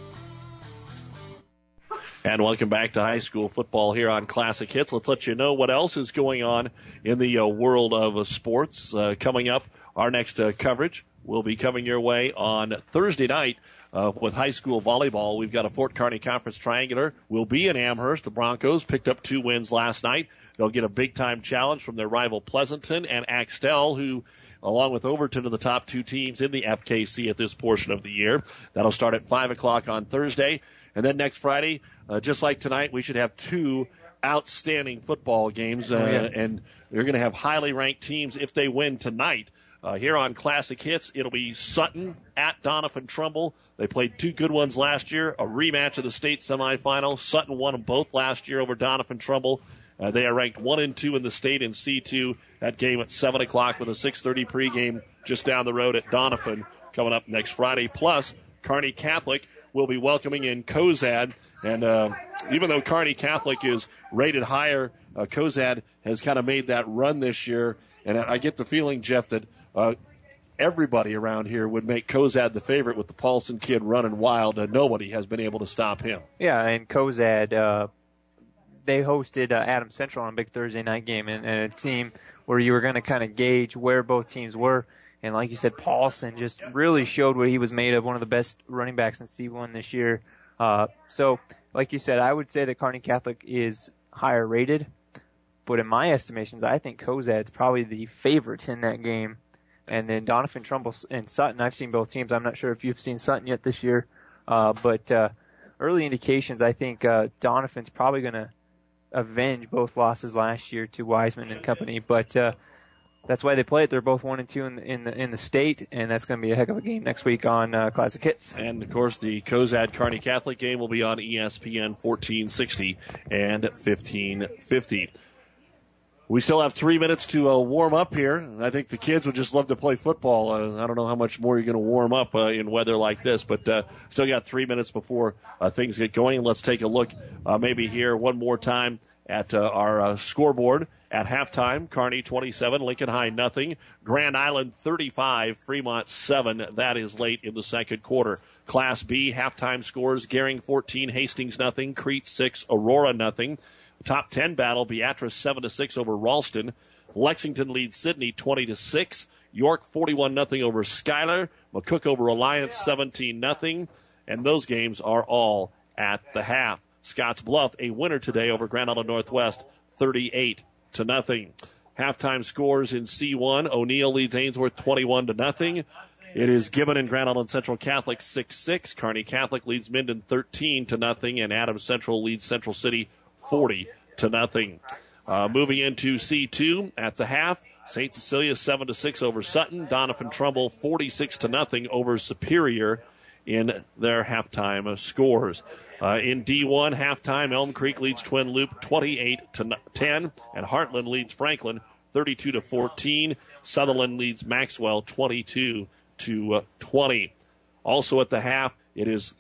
And welcome back to high school football here on Classic Hits. Let's let you know what else is going on in the uh, world of uh, sports. Uh, coming up, our next uh, coverage will be coming your way on Thursday night uh, with high school volleyball. We've got a Fort Kearney Conference Triangular. We'll be in Amherst. The Broncos picked up two wins last night. They'll get a big-time challenge from their rival Pleasanton and Axtell, who, along with Overton, are the top two teams in the F K C at this portion of the year. That'll start at five o'clock on Thursday. And then next Friday, uh, just like tonight, we should have two outstanding football games. Uh, oh, yeah. And they're going to have highly ranked teams if they win tonight. Uh, here on Classic Hits, it'll be Sutton at Doniphan Trumbull. They played two good ones last year, a rematch of the state semifinal. Sutton won them both last year over Doniphan Trumbull. Uh, they are ranked one and two in the state in C two. That game at seven o'clock with a six thirty pregame just down the road at Doniphan coming up next Friday. Plus, Kearney Catholic will be welcoming in Cozad. And uh, even though Kearney Catholic is rated higher, uh, Cozad has kind of made that run this year. And I get the feeling, Jeff, that uh, everybody around here would make Cozad the favorite with the Paulson kid running wild. Uh, nobody has been able to stop him. Yeah, and Cozad, uh, they hosted uh, Adams Central on a big Thursday night game, and, and a team where you were going to kind of gauge where both teams were. And like you said, Paulson just really showed what he was made of, one of the best running backs in C one this year. Uh, so, like you said, I would say that Kearney Catholic is higher rated. But in my estimations, I think Cozad's probably the favorite in that game. And then Doniphan Trumbull and Sutton, I've seen both teams. I'm not sure if you've seen Sutton yet this year. Uh, but uh, early indications, I think uh, Doniphan's probably going to avenge both losses last year to Wiseman and company. But uh, that's why they play it. They're both one and two in the, in the, in the state, and that's going to be a heck of a game next week on uh, Classic Hits. And, of course, the Cozad Kearney Catholic game will be on E S P N fourteen sixty and fifteen fifty. We still have three minutes to uh, warm up here. I think the kids would just love to play football. Uh, I don't know how much more you're going to warm up uh, in weather like this, but uh, still got three minutes before uh, things get going. Let's take a look uh, maybe here one more time at uh, our uh, scoreboard. At halftime, Kearney twenty-seven, Lincoln High nothing, Grand Island thirty-five, Fremont seven. That is late in the second quarter. Class B halftime scores: Gering fourteen, Hastings nothing, Crete six, Aurora nothing. Top ten battle: Beatrice seven to six over Ralston. Lexington leads Sidney twenty to six. York forty-one nothing over Schuyler. McCook over Alliance seventeen nothing. And those games are all at the half. Scotts Bluff a winner today over Grand Island Northwest thirty-eight to nothing. Halftime scores in C one: O'Neill leads Ainsworth twenty-one to nothing. It is Gibbon and Grand Island Central Catholic six six. Kearney Catholic leads Minden thirteen to nothing, and Adams Central leads Central City forty to nothing. Uh, moving into C two at the half, Saint Cecilia seven to six over Sutton. Donovan Trumbull forty-six to nothing over Superior in their halftime scores. Uh, in D one halftime, Elm Creek leads Twin Loop twenty-eight to ten, and Heartland leads Franklin thirty-two to fourteen. Sutherland leads Maxwell twenty-two to twenty. Also at the half, it is.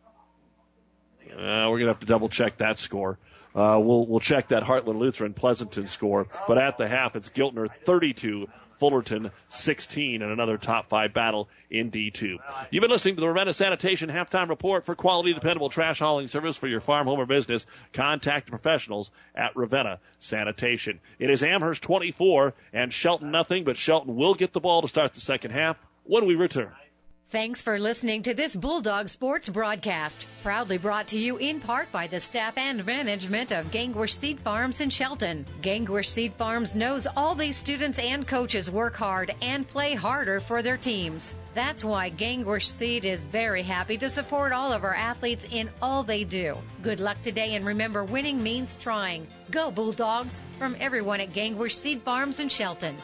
Uh, we're gonna have to double check that score. Uh, we'll we'll check that Heartland Lutheran Pleasanton score. But at the half, it's Giltner thirty-two, Fullerton sixteen, and another top five battle in D two. You've been listening to the Ravenna Sanitation Halftime Report. For quality, dependable trash hauling service for your farm, home, or business, contact the professionals at Ravenna Sanitation. It is Amherst twenty-four and Shelton nothing, but Shelton will get the ball to start the second half when we return. Thanks for listening to this Bulldog Sports broadcast, proudly brought to you in part by the staff and management of Gangwish Seed Farms in Shelton. Gangwish Seed Farms knows all these students and coaches work hard and play harder for their teams. That's why Gangwish Seed is very happy to support all of our athletes in all they do. Good luck today, and remember, winning means trying. Go Bulldogs, from everyone at Gangwish Seed Farms in Shelton.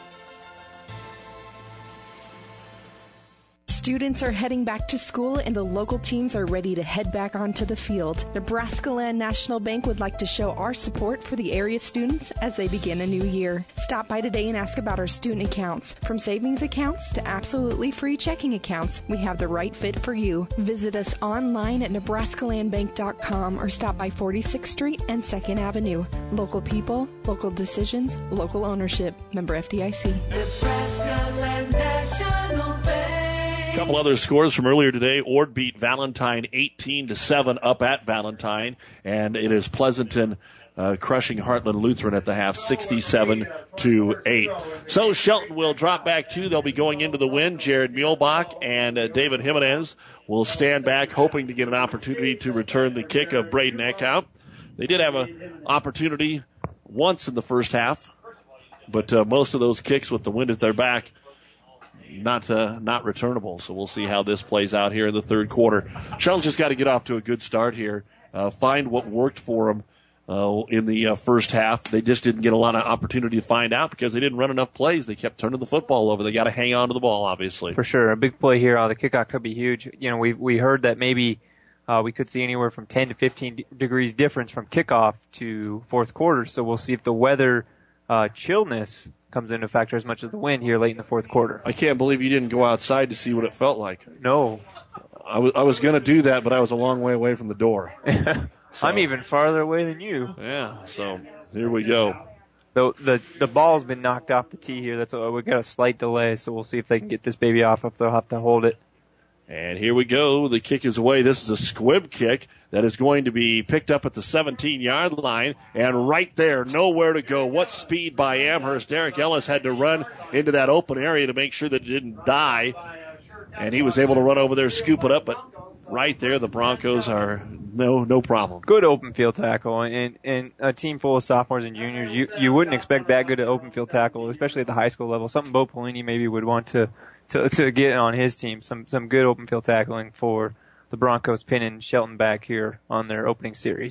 Students are heading back to school and the local teams are ready to head back onto the field. Nebraska Land National Bank would like to show our support for the area students as they begin a new year. Stop by today and ask about our student accounts. From savings accounts to absolutely free checking accounts, we have the right fit for you. Visit us online at nebraska land bank dot com or stop by forty-sixth Street and second Avenue. Local people, local decisions, local ownership. Member F D I C. Nebraska Land National Bank. A couple other scores from earlier today. Ord beat Valentine eighteen to seven up at Valentine, and it is Pleasanton uh, crushing Heartland Lutheran at the half, sixty-seven to eight. So Shelton will drop back two. They'll be going into the win. Jared Muehlbach and uh, David Jimenez will stand back, hoping to get an opportunity to return the kick of Braden Eckhout. They did have an opportunity once in the first half, but uh, most of those kicks with the wind at their back, not uh, not returnable. So we'll see how this plays out here in the third quarter. Shelton's just got to get off to a good start here, uh, find what worked for them uh, in the uh, first half. They just didn't get a lot of opportunity to find out because they didn't run enough plays. They kept turning the football over. They got to hang on to the ball, obviously. For sure. A big play here. Uh, the kickoff could be huge. You know, we we heard that maybe uh, we could see anywhere from ten to fifteen d- degrees difference from kickoff to fourth quarter. So we'll see if the weather uh, chillness comes into factor as much as the wind here late in the fourth quarter. I can't believe you didn't go outside to see what it felt like. No. I was, I was going to do that, but I was a long way away from the door. So. I'm even farther away than you. Yeah, so here we go. The, the the ball's been knocked off the tee here. That's why we got a slight delay, so we'll see if they can get this baby off, if they'll have to hold it. And here we go. The kick is away. This is a squib kick that is going to be picked up at the seventeen-yard line. And right there, nowhere to go. What speed by Amherst. Derek Ellis had to run into that open area to make sure that it didn't die. And he was able to run over there, scoop it up. But right there, the Broncos are no no problem. Good open field tackle. And, and a team full of sophomores and juniors, you, you wouldn't expect that good an open field tackle, especially at the high school level. Something Bo Pelini maybe would want to To, to get on his team, some some good open field tackling for the Broncos, pinning Shelton back here on their opening series.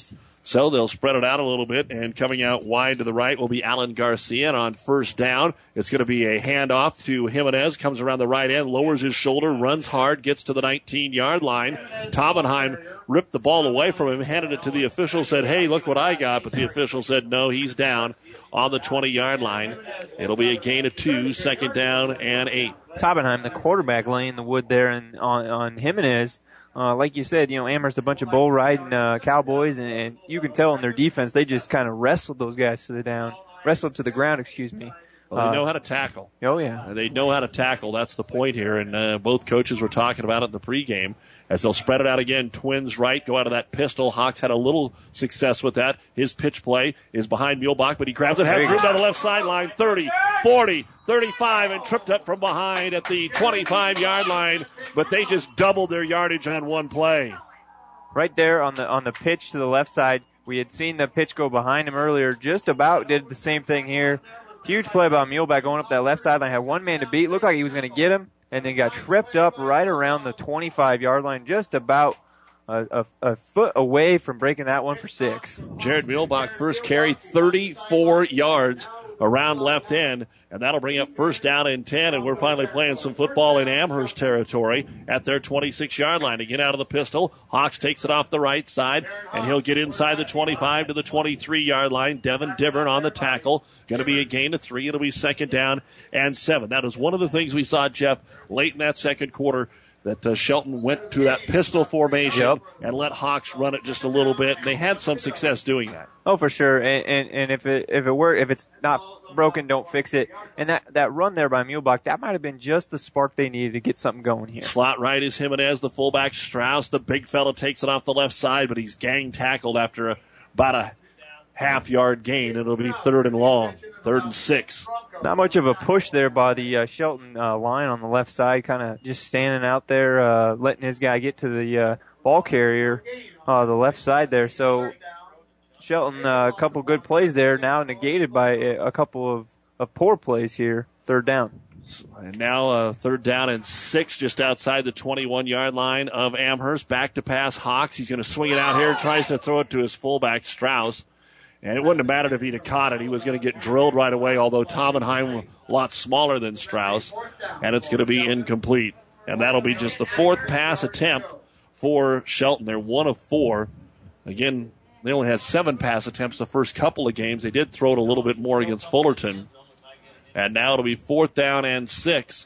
So they'll spread it out a little bit, and coming out wide to the right will be Alan Garcia. And on first down, it's going to be a handoff to Jimenez, comes around the right end, lowers his shoulder, runs hard, gets to the nineteen-yard line. Taubenheim ripped the ball away from him, handed it to the official, said, hey, look what I got. But the official said, no, he's down on the twenty-yard line. It'll be a gain of two, second down and eight. Taubenheim, the quarterback, laying the wood there and on, on Jimenez. Uh, like you said, you know, Amherst a bunch of bull riding uh, Cowboys, and, and you can tell in their defense they just kind of wrestled those guys to the down, wrestled to the ground. Excuse me. Well, they uh, know how to tackle. Oh yeah, they know how to tackle. That's the point here, and uh, both coaches were talking about it in the pregame. As they'll spread it out again, Twins right, go out of that pistol. Hawks had a little success with that. His pitch play is behind Muehlbach, but he grabs it, has room down the left sideline, thirty, forty, thirty-five, and tripped up from behind at the twenty-five-yard line, but they just doubled their yardage on one play. Right there on the on the pitch to the left side, we had seen the pitch go behind him earlier, just about did the same thing here. Huge play by Muehlbach going up that left sideline, had one man to beat, looked like he was going to get him, and then got tripped up right around the twenty-five-yard line, just about a, a, a foot away from breaking that one for six. Jared Muehlbach first carry, thirty-four yards around left end, and that'll bring up first down and ten, and we're finally playing some football in Amherst territory at their twenty-six-yard line. Again, out of the pistol, Hawks takes it off the right side, and he'll get inside the twenty-five to the twenty-three-yard line. Devin Divern on the tackle. Going to be a gain of three. It'll be second down and seven. That is one of the things we saw, Jeff, late in that second quarter, that uh, Shelton went to that pistol formation yep. and let Hawks run it just a little bit. They had some success doing that. Oh, for sure. And and, and if it if it were if it's not broken, don't fix it. And that, that run there by Muehlbach, that might have been just the spark they needed to get something going here. Slot right is Jimenez, the fullback. Strauss, the big fella, takes it off the left side, but he's gang tackled after a, about a half yard gain. It'll be third and long, third and six. Not much of a push there by the uh, Shelton uh, line on the left side, kind of just standing out there, uh, letting his guy get to the uh, ball carrier, uh, the left side there. So Shelton, uh, a couple good plays there, now negated by a couple of, of poor plays here, third down. And now uh, third down and six just outside the twenty-one-yard line of Amherst. Back to pass Hawks. He's going to swing it out here, tries to throw it to his fullback, Strauss. And it wouldn't have mattered if he'd have caught it. He was going to get drilled right away, although Taubenheim a lot smaller than Strauss. And it's going to be incomplete. And that'll be just the fourth pass attempt for Shelton. They're one of four. Again, they only had seven pass attempts the first couple of games. They did throw it a little bit more against Fullerton. And now it'll be fourth down and six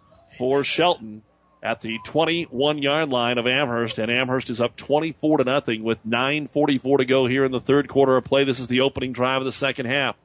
for Shelton at the twenty-one-yard line of Amherst, and Amherst is up twenty-four to nothing with nine forty-four to go here in the third quarter of play. This is the opening drive of the second half.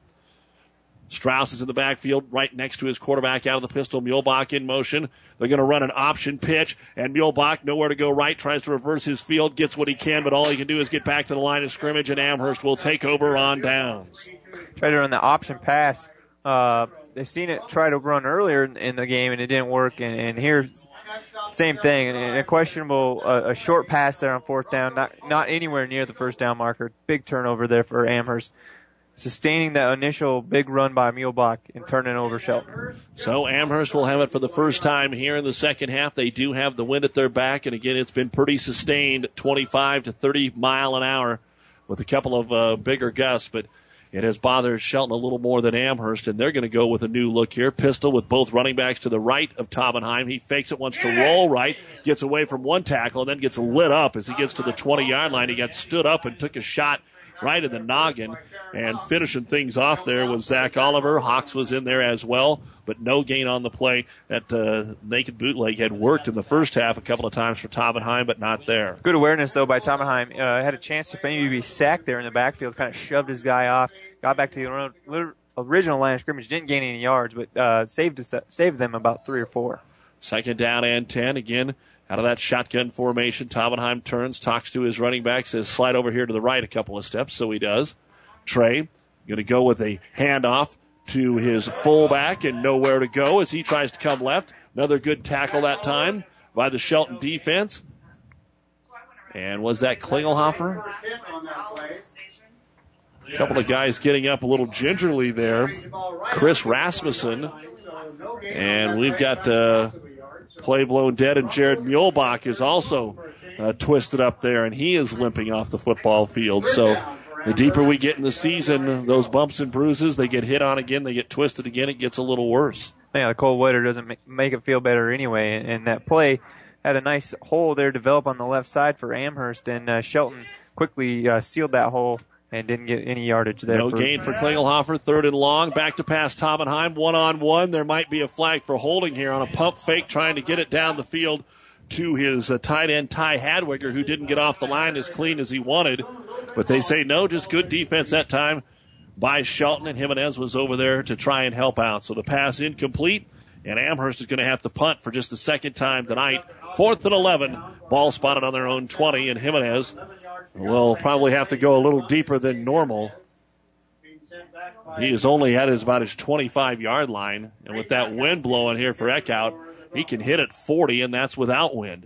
Strauss is in the backfield right next to his quarterback out of the pistol. Muehlbach in motion. They're going to run an option pitch, and Muehlbach nowhere to go right, tries to reverse his field, gets what he can, but all he can do is get back to the line of scrimmage, and Amherst will take over on downs. Try to run the option pass. Uh, they've seen it try to run earlier in the game, and it didn't work, and, and here's same thing, and a questionable, uh, a short pass there on fourth down, not not anywhere near the first down marker. Big turnover there for Amherst, sustaining that initial big run by Muehlbach and turning over Shelton. So Amherst will have it for the first time here in the second half. They do have the wind at their back, and again, it's been pretty sustained, twenty-five to thirty mile an hour, with a couple of uh, bigger gusts, but it has bothered Shelton a little more than Amherst, and they're going to go with a new look here. Pistol with both running backs to the right of Taubenheim. He fakes it, wants to roll right, gets away from one tackle, and then gets lit up as he gets to the twenty-yard line. He got stood up and took a shot right in the noggin, and finishing things off there was Zach Oliver. Hawks was in there as well, but no gain on the play. That uh, naked bootleg had worked in the first half a couple of times for Taubenheim, but not there. Good awareness, though, by Taubenheim. Uh, had a chance to maybe be sacked there in the backfield, kind of shoved his guy off, got back to the original line of scrimmage, didn't gain any yards, but uh, saved, saved them about three or four. Second down and ten, again, out of that shotgun formation. Taubenheim turns, talks to his running back, says slide over here to the right a couple of steps, so he does. Trey going to go with a handoff to his fullback and nowhere to go as he tries to come left. Another good tackle that time by the Shelton defense. And was that Klingelhofer? A couple of guys getting up a little gingerly there. Chris Rasmussen. And we've got uh, play blown dead, and Jared Muehlbach is also uh, twisted up there, and he is limping off the football field. So The deeper we get in the season, those bumps and bruises, they get hit on again, they get twisted again, it gets a little worse. Yeah, the cold weather doesn't make, make it feel better anyway. And, and that play had a nice hole there develop on the left side for Amherst, and uh, Shelton quickly uh, sealed that hole and didn't get any yardage there. No for, gain for Klingelhofer, third and long. Back to pass Taubenheim, one-on-one. There might be a flag for holding here on a pump fake, trying to get it down the field to his uh, tight end, Ty Hadwiger, who didn't get off the line as clean as he wanted. But they say no, just good defense that time by Shelton, and Jimenez was over there to try and help out. So the pass incomplete, and Amherst is going to have to punt for just the second time tonight. Fourth and eleven, ball spotted on their own twenty, and Jimenez will probably have to go a little deeper than normal. He is only at his about his twenty-five-yard line, and with that wind blowing here for Eckhout, he can hit at forty, and that's without wind.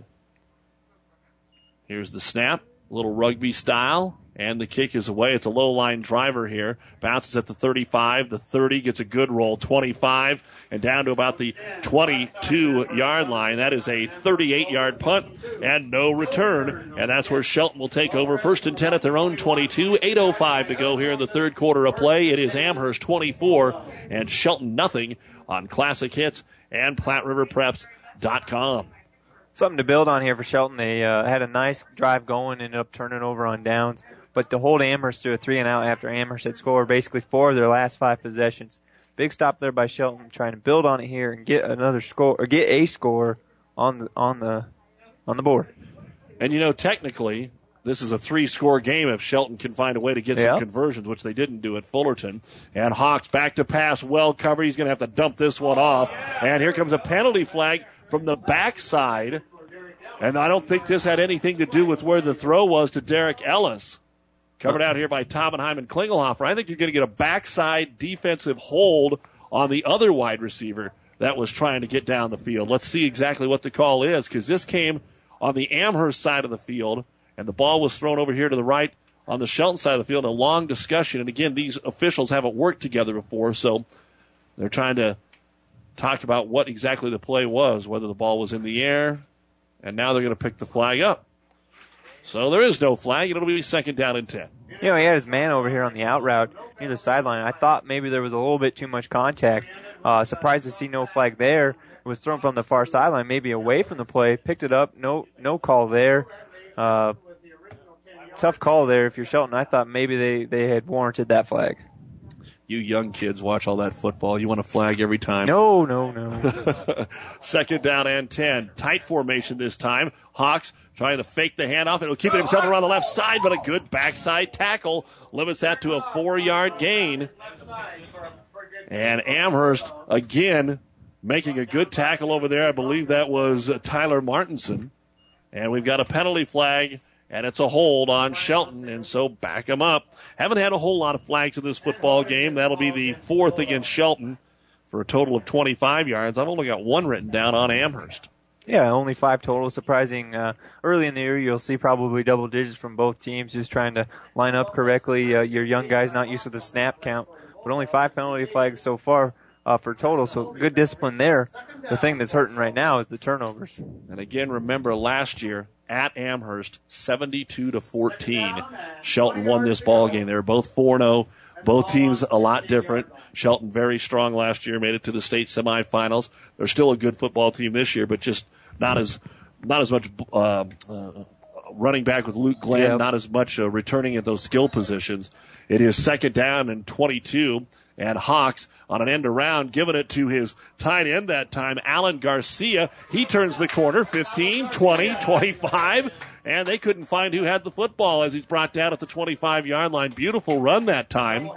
Here's the snap, a little rugby style, and the kick is away. It's a low-line driver here. Bounces at the thirty-five, the thirty, gets a good roll, twenty-five, and down to about the twenty-two-yard line. That is a thirty-eight-yard punt and no return, and that's where Shelton will take over. First and ten at their own twenty-two. eight oh five to go here in the third quarter of play. It is Amherst twenty-four and Shelton nothing on Classic Hits and Platte River Preps dot com. Something to build on here for Shelton. They uh, had a nice drive going, ended up turning over on downs. But to hold Amherst to a three and out after Amherst had scored basically four of their last five possessions. Big stop there by Shelton, trying to build on it here and get another score or get a score on the on the on the board. And you know, technically, this is a three-score game if Shelton can find a way to get yeah. some conversions, which they didn't do at Fullerton. And Hawks back to pass, well covered. He's going to have to dump this one off. And here comes a penalty flag from the backside. And I don't think this had anything to do with where the throw was to Derek Ellis. Covered out here by Taubenheim and Klingelhofer. I think you're going to get a backside defensive hold on the other wide receiver that was trying to get down the field. Let's see exactly what the call is, because this came on the Amherst side of the field, and the ball was thrown over here to the right on the Shelton side of the field. A long discussion, and again, these officials haven't worked together before, so they're trying to talk about what exactly the play was, whether the ball was in the air, and now they're going to pick the flag up. So there is no flag. It'll be second down and ten. You know, he had his man over here on the out route near the sideline. I thought maybe there was a little bit too much contact. Uh, surprised to see no flag there. It was thrown from the far sideline, maybe away from the play. Picked it up. No, no call there. Uh, tough call there if you're Shelton. I thought maybe they, they had warranted that flag. You young kids watch all that football. You want a flag every time. No, no, no. Second down and ten. Tight formation this time. Hawks trying to fake the handoff. It'll keep it himself around the left side, but a good backside tackle limits that to a four-yard gain. And Amherst, again, making a good tackle over there. I believe that was Tyler Martinson. And we've got a penalty flag, and it's a hold on Shelton, and so back him up. Haven't had a whole lot of flags in this football game. That'll be the fourth against Shelton for a total of twenty-five yards. I've only got one written down on Amherst. Yeah, only five total. Surprising. Uh, early in the year, you'll see probably double digits from both teams, just trying to line up correctly. Uh, your young guys not used to the snap count, but only five penalty flags so far uh, for total, so good discipline there. The thing that's hurting right now is the turnovers. And again, remember last year at Amherst, seventy-two to fourteen. Shelton won this ball game. They were both four and oh. Both teams a lot different. Shelton very strong last year, made it to the state semifinals. They're still a good football team this year, but just not as not as much uh, uh, running back with Luke Glenn, yep. Not as much uh, returning at those skill positions. It is second down and twenty-two, and Hawks on an end around, giving it to his tight end that time, Alan Garcia. He turns the corner, fifteen, twenty, twenty-five, and they couldn't find who had the football as he's brought down at the twenty-five-yard line. Beautiful run that time.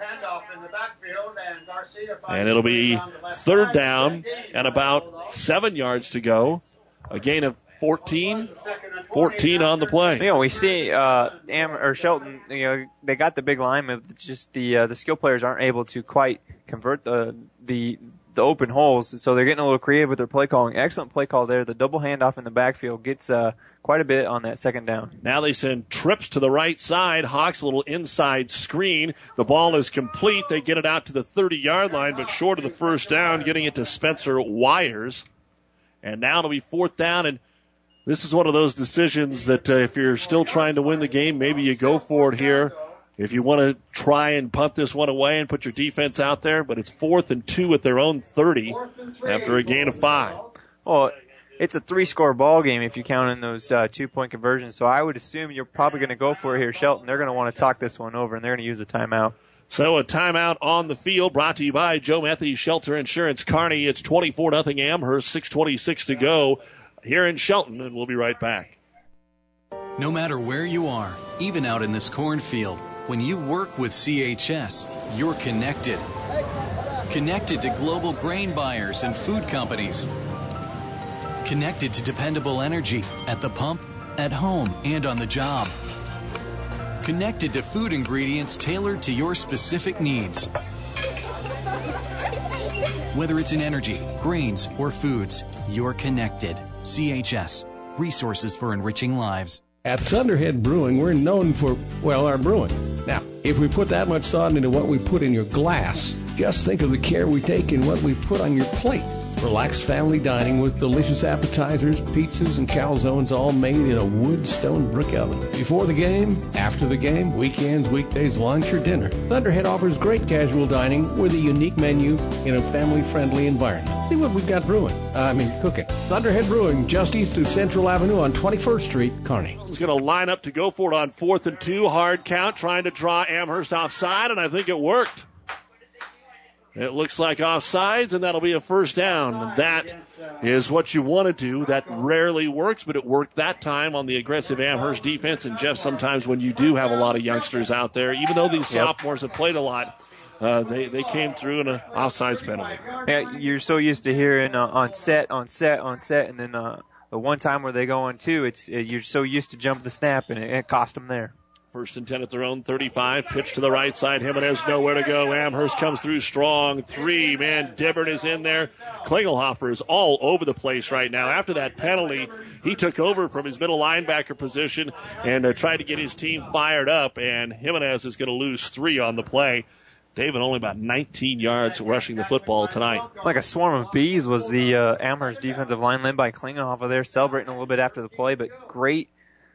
And it'll be third down and about seven yards to go. A gain of fourteen, fourteen on the play. You know, we see uh, Am or Shelton. You know, they got the big line of just the uh, the skill players aren't able to quite convert the the the open holes, so they're getting a little creative with their play calling. Excellent play call there. The double handoff in the backfield gets uh, quite a bit on that second down. Now they send trips to the right side. Hawks a little inside screen. The ball is complete. They get it out to the thirty-yard line, but short of the first down, getting it to Spencer Wires. And now it'll be fourth down, and this is one of those decisions that uh, if you're still trying to win the game, maybe you go for it here if you want to try and punt this one away and put your defense out there, but it's fourth and two at their own thirty after a gain of five. Well, it's a three-score ball game if you count in those uh, two-point conversions, so I would assume you're probably going to go for it here, Shelton. They're going to want to talk this one over, and they're going to use a timeout. So a timeout on the field brought to you by Joe Methy Shelter Insurance Kearney. It's twenty-four nothing Amherst, six twenty-six to go here in Shelton, and we'll be right back. No matter where you are, even out in this cornfield, when you work with C H S, you're connected. Connected to global grain buyers and food companies. Connected to dependable energy at the pump, at home, and on the job. Connected to food ingredients tailored to your specific needs. Whether it's in energy, grains, or foods, you're connected. C H S. Resources for enriching lives. At Thunderhead Brewing, we're known for, well, our brewing. Now, if we put that much thought into what we put in your glass, just think of the care we take in what we put on your plate. Relaxed family dining with delicious appetizers, pizzas, and calzones all made in a wood stone brick oven. Before the game, after the game, weekends, weekdays, lunch, or dinner, Thunderhead offers great casual dining with a unique menu in a family-friendly environment. See what we've got brewing. Uh, I mean, cooking. Thunderhead Brewing, just east of Central Avenue on twenty-first Street, Kearney. He's going to line up to go for it on fourth and two. Hard count, trying to draw Amherst offside, and I think it worked. It looks like offsides, and that'll be a first down. That is what you want to do. That rarely works, but it worked that time on the aggressive Amherst defense. And, Jeff, sometimes when you do have a lot of youngsters out there, even though these Yep. sophomores have played a lot, uh, they, they came through in an offsides penalty. Yeah, you're so used to hearing uh, on set, on set, on set, and then uh, the one time where they go on two, it's uh, you're so used to jump the snap, and it, it cost them there. First and ten at their own thirty-five. Pitch to the right side. Jimenez nowhere to go. Amherst comes through strong. Three. Man, Dibbert is in there. Klingelhofer is all over the place right now. After that penalty, he took over from his middle linebacker position and uh, tried to get his team fired up, and Jimenez is going to lose three on the play. David only about nineteen yards rushing the football tonight. Like a swarm of bees was the uh, Amherst defensive line led by Klingelhofer there, celebrating a little bit after the play, but great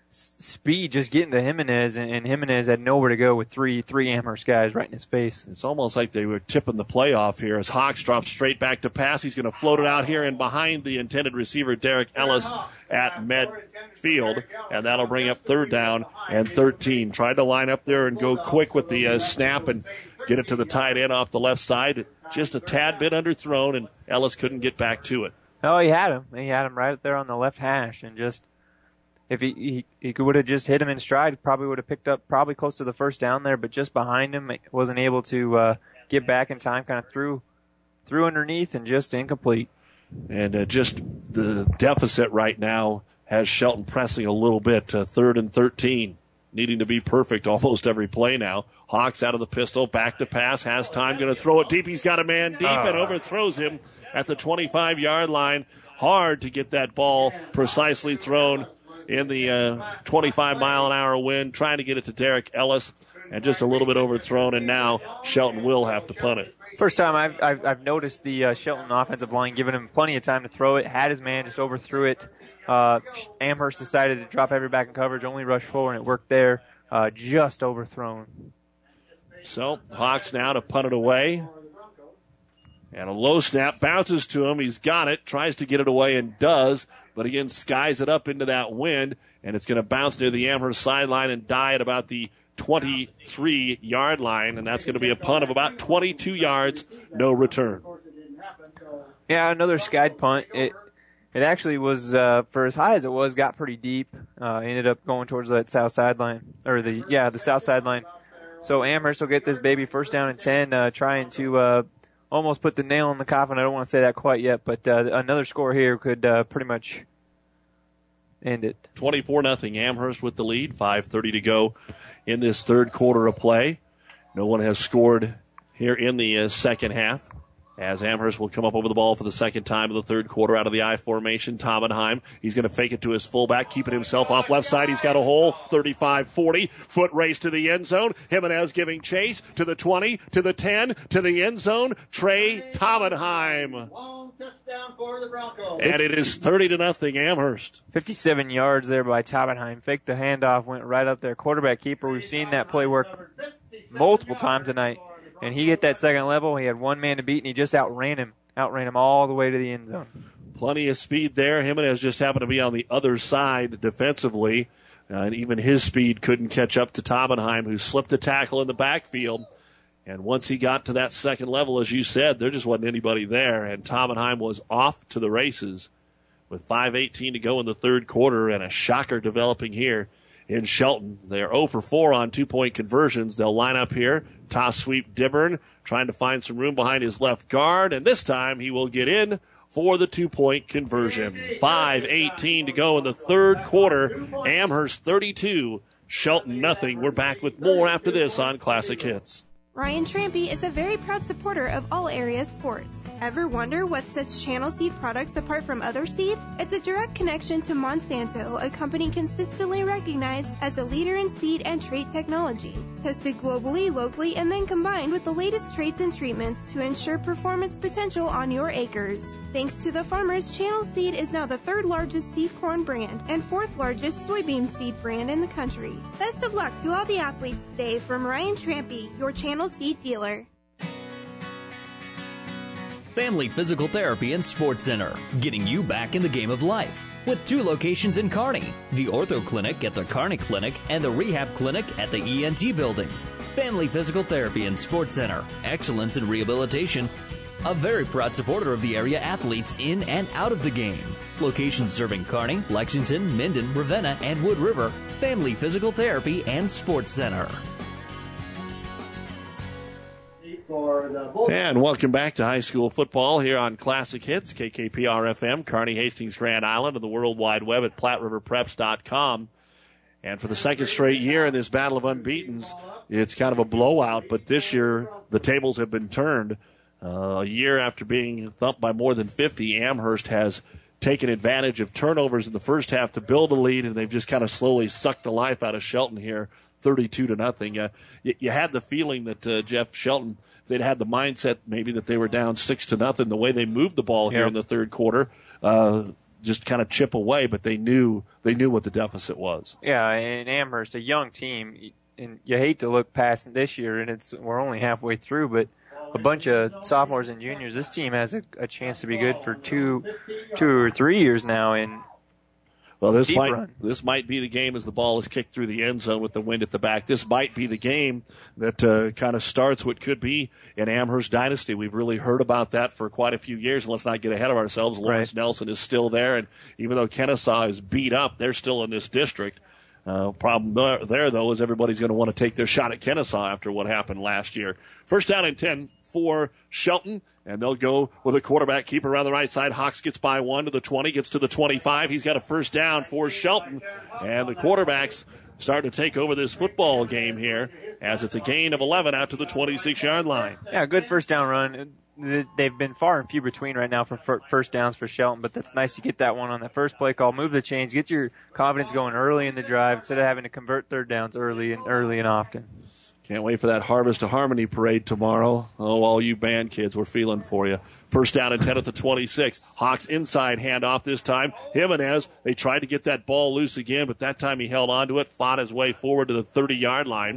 speed just getting to Jimenez, and, and Jimenez had nowhere to go with three three Amherst guys right in his face. It's almost like they were tipping the play off here as Hawks drops straight back to pass. He's going to float it out here and behind the intended receiver, Derek Ellis, at midfield, and that'll bring up third down and thirteen. Tried to line up there and go quick with the uh, snap and get it to the tight end off the left side. Just a tad bit underthrown, and Ellis couldn't get back to it. Oh, he had him. He had him right there on the left hash, and just if he he, he would have just hit him in stride, probably would have picked up probably close to the first down there, but just behind him, wasn't able to uh, get back in time, kind of threw, threw underneath and just incomplete. And uh, just the deficit right now has Shelton pressing a little bit, uh, third and thirteen, needing to be perfect almost every play now. Hawks out of the pistol, back to pass, has time, going to throw it deep. He's got a man deep and overthrows him at the twenty-five-yard line. Hard to get that ball precisely thrown in the uh, twenty-five mile an hour wind, trying to get it to Derek Ellis, and just a little bit overthrown, and now Shelton will have to punt it. First time I've, I've, I've noticed the uh, Shelton offensive line giving him plenty of time to throw it, had his man, just overthrew it. Uh, Amherst decided to drop every back in coverage, only rush forward, and it worked there, uh, just overthrown. So Hawks now to punt it away. And a low snap bounces to him. He's got it, tries to get it away and does, but again skies it up into that wind, and it's going to bounce near the Amherst sideline and die at about the twenty-three-yard line, and that's going to be a punt of about twenty-two yards, no return. Yeah, another skied punt. It it actually was, uh, for as high as it was, got pretty deep. Uh, ended up going towards that south sideline, or the, yeah, the south sideline. So Amherst will get this baby first down and ten, uh, trying to uh, almost put the nail in the coffin. I don't want to say that quite yet, but uh, another score here could uh, pretty much end it. twenty-four nothing Amherst with the lead, five thirty to go in this third quarter of play. No one has scored here in the uh, second half, as Amherst will come up over the ball for the second time in the third quarter out of the I formation. Tamenheim, he's going to fake it to his fullback, keeping himself off left side. He's got a hole, thirty-five forty. Foot race to the end zone. Jimenez giving chase to the twenty, to the ten, to the end zone. Trey Tamenheim. Touchdown for the Broncos. And it is thirty to nothing Amherst. fifty-seven yards there by Tamenheim. Faked the handoff, went right up there. Quarterback keeper, we've seen that play work multiple times tonight. And he hit that second level. He had one man to beat, and he just outran him. Outran him all the way to the end zone. Plenty of speed there. Jimenez just happened to be on the other side defensively. Uh, and even his speed couldn't catch up to Taubenheim, who slipped a tackle in the backfield. And once he got to that second level, as you said, there just wasn't anybody there. And Taubenheim was off to the races with five eighteen to go in the third quarter, and a shocker developing here in Shelton. They're zero for four on two-point conversions. They'll line up here. Toss sweep Dibburn, trying to find some room behind his left guard, and this time he will get in for the two-point conversion. five eighteen to go in the third quarter. Amherst thirty-two, Shelton nothing. We're back with more after this on Classic Hits. Ryan Trampy is a very proud supporter of all area sports. Ever wonder what sets Channel Seed products apart from other seed? It's a direct connection to Monsanto, a company consistently recognized as a leader in seed and trait technology. Tested globally, locally, and then combined with the latest traits and treatments to ensure performance potential on your acres. Thanks to the farmers, Channel Seed is now the third largest seed corn brand and fourth largest soybean seed brand in the country. Best of luck to all the athletes today from Ryan Trampy, your Channel Seed dealer. Family Physical Therapy and Sports Center, getting you back in the game of life. With two locations in Kearney, the Ortho Clinic at the Kearney Clinic and the Rehab Clinic at the E N T Building. Family Physical Therapy and Sports Center, excellence in rehabilitation. A very proud supporter of the area athletes in and out of the game. Locations serving Kearney, Lexington, Minden, Ravenna, and Wood River. Family Physical Therapy and Sports Center. And welcome back to high school football here on Classic Hits, K K P R F M, Kearney, Hastings, Grand Island, and the World Wide Web at Platte River Preps dot com. And for the second straight year in this battle of unbeatens, it's kind of a blowout, but this year the tables have been turned. Uh, a year after being thumped by more than fifty, Amherst has taken advantage of turnovers in the first half to build a lead, and they've just kind of slowly sucked the life out of Shelton here, thirty-two to nothing. Uh, you, you had the feeling that uh, Jeff Shelton, if they'd had the mindset maybe that they were down six to nothing, the way they moved the ball here Yep. in the third quarter, uh, just kind of chip away, but they knew they knew what the deficit was. Yeah, and Amherst, a young team, and you hate to look past this year, and it's we're only halfway through, but a bunch of sophomores and juniors. This team has a, a chance to be good for two, two or three years now. And well, this deep might run. this might be the game as the ball is kicked through the end zone with the wind at the back. This might be the game that uh, kind of starts what could be an Amherst dynasty. We've really heard about that for quite a few years. Let's not get ahead of ourselves. Lawrence Right. Nelson is still there, and even though Kennesaw is beat up, they're still in this district. Uh, problem there, there, though, is everybody's going to want to take their shot at Kennesaw after what happened last year. First down and ten for Shelton, and they'll go with a quarterback keeper around the right side. Hawks gets by one to the twenty, gets to the twenty-five. He's got a first down for Shelton, and the quarterbacks starting to take over this football game here as it's a gain of eleven out to the twenty-six-yard line. Yeah, good first down run. They've been far and few between right now for first downs for Shelton, but that's nice to get that one on that first play call. Move the chains, get your confidence going early in the drive instead of having to convert third downs early and early and often. Can't wait for that Harvest of Harmony parade tomorrow. Oh, all you band kids, we're feeling for you. First down and ten at the twenty-six. Hawks inside handoff this time. Jimenez, they tried to get that ball loose again, but that time he held on to it, fought his way forward to the thirty-yard line.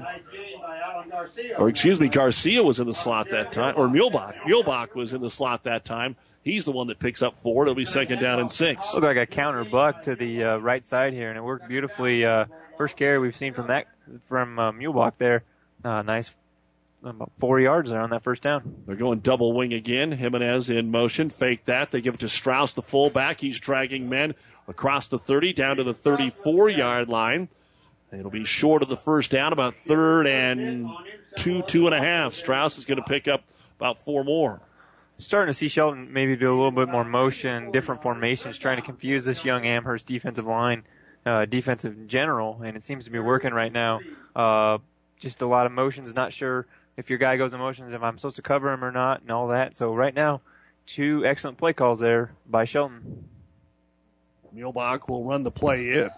Or excuse me, Garcia was in the slot that time, or Muehlbach. Muehlbach was in the slot that time. He's the one that picks up four. It'll be second down and six. Looked like a counter buck to the uh, right side here, and it worked beautifully. Uh, first carry we've seen from that from uh, Muehlbach there. Uh, nice, about four yards there on that first down. They're going double wing again. Jimenez in motion. Fake that. They give it to Strauss, the fullback. He's dragging men across the thirty down to the thirty-four-yard line. It'll be short of the first down, about third and two, two and a half. Strauss is going to pick up about four more. Starting to see Shelton maybe do a little bit more motion, different formations, trying to confuse this young Amherst defensive line, uh, defensive in general, and it seems to be working right now. Uh, just a lot of motions, not sure if your guy goes in motions, if I'm supposed to cover him or not, and all that. So right now, two excellent play calls there by Shelton. Muehlbach will run the play in.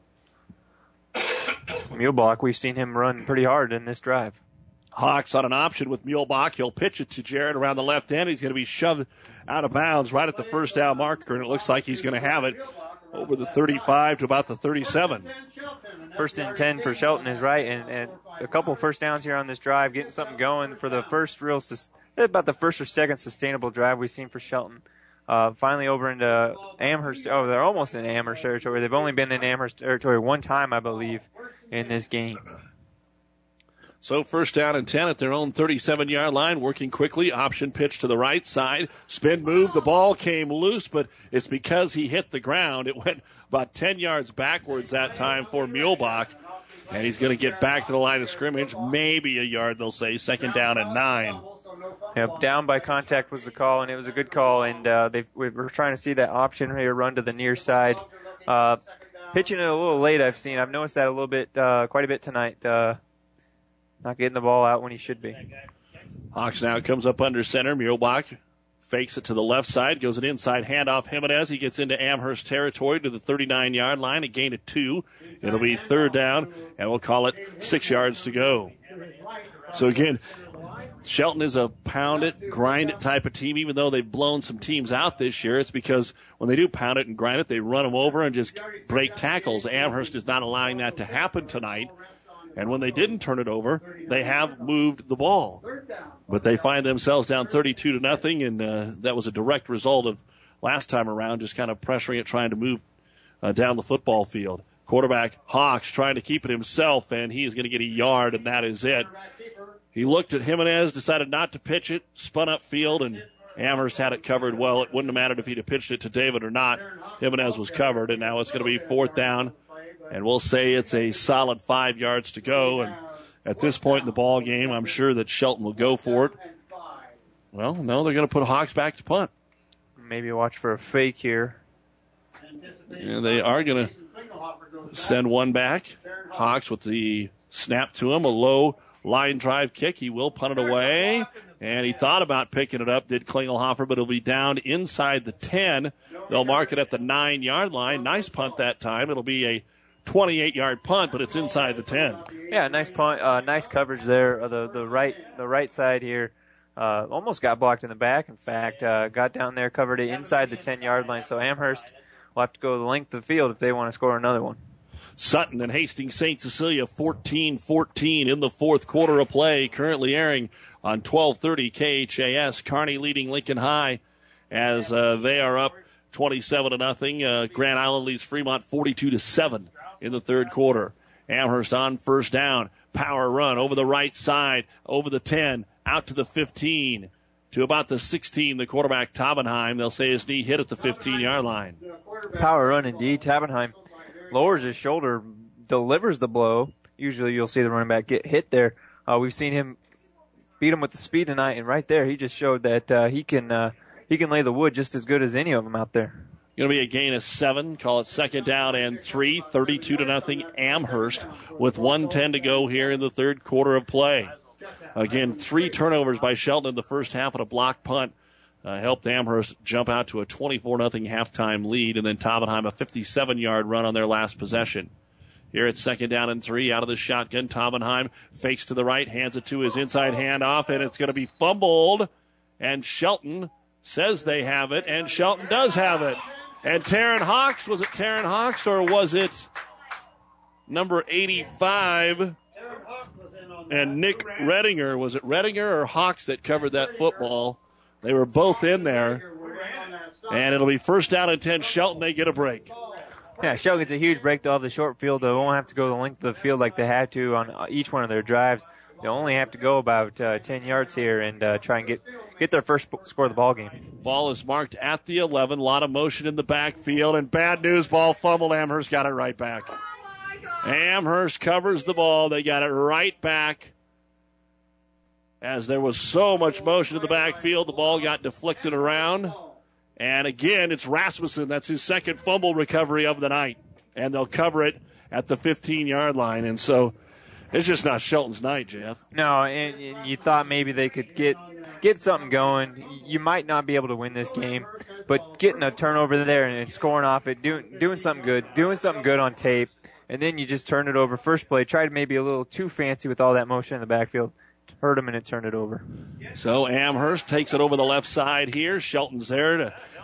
Muehlbach, we've seen him run pretty hard in this drive. Hawks on an option with Muehlbach. He'll pitch it to Jarrett around the left end. He's going to be shoved out of bounds right at the first down marker, and it looks like he's going to have it over the thirty-five to about the thirty-seven. First and ten for Shelton is right, and, and a couple first downs here on this drive, getting something going for the first real, sus- about the first or second sustainable drive we've seen for Shelton. Uh, finally over into Amherst. Oh, they're almost in Amherst territory. They've only been in Amherst territory one time, I believe, in this game. So first down and ten at their own thirty-seven-yard line, working quickly. Option pitch to the right side. Spin move. The ball came loose, but it's because he hit the ground. It went about ten yards backwards that time for Muehlbach. And he's going to get back to the line of scrimmage. Maybe a yard, they'll say. Second down and nine. Yep, down by contact was the call, and it was a good call. And uh, they we were trying to see that option here, run to the near side. Uh, pitching it a little late, I've seen. I've noticed that a little bit, uh, quite a bit tonight. Uh, not getting the ball out when he should be. Hawks now comes up under center. Muehlbach fakes it to the left side, goes an inside handoff. Jimenez, he gets into Amherst territory to the thirty-nine-yard line, a gain of two. It'll be third down, and we'll call it six yards to go. So again, Shelton is a pound it, grind it type of team. Even though they've blown some teams out this year, it's because when they do pound it and grind it, they run them over and just break tackles. Amherst is not allowing that to happen tonight. And when they didn't turn it over, they have moved the ball. But they find themselves down thirty-two to nothing, and uh, that was a direct result of last time around, just kind of pressuring it, trying to move uh, down the football field. Quarterback Hawks trying to keep it himself, and he is going to get a yard, and that is it. He looked at Jimenez, decided not to pitch it, spun up field, and Amherst had it covered well. It wouldn't have mattered if he'd have pitched it to David or not. Jimenez was covered, and now it's going to be fourth down. And we'll say it's a solid five yards to go. And at this point in the ball game, I'm sure that Shelton will go for it. Well, no, they're going to put Hawks back to punt. Maybe watch for a fake here. Yeah, they are going to send one back. Hawks with the snap to him, a low line drive kick. He will punt it away. And he thought about picking it up, did Klingelhofer, but it'll be down inside the ten. They'll mark it at the nine-yard line. Nice punt that time. It'll be a twenty-eight-yard punt, but it's inside the ten. Yeah, nice punt, uh, nice coverage there. Uh, the the right the right side here uh, almost got blocked in the back. In fact, uh, got down there, covered it inside the ten-yard line. So Amherst will have to go the length of the field if they want to score another one. Sutton and Hastings Saint Cecilia fourteen fourteen in the fourth quarter of play, currently airing on twelve thirty K H A S. Kearney leading Lincoln High as uh, they are up twenty-seven to nothing. Uh, Grand Island leads Fremont forty-two to seven in the third quarter. Amherst on first down. Power run over the right side, over the ten, out to the fifteen, to about the sixteen. The quarterback, Tabenheim, they'll say his knee hit at the fifteen-yard line. Power run indeed. Tabenheim lowers his shoulder, delivers the blow. Usually you'll see the running back get hit there. Uh, we've seen him beat him with the speed tonight, and right there he just showed that uh, he can uh, he can lay the wood just as good as any of them out there. Going to be a gain of seven. Call it second down and three. thirty-two to nothing Amherst with one ten to go here in the third quarter of play. Again, three turnovers by Shelton in the first half and a block punt uh, helped Amherst jump out to a twenty-four nothing halftime lead, and then Tabenheim a fifty-seven-yard run on their last possession. Here it's second down and three out of the shotgun. Tabenheim fakes to the right, hands it to his inside handoff, and it's going to be fumbled. And Shelton says they have it, and Shelton does have it. And Taryn Hawks, was it Taryn Hawks or was it number eighty-five? And Nick Redinger, was it Redinger or Hawks that covered that football? They were both in there. And it'll be first down and ten. Shelton, they get a break. Yeah, Shelton gets a huge break off the short field. They won't have to go the length of the field like they had to on each one of their drives. They only have to go about uh, ten yards here and uh, try and get, get their first score of the ball game. Ball is marked at the eleven. A lot of motion in the backfield. And bad news, ball fumbled. Amherst got it right back. Amherst covers the ball. They got it right back. As there was so much motion in the backfield, the ball got deflected around. And again, it's Rasmussen. That's his second fumble recovery of the night. And they'll cover it at the fifteen-yard line. And so it's just not Shelton's night, Jeff. No, and, and you thought maybe they could get get something going. You might not be able to win this game, but getting a turnover there and, and scoring off it, doing doing something good, doing something good on tape, and then you just turn it over. First play, tried maybe a little too fancy with all that motion in the backfield. Hurt him and it turned it over. So Amherst takes it over the left side here. Shelton's there to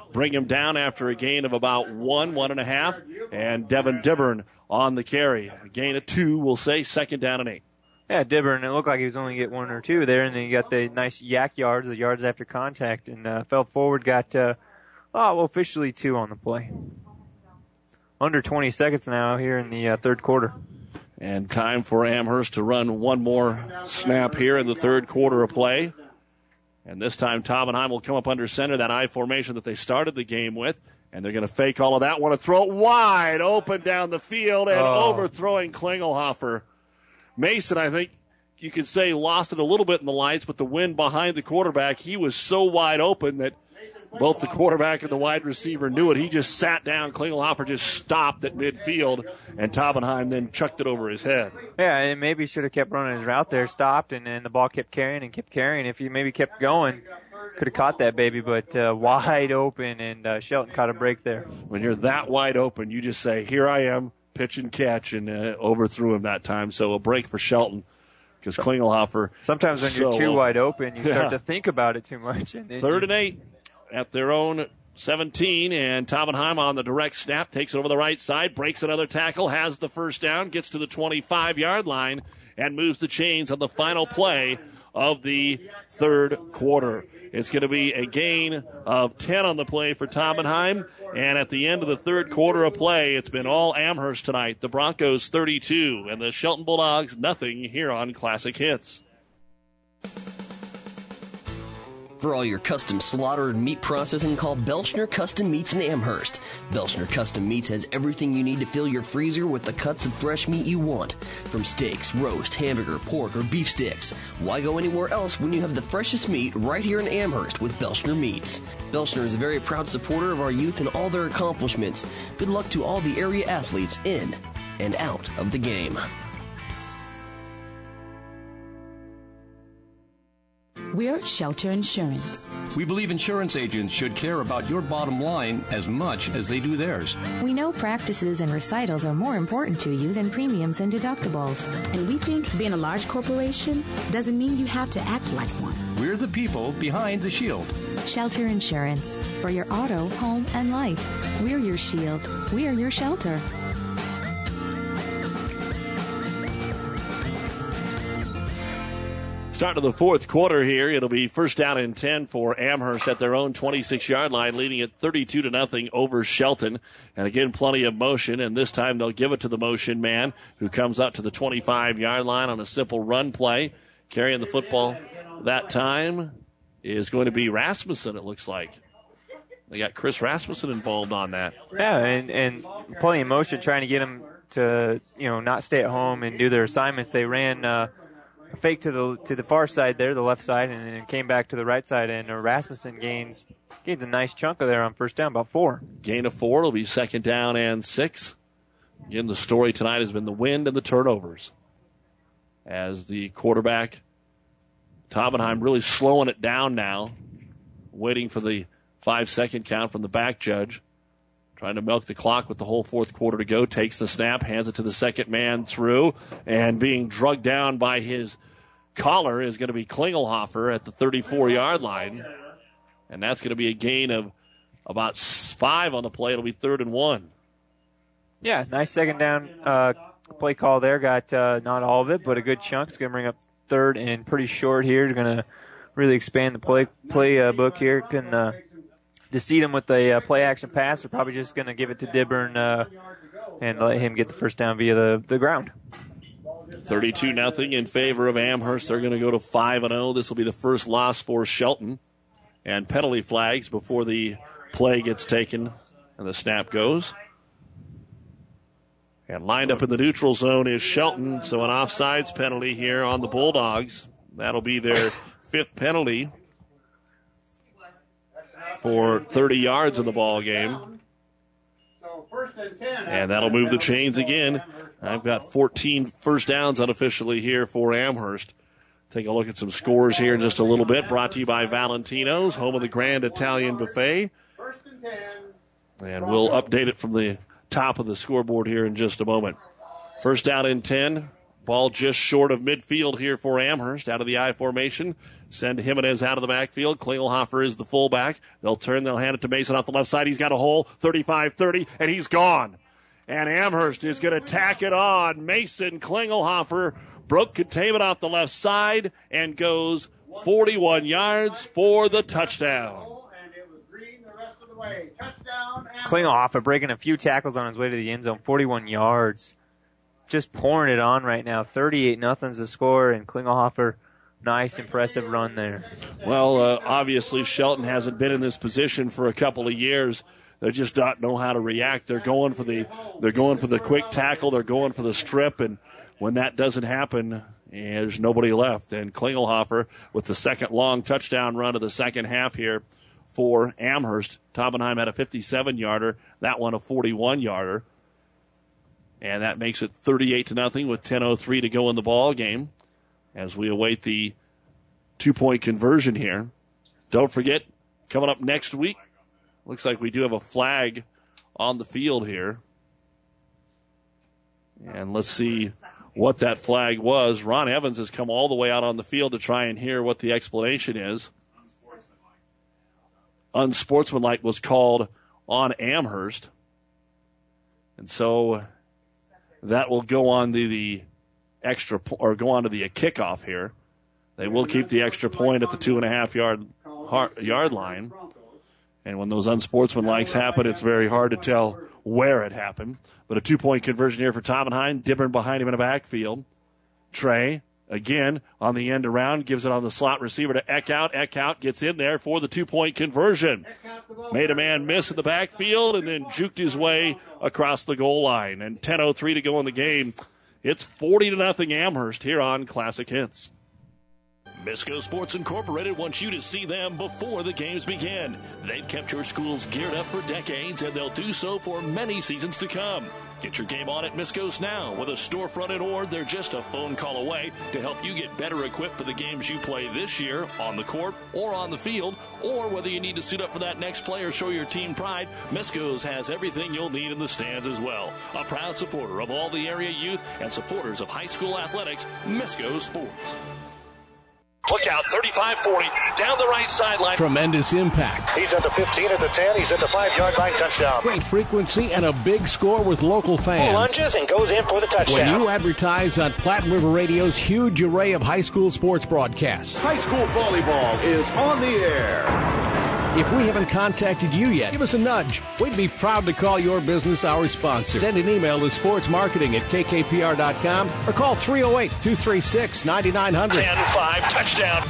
bring him down after a gain of about one, one and a half, and Devin Dibburn on the carry. A gain of two, we'll say, second down and eight. Yeah, Dibburn, it looked like he was only get one or two there, and then you got the nice yak yards, the yards after contact, and uh, fell forward, got, uh, oh, well, officially two on the play. Under twenty seconds now here in the uh, third quarter. And time for Amherst to run one more snap here in the third quarter of play. And this time Taubenheim will come up under center, that I formation that they started the game with. And they're going to fake all of that. Want to throw it wide open down the field and oh. overthrowing Klingelhofer. Mason, I think you could say, lost it a little bit in the lights, but the wind behind the quarterback, he was so wide open that both the quarterback and the wide receiver knew it. He just sat down. Klingelhofer just stopped at midfield, and Taubenheim then chucked it over his head. Yeah, and maybe he should have kept running his route there, stopped, and then the ball kept carrying and kept carrying. If he maybe kept going, could have caught that baby, but uh, wide open, and uh, Shelton caught a break there. When you're that wide open, you just say, here I am, pitch and catch, and uh, overthrew him that time. So a break for Shelton because Klingelhofer. Sometimes when so you're too open. wide open, you start Yeah. to think about it too much. And Third and eight at their own seventeen, and Taubenheim on the direct snap takes it over the right side, breaks another tackle, has the first down, gets to the twenty-five-yard line, and moves the chains on the final play of the third quarter. It's going to be a gain of ten on the play for Taubenheim, and at the end of the third quarter of play, it's been all Amherst tonight. The Broncos thirty-two, and the Shelton Bulldogs nothing here on Classic Hits. For all your custom slaughter and meat processing, call Belchner Custom Meats in Amherst. Belchner Custom Meats has everything you need to fill your freezer with the cuts of fresh meat you want. From steaks, roast, hamburger, pork, or beef sticks. Why go anywhere else when you have the freshest meat right here in Amherst with Belchner Meats? Belchner is a very proud supporter of our youth and all their accomplishments. Good luck to all the area athletes in and out of the game. We're Shelter Insurance. We believe insurance agents should care about your bottom line as much as they do theirs. We know practices and recitals are more important to you than premiums and deductibles. And we think being a large corporation doesn't mean you have to act like one. We're the people behind the shield. Shelter Insurance. For your auto, home, and life. We're your shield. We're your shelter. Start of the fourth quarter here. It'll be first down and ten for Amherst at their own twenty-six-yard line, leading it thirty-two to nothing over Shelton. And again, plenty of motion, and this time they'll give it to the motion man, who comes up to the twenty-five-yard line on a simple run play. Carrying the football that time is going to be Rasmussen, it looks like. They got Chris Rasmussen involved on that. Yeah, and, and plenty of motion trying to get them to, you know, not stay at home and do their assignments. They ran uh, a fake to the to the far side there, the left side, and then came back to the right side, and uh, Rasmussen gains gains a nice chunk of there on first down, about four. Gain of four. It'll be second down and six. Again, the story tonight has been the wind and the turnovers. As the quarterback, Taubenheim, really slowing it down now, waiting for the five-second count from the back judge. Trying to milk the clock with the whole fourth quarter to go. Takes the snap, hands it to the second man through, and being drugged down by his collar is going to be Klingelhofer at the thirty-four-yard line. And that's going to be a gain of about five on the play. It'll be third and one. Yeah, nice second down uh, play call there. Got uh, not all of it, but a good chunk. It's going to bring up third and pretty short here. It's going to really expand the play play uh, book here. Can uh, deceive him with a uh, play action pass. They're probably just going to give it to Dibburn uh, and let him get the first down via the, the ground. thirty-two nothing in favor of Amherst. They're going to go to five and oh. This will be the first loss for Shelton. And penalty flags before the play gets taken and the snap goes. And lined up in the neutral zone is Shelton, so an offsides penalty here on the Bulldogs. That'll be their fifth penalty for thirty yards in the ball game. And that'll move the chains again. I've got fourteen first downs unofficially here for Amherst. Take a look at some scores here in just a little bit. Brought to you by Valentino's, home of the Grand Italian Buffet. And we'll update it from the top of the scoreboard here in just a moment. First down and ten. Ball just short of midfield here for Amherst out of the I formation. Send Jimenez out of the backfield. Klingelhofer is the fullback. They'll turn, they'll hand it to Mason off the left side. He's got a hole, thirty-five thirty, and he's gone. And Amherst is going to tack it on. Mason Klingelhofer broke containment off the left side and goes forty-one yards for the touchdown. Klingelhofer breaking a few tackles on his way to the end zone, forty-one yards. Just pouring it on right now. thirty-eight nothing's the score, and Klingelhofer, nice, impressive run there. Well, uh, obviously Shelton hasn't been in this position for a couple of years. They just don't know how to react. They're going for the they're going for the quick tackle. They're going for the strip, and when that doesn't happen, there's nobody left. And Klingelhofer with the second long touchdown run of the second half here for Amherst. Taubenheim had a fifty-seven-yarder. That one a forty-one-yarder. And that makes it thirty-eight to nothing with ten oh three to go in the ball game as we await the two-point conversion here. Don't forget, coming up next week, looks like we do have a flag on the field here. And let's see what that flag was. Ron Evans has come all the way out on the field to try and hear what the explanation is. Unsportsmanlike was called on Amherst. And so that will go on the, the extra po- or go on to the kickoff here. They will keep the extra point at the two and a half yard yard line. And when those unsportsmanlikes happen, it's very hard to tell where it happened. But a two-point conversion here for Taubenheim. Dibbern behind him in the backfield. Trey, again, on the end around, gives it on the slot receiver to Eckhout. Eckhout gets in there for the two-point conversion. Made a man miss in the backfield and then juked his way across the goal line. And ten oh three to go in the game. It's forty to nothing Amherst here on Classic Hits. Misco Sports Incorporated wants you to see them before the games begin. They've kept your schools geared up for decades, and they'll do so for many seasons to come. Get your game on at Misco's now. With a storefront in Ord, they're just a phone call away to help you get better equipped for the games you play this year on the court or on the field, or whether you need to suit up for that next play or show your team pride, Misco's has everything you'll need in the stands as well. A proud supporter of all the area youth and supporters of high school athletics, Misco Sports. Look out, thirty-five forty, down the right sideline. Tremendous impact. He's at the fifteen, at the ten, he's at the five-yard line, touchdown. Great frequency and a big score with local fans. Lunges and goes in for the touchdown. When you advertise on Platte River Radio's huge array of high school sports broadcasts. High school volleyball is on the air. If we haven't contacted you yet, give us a nudge. We'd be proud to call your business our sponsor. Send an email to sportsmarketing at k k p r dot com or call three oh eight, two three six, nine nine hundred. ten five, touchdown.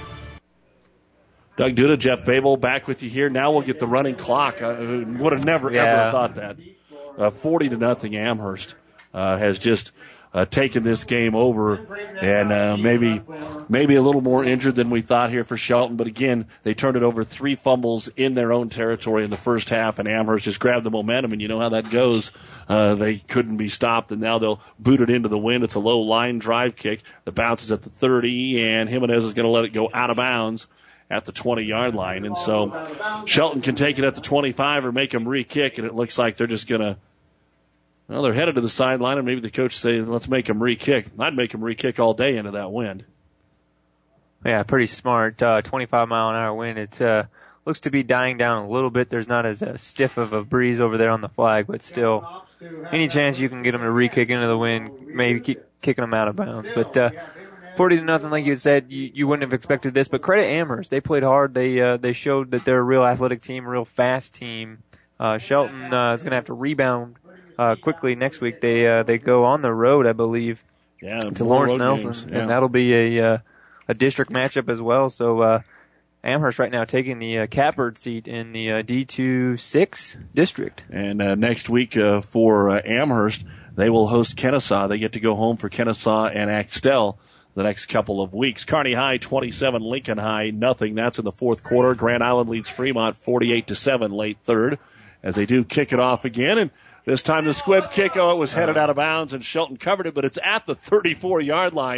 Doug Duda, Jeff Babel back with you here. Now we'll get the running clock. I would have never, yeah. ever thought that. Uh, forty to nothing Amherst uh, has just uh, taken this game over, and uh, maybe maybe a little more injured than we thought here for Shelton. But again, they turned it over three fumbles in their own territory in the first half, and Amherst just grabbed the momentum, and you know how that goes. Uh, they couldn't be stopped, and now they'll boot it into the wind. It's a low line drive kick. The bounce is at the thirty, and Jimenez is going to let it go out of bounds at the twenty-yard line. And so Shelton can take it at the twenty-five or make them re-kick, and it looks like they're just going to, well, they're headed to the sideline, and maybe the coach say, let's make them re-kick. I'd make them re-kick all day into that wind. Yeah, pretty smart. Uh, twenty-five mile an hour wind. It uh, looks to be dying down a little bit. There's not as uh, stiff of a breeze over there on the flag, but still, any chance you can get them to re-kick into the wind, maybe keep kicking them out of bounds. But uh, forty to nothing, like you said, you, you wouldn't have expected this. But credit Amherst. They played hard. They uh, they showed that they're a real athletic team, a real fast team. Uh, Shelton uh, is going to have to rebound uh, quickly next week. They uh, they go on the road, I believe, yeah, to Lawrence Nelson, games, yeah. and that'll be a uh, a district matchup as well. So uh, Amherst right now taking the uh, catbird seat in the uh, D two six district. And uh, next week uh, for uh, Amherst, they will host Kennesaw. They get to go home for Kennesaw and Axtell the next couple of weeks. Kearney High twenty-seven, Lincoln High nothing. That's in the fourth quarter. Grand Island leads Fremont forty-eight to seven late third as they do kick it off again. And this time the squib kick, oh, it was headed out of bounds and Shelton covered it, but it's at the thirty-four-yard line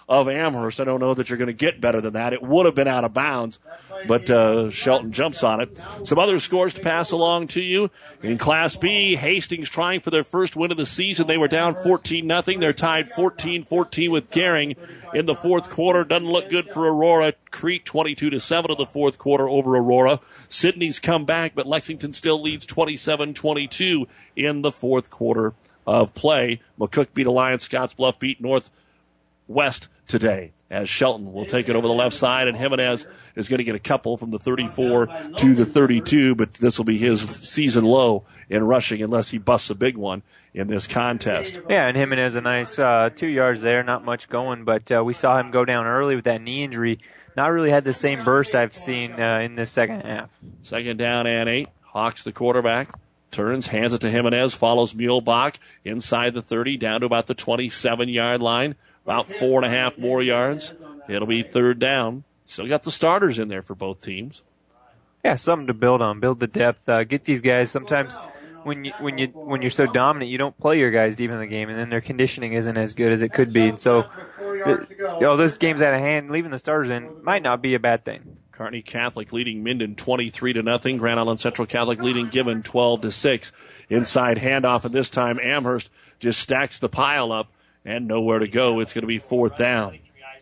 of Amherst. I don't know that you're going to get better than that. It would have been out of bounds, but uh, Shelton jumps on it. Some other scores to pass along to you. In Class B, Hastings trying for their first win of the season. They were down fourteen nothing. They're tied fourteen fourteen with Gering in the fourth quarter. Doesn't look good for Aurora. Crete twenty-two to seven in the fourth quarter over Aurora. Sydney's come back, but Lexington still leads twenty-seven twenty-two in the fourth quarter of play. McCook beat Alliance. Scottsbluff beat Northwest today, as Shelton will take it over the left side, and Jimenez is going to get a couple from the thirty-four to the thirty-two, but this will be his season low in rushing unless he busts a big one in this contest. Yeah, and Jimenez a nice uh, two yards there, not much going, but uh, we saw him go down early with that knee injury. Not really had the same burst I've seen uh, in this second half. Second down and eight. Hawks the quarterback. Turns, hands it to Jimenez, follows Muehlbach inside the thirty, down to about the twenty-seven-yard line. About four and a half more yards. It'll be third down. Still got the starters in there for both teams. Yeah, something to build on. Build the depth. Uh, get these guys. Sometimes when you when you when you're so dominant, you don't play your guys deep in the game, and then their conditioning isn't as good as it could be. And so, the, you know, those games out of hand, leaving the starters in might not be a bad thing. Kearney Catholic leading Minden twenty-three to nothing. Grand Island Central Catholic leading Gibbon twelve to six. Inside handoff, and this time Amherst just stacks the pile up and nowhere to go. It's going to be fourth down.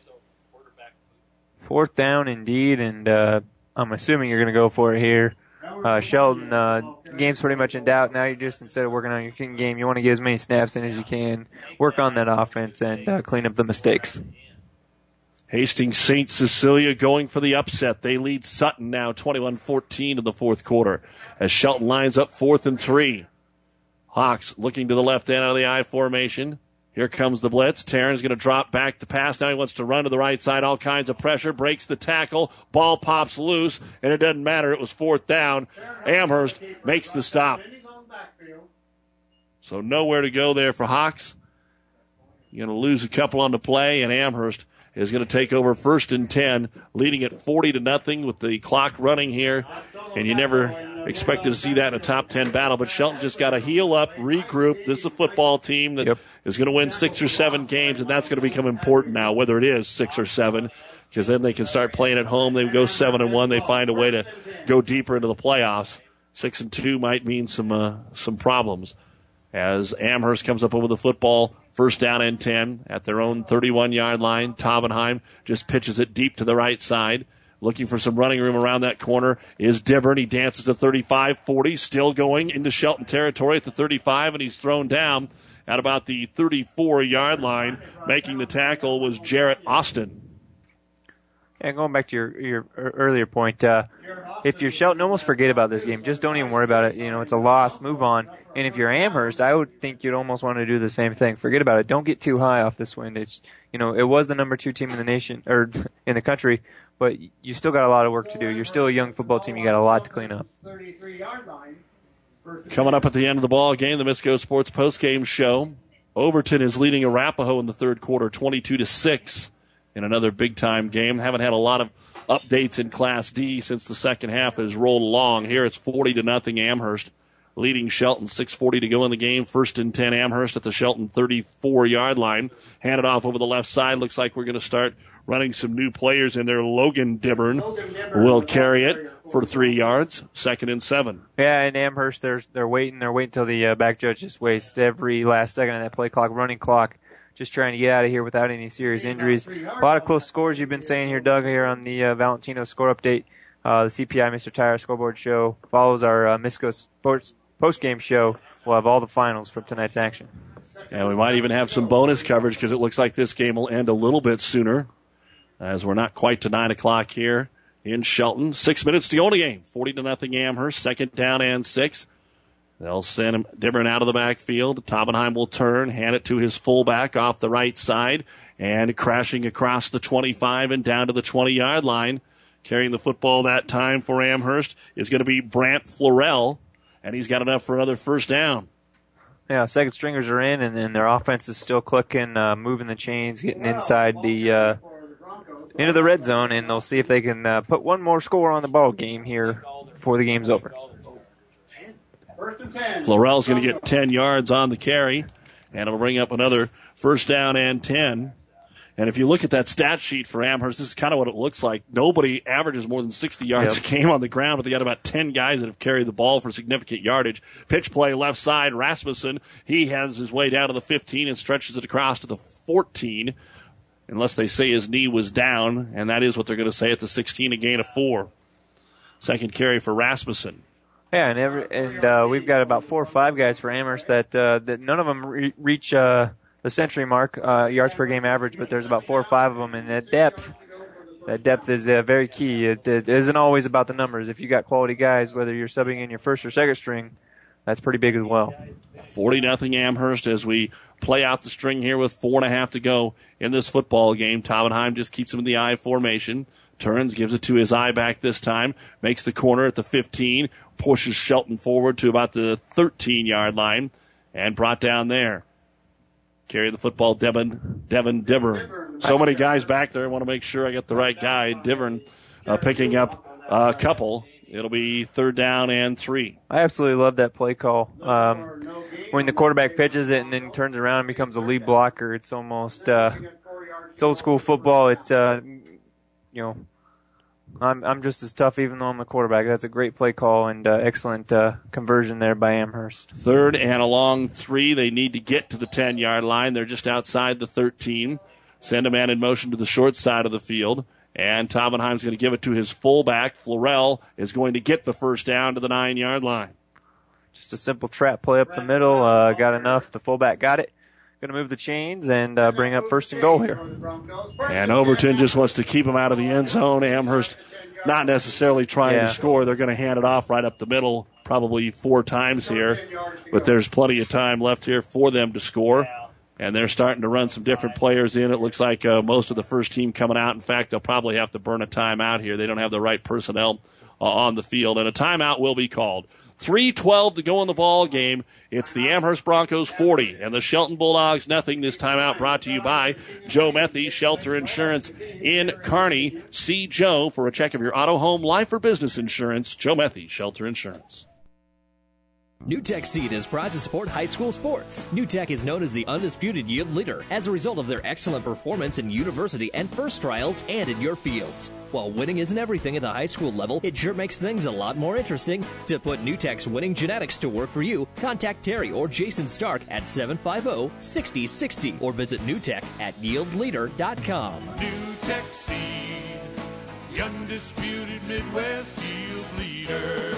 Fourth down indeed, and uh, I'm assuming you're going to go for it here. Uh, Shelton, uh, game's pretty much in doubt. Now you're just, instead of working on your kicking game, you want to get as many snaps in as you can, work on that offense, and uh, clean up the mistakes. Hastings Saint Cecilia going for the upset. They lead Sutton now twenty-one fourteen in the fourth quarter as Shelton lines up fourth and three. Hawks looking to the left end out of the I formation. Here comes the blitz. Taryn's going to drop back to pass. Now he wants to run to the right side. All kinds of pressure. Breaks the tackle. Ball pops loose, and it doesn't matter. It was fourth down. Amherst makes the stop. So nowhere to go there for Hawks. You're going to lose a couple on the play, and Amherst is going to take over first and ten, leading at forty to nothing with the clock running here. And you never expected to see that in a top ten battle. But Shelton just got to heal up, regroup. This is a football team that yep. is going to win six or seven games, and that's going to become important now, whether it is six or seven, because then they can start playing at home. They go seven and one. They find a way to go deeper into the playoffs. Six and two might mean some uh, some problems. As Amherst comes up over the football, first down and ten at their own thirty-one-yard line. Taubenheim just pitches it deep to the right side. Looking for some running room around that corner is Dibburn. He dances to thirty-five forty, still going into Shelton territory at the thirty-five, and he's thrown down at about the thirty-four-yard line. Making the tackle was Jarrett Austin. And going back to your your earlier point, uh, if you're Shelton, almost forget about this game. Just don't even worry about it. You know, it's a loss. Move on. And if you're Amherst, I would think you'd almost want to do the same thing. Forget about it. Don't get too high off this win. It's, you know, it was the number two team in the nation or in the country, but you still got a lot of work to do. You're still a young football team. You got a lot to clean up. Coming up at the end of the ball game, the Misco Sports postgame show. Overton is leading Arapahoe in the third quarter, twenty-two to six. In another big-time game. Haven't had a lot of updates in Class D since the second half has rolled along. Here it's forty to nothing Amherst, leading Shelton. six forty to go in the game. First and ten Amherst at the Shelton thirty-four-yard line. Handed off over the left side. Looks like we're going to start running some new players in there. Logan Dibburn will carry it for three yards. Second and seven. Yeah, and Amherst, they're, they're waiting. They're waiting until the uh, back judge just wastes every last second of that play clock, running clock. Just trying to get out of here without any serious injuries. A lot of close scores you've been saying here, Doug, here on the uh, Valentino score update. Uh, the C P I Mister Tire scoreboard show follows our uh, Misco Sports postgame show. We'll have all the finals from tonight's action. And we might even have some bonus coverage because it looks like this game will end a little bit sooner, as we're not quite to nine o'clock here in Shelton. Six minutes to go in the game. forty to nothing Amherst. Second down and six. They'll send him Dibburn out of the backfield. Taubenheim will turn, hand it to his fullback off the right side, and crashing across the twenty-five and down to the twenty-yard line. Carrying the football that time for Amherst is going to be Brant Florell, and he's got enough for another first down. Yeah, second stringers are in, and, and their offense is still clicking, uh, moving the chains, getting inside the uh, into the red zone, and they'll see if they can uh, put one more score on the ball game here before the game's over. Florell's going to get ten yards on the carry, and it'll bring up another first down and ten And if you look at that stat sheet for Amherst, this is kind of what it looks like. Nobody averages more than sixty yards Yep. a game on the ground, but they got about ten guys that have carried the ball for significant yardage. Pitch play left side, Rasmussen. He has his way down to the fifteen and stretches it across to the fourteen, unless they say his knee was down, and that is what they're going to say at the sixteen, a gain of four. Second carry for Rasmussen. Yeah, and every, and uh, we've got about four or five guys for Amherst that uh, that none of them re- reach uh, the century mark, uh, yards per game average, but there's about four or five of them, and that depth, that depth is uh, very key. It, it isn't always about the numbers. If you got quality guys, whether you're subbing in your first or second string, that's pretty big as well. forty nothing Amherst as we play out the string here with four and a half to go in this football game. Taubenheim just keeps him in the I formation. Turns, gives it to his eye back this time, makes the corner at the fifteen, pushes Shelton forward to about the thirteen-yard line, and brought down there. Carry the football, Devin, Devin Divern. So many guys back there. I want to make sure I get the right guy. Divern uh, picking up a couple. It'll be third down and three. I absolutely love that play call. Um, when the quarterback pitches it and then turns around and becomes a lead blocker, it's almost uh, it's old school football. It's uh, you know, I'm I'm just as tough even though I'm the quarterback. That's a great play call and uh, excellent uh, conversion there by Amherst. Third and a long three. They need to get to the ten-yard line. They're just outside the thirteen. Send a man in motion to the short side of the field. And Taubenheim's going to give it to his fullback. Florell is going to get the first down to the nine-yard line. Just a simple trap play up the middle. Uh, got enough. The fullback got it. Going to move the chains and uh, bring up first and goal here. And Overton just wants to keep him out of the end zone. Amherst not necessarily trying Yeah. to score. They're going to hand it off right up the middle probably four times here. But there's plenty of time left here for them to score. And they're starting to run some different players in. It looks like uh, most of the first team coming out. In fact, they'll probably have to burn a timeout here. They don't have the right personnel uh, on the field. And a timeout will be called. three twelve to go in the ball game. It's the Amherst Broncos forty and the Shelton Bulldogs nothing. This timeout brought to you by Joe Methy, Shelter Insurance in Kearney. See Joe for a check of your auto, home, life, or business insurance. Joe Methy, Shelter Insurance. NewTek Seed is proud to support high school sports. NewTek is known as the undisputed yield leader as a result of their excellent performance in university and first trials and in your fields. While winning isn't everything at the high school level, it sure makes things a lot more interesting. To put NewTek's winning genetics to work for you, contact Terry or Jason Stark at seven five zero, six zero six zero or visit NewTek at yield leader dot com. NewTek Seed, the undisputed Midwest yield leader.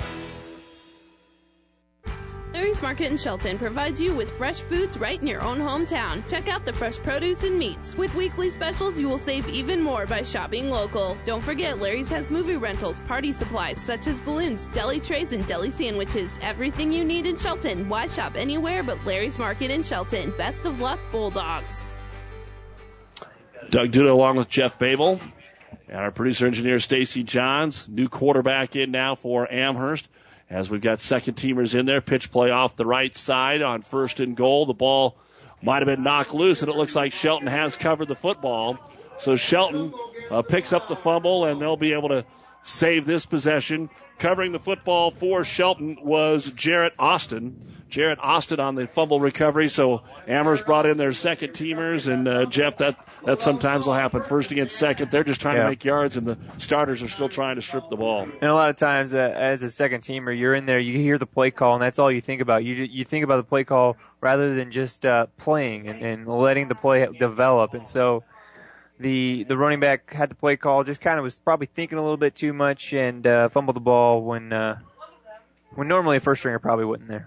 Larry's Market in Shelton provides you with fresh foods right in your own hometown. Check out the fresh produce and meats. With weekly specials, you will save even more by shopping local. Don't forget, Larry's has movie rentals, party supplies such as balloons, deli trays, and deli sandwiches. Everything you need in Shelton. Why shop anywhere but Larry's Market in Shelton? Best of luck, Bulldogs. Doug Duda along with Jeff Babel and our producer engineer Stacy Johns. New quarterback in now for Amherst. As we've got second teamers in there, pitch play off the right side on first and goal. The ball might have been knocked loose, and it looks like Shelton has covered the football. So Shelton uh, picks up the fumble, and they'll be able to save this possession. Covering the football for Shelton was Jarrett Austin. Jarrett Austin on the fumble recovery. So Amherst brought in their second teamers, and uh, Jeff, that, that sometimes will happen. First against second, they're just trying Yeah. to make yards, and the starters are still trying to strip the ball. And a lot of times, uh, as a second teamer, you're in there, you hear the play call, and that's all you think about. You you think about the play call rather than just uh, playing and, and letting the play develop. And so the the running back had the play call, just kind of was probably thinking a little bit too much and uh, fumbled the ball when uh, when normally a first stringer probably wouldn't there.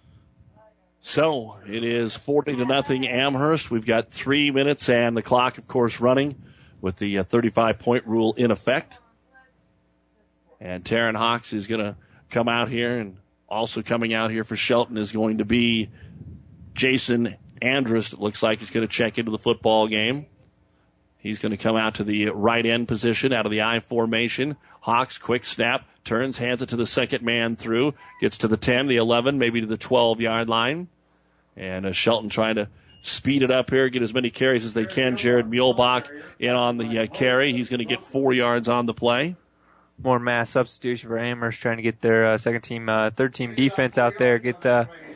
So it is forty to nothing Amherst. We've got three minutes and the clock, of course, running with the thirty-five point rule in effect. And Taryn Hawks is going to come out here, and also coming out here for Shelton is going to be Jason Andrus. It looks like he's going to check into the football game. He's going to come out to the right end position out of the I formation. Hawks, quick snap, turns, hands it to the second man through, gets to the ten, the eleven, maybe to the twelve-yard line. And uh, Shelton trying to speed it up here, get as many carries as they can. Jared Muehlbach in on the uh, carry. He's going to get four yards on the play. More mass substitution for Amherst, trying to get their uh, second team, uh, third team defense out there, get uh,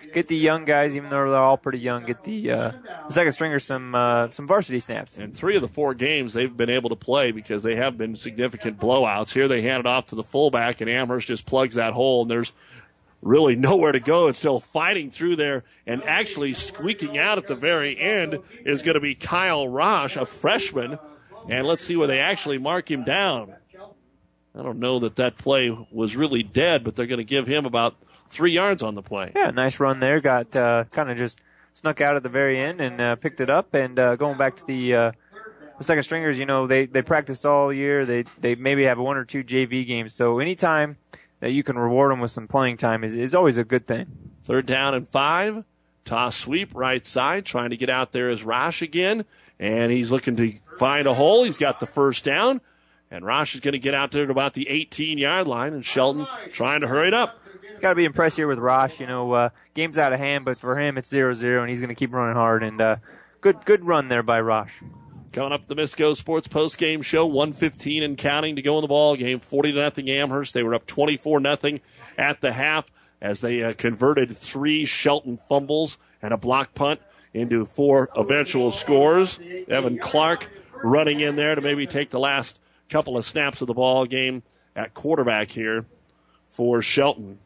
get the young guys, even though they're all pretty young, get the, uh, the second stringers some uh, some varsity snaps. And three of the four games they've been able to play because they have been significant blowouts. Here they hand it off to the fullback, and Amherst just plugs that hole, and there's really nowhere to go. It's still fighting through there, and actually squeaking out at the very end is going to be Kyle Rosh, a freshman. And let's see where they actually mark him down. I don't know that that play was really dead, but they're going to give him about three yards on the play. Yeah, nice run there. Got uh, kind of just snuck out at the very end and uh, picked it up. And uh, going back to the uh, the second stringers, you know, they, they practiced all year. They they maybe have one or two J V games. So anytime that you can reward them with some playing time is, is always a good thing. Third down and five. Toss sweep right side. Trying to get out there is Rosh again. And he's looking to find a hole. He's got the first down. And Rosh is going to get out there to about the eighteen-yard line. And Shelton trying to hurry it up. Got to be impressed here with Rosh. You know, uh, game's out of hand, but for him it's zero zero, and he's going to keep running hard. And uh, good good run there by Rosh. Coming up, the Misco Sports Post-Game Show, one fifteen and counting to go in the ball game, forty to nothing Amherst. They were up twenty-four nothing at the half as they uh, converted three Shelton fumbles and a block punt into four eventual scores. Evan Clark running in there to maybe take the last couple of snaps of the ball game at quarterback here for Shelton.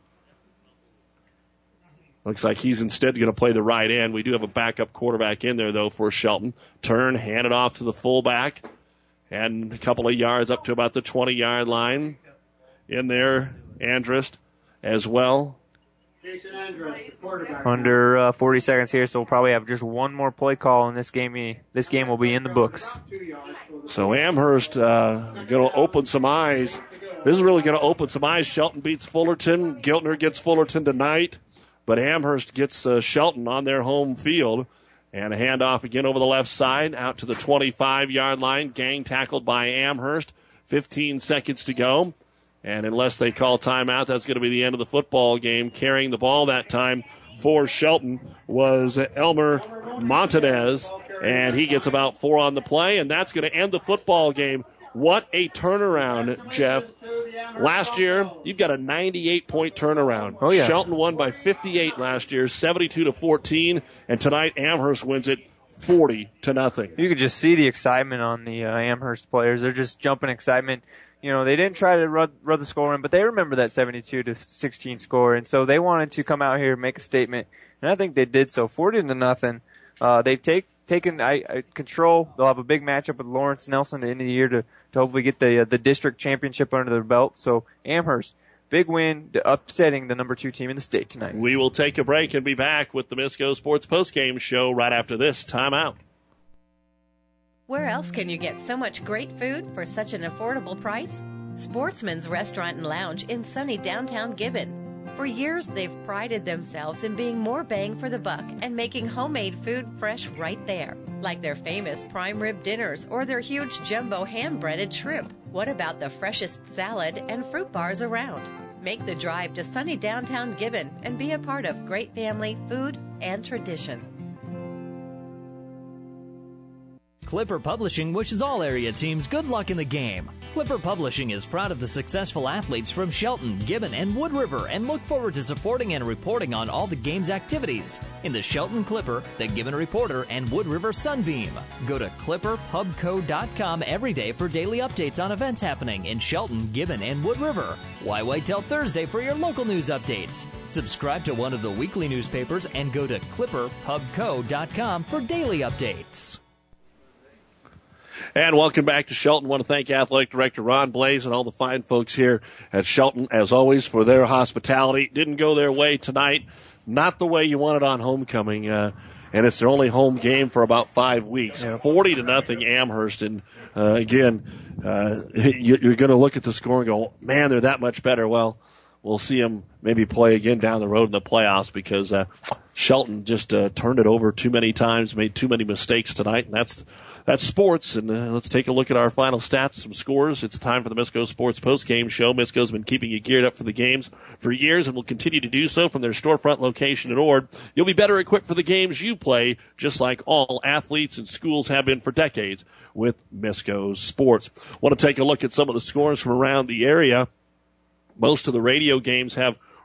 Looks like he's instead going to play the right end. We do have a backup quarterback in there, though, for Shelton. Turn, hand it off to the fullback. And a couple of yards up to about the twenty-yard line. In there, Andrist as well. Jason Andrus, the quarterback. Under uh, forty seconds here, so we'll probably have just one more play call, and this game, this game will be in the books. So Amherst uh, going to open some eyes. This is really going to open some eyes. Shelton beats Fullerton. Giltner gets Fullerton tonight. But Amherst gets uh, Shelton on their home field. And a handoff again over the left side out to the twenty-five-yard line. Gang tackled by Amherst. fifteen seconds to go. And unless they call timeout, that's going to be the end of the football game. Carrying the ball that time for Shelton was Elmer Montanez. And he gets about four on the play. And that's going to end the football game. What a turnaround, Jeff. Last year, you've got a ninety-eight point turnaround. Oh, yeah. Shelton won by fifty-eight last year, seventy-two to fourteen, and tonight Amherst wins it forty to nothing. You could just see the excitement on the uh, Amherst players. They're just jumping excitement. You know, they didn't try to run, run the score in, but they remember that seventy-two to sixteen score, and so they wanted to come out here and make a statement, and I think they did so. forty to nothing. Uh, they've take, taken I, I, control. They'll have a big matchup with Lawrence Nelson at the end of the year to, to hopefully get the uh, the district championship under their belt. So Amherst, big win, upsetting the number two team in the state tonight. We will take a break and be back with the Misco Sports Postgame Show right after this timeout. Where else can you get so much great food for such an affordable price? Sportsman's Restaurant and Lounge in sunny downtown Gibbon. For years, they've prided themselves in being more bang for the buck and making homemade food fresh right there, like their famous prime rib dinners or their huge jumbo hand-breaded shrimp. What about the freshest salad and fruit bars around? Make the drive to sunny downtown Gibbon and be a part of great family food and tradition. Clipper Publishing wishes all area teams good luck in the game. Clipper Publishing is proud of the successful athletes from Shelton, Gibbon, and Wood River and look forward to supporting and reporting on all the game's activities in the Shelton Clipper, the Gibbon Reporter, and Wood River Sunbeam. Go to clipper pub co dot com every day for daily updates on events happening in Shelton, Gibbon, and Wood River. Why wait till Thursday for your local news updates? Subscribe to one of the weekly newspapers and go to clipper pub co dot com for daily updates. And welcome back to Shelton. I want to thank Athletic Director Ron Blaze and all the fine folks here at Shelton, as always, for their hospitality. Didn't go their way tonight. Not the way you wanted on homecoming. Uh, and it's their only home game for about five weeks. Yep. forty to nothing Amherst. And, uh, again, uh, you, you're going to look at the score and go, man, they're that much better. Well, we'll see them maybe play again down the road in the playoffs because uh, Shelton just uh, turned it over too many times, made too many mistakes tonight, and that's That's sports, and uh, let's take a look at our final stats, some scores. It's time for the Misco Sports Post-Game Show. Misco's been keeping you geared up for the games for years and will continue to do so from their storefront location in Ord. You'll be better equipped for the games you play, just like all athletes and schools have been for decades with Misco Sports. Want to take a look at some of the scores from around the area. Most of the radio games have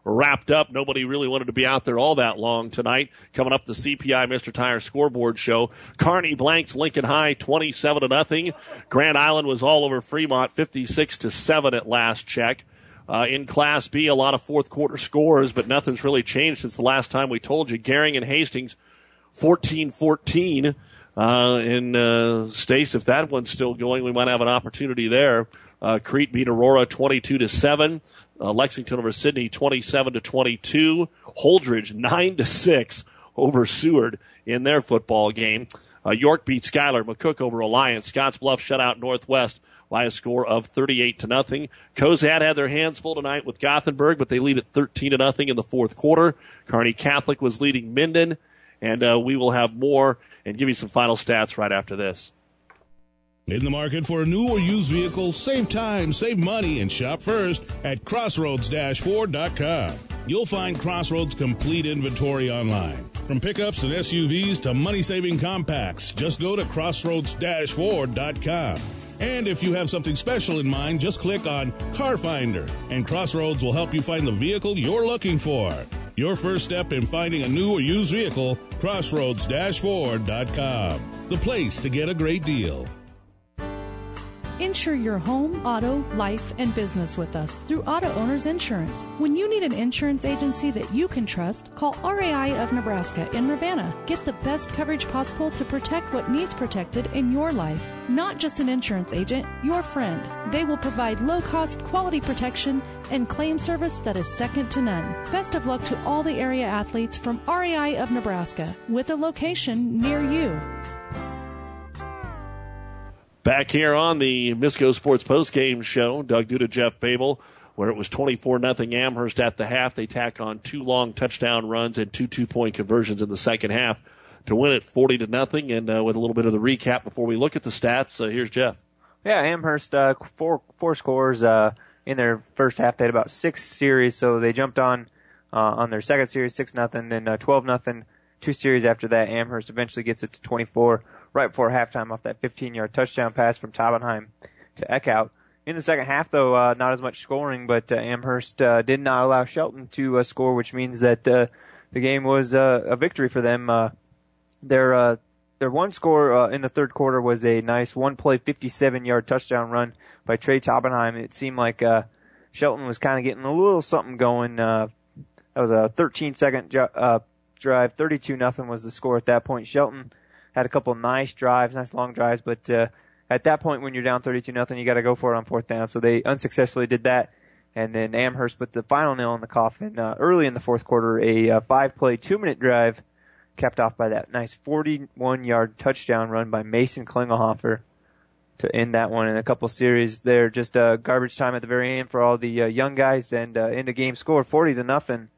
wrapped up. Nobody really wanted to be out there all that long tonight. Coming up, the C P I Mister Tire scoreboard show. Kearney blanks Lincoln High twenty-seven to nothing. Grand Island was all over Fremont fifty-six to seven at last check. Uh, in Class B, a lot of fourth quarter scores, but nothing's really changed since the last time we told you. Gering and Hastings fourteen fourteen. Uh, and, uh, Stace, if that one's still going, we might have an opportunity there. Uh, Crete beat Aurora twenty-two to seven. Uh, Lexington over Sydney twenty-seven to twenty-two. Holdridge nine to six over Seward in their football game. Uh, York beat Schuyler. McCook over Alliance. Scottsbluff shut out Northwest by a score of thirty-eight to nothing. Cozad had their hands full tonight with Gothenburg, but they lead at thirteen to nothing in the fourth quarter. Kearney Catholic was leading Minden, and uh, we will have more and give you some final stats right after this. In the market for a new or used vehicle, save time, save money, and shop first at crossroads dash ford dot com. You'll find Crossroads' complete inventory online. From pickups and S U Vs to money-saving compacts, just go to crossroads dash ford dot com. And if you have something special in mind, just click on Car Finder, and Crossroads will help you find the vehicle you're looking for. Your first step in finding a new or used vehicle, crossroads dash ford dot com. The place to get a great deal. Insure your home, auto, life, and business with us through Auto Owners Insurance. When you need an insurance agency that you can trust, call R A I of Nebraska in Ravenna. Get the best coverage possible to protect what needs protected in your life. Not just an insurance agent, your friend. They will provide low-cost, quality protection and claim service that is second to none. Best of luck to all the area athletes from R A I of Nebraska, with a location near you. Back here on the Misco Sports Postgame Show, Doug Duda, Jeff Babel, where it was twenty-four nothing Amherst at the half. They tack on two long touchdown runs and two two-point conversions in the second half to win it forty to nothing. And uh, with a little bit of the recap before we look at the stats, uh, here's Jeff. Yeah, Amherst, uh, four four scores uh, in their first half. They had about six series, so they jumped on uh, on their second series, six nothing, then uh, twelve nothing. Two series after that, Amherst eventually gets it to twenty-four right before halftime off that fifteen-yard touchdown pass from Taubenheim to Eckhout. In the second half, though, uh, not as much scoring, but uh, Amherst uh, did not allow Shelton to uh, score, which means that uh, the game was uh, a victory for them. Uh, their uh, their one score uh, in the third quarter was a nice one-play, fifty-seven-yard touchdown run by Trey Taubenheim. It seemed like uh, Shelton was kind of getting a little something going. Uh, that was a thirteen-second jo- uh, drive. thirty-two nothing was the score at that point. Shelton had a couple nice drives, nice long drives, but uh, at that point when you're down thirty-two nothing, you got to go for it on fourth down. So they unsuccessfully did that, and then Amherst put the final nail in the coffin uh, early in the fourth quarter. A uh, five-play, two-minute drive capped off by that nice forty-one-yard touchdown run by Mason Klingelhofer to end that one in a couple series there. Just uh, garbage time at the very end for all the uh, young guys, and uh, end the game score forty to nothing.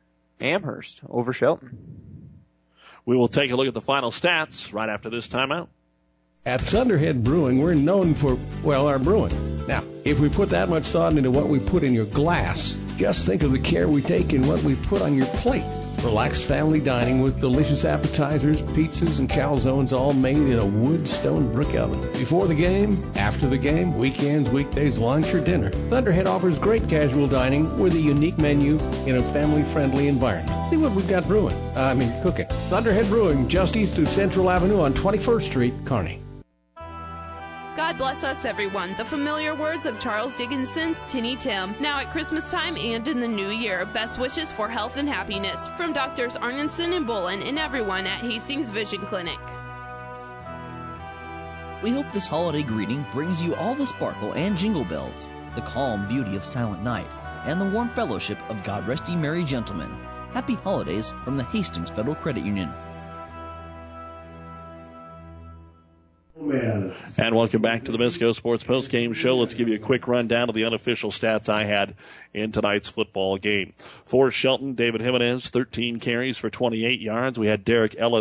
Amherst over Shelton. We will take a look at the final stats right after this timeout. At Thunderhead Brewing, we're known for, well, our brewing. Now, if we put that much thought into what we put in your glass, just think of the care we take in what we put on your plate. Relaxed family dining with delicious appetizers, pizzas, and calzones, all made in a wood, stone, brick oven. Before the game, after the game, weekends, weekdays, lunch, or dinner, Thunderhead offers great casual dining with a unique menu in a family-friendly environment. See what we've got brewing. Uh, I mean, cooking. Thunderhead Brewing, just east of Central Avenue on twenty-first Street, Kearney. God bless us, everyone. The familiar words of Charles Dickinson's Tinny Tim. Now at Christmas time and in the new year, best wishes for health and happiness from Doctors Arnson and Bullen and everyone at Hastings Vision Clinic. We hope this holiday greeting brings you all the sparkle and jingle bells, the calm beauty of Silent Night, and the warm fellowship of God Rest Ye Merry Gentlemen. Happy holidays from the Hastings Federal Credit Union. And welcome back to the Misco Sports Postgame Show. Let's give you a quick rundown of the unofficial stats I had in tonight's football game. For Shelton, David Jimenez, thirteen carries for twenty-eight yards. We had Derek Ellis,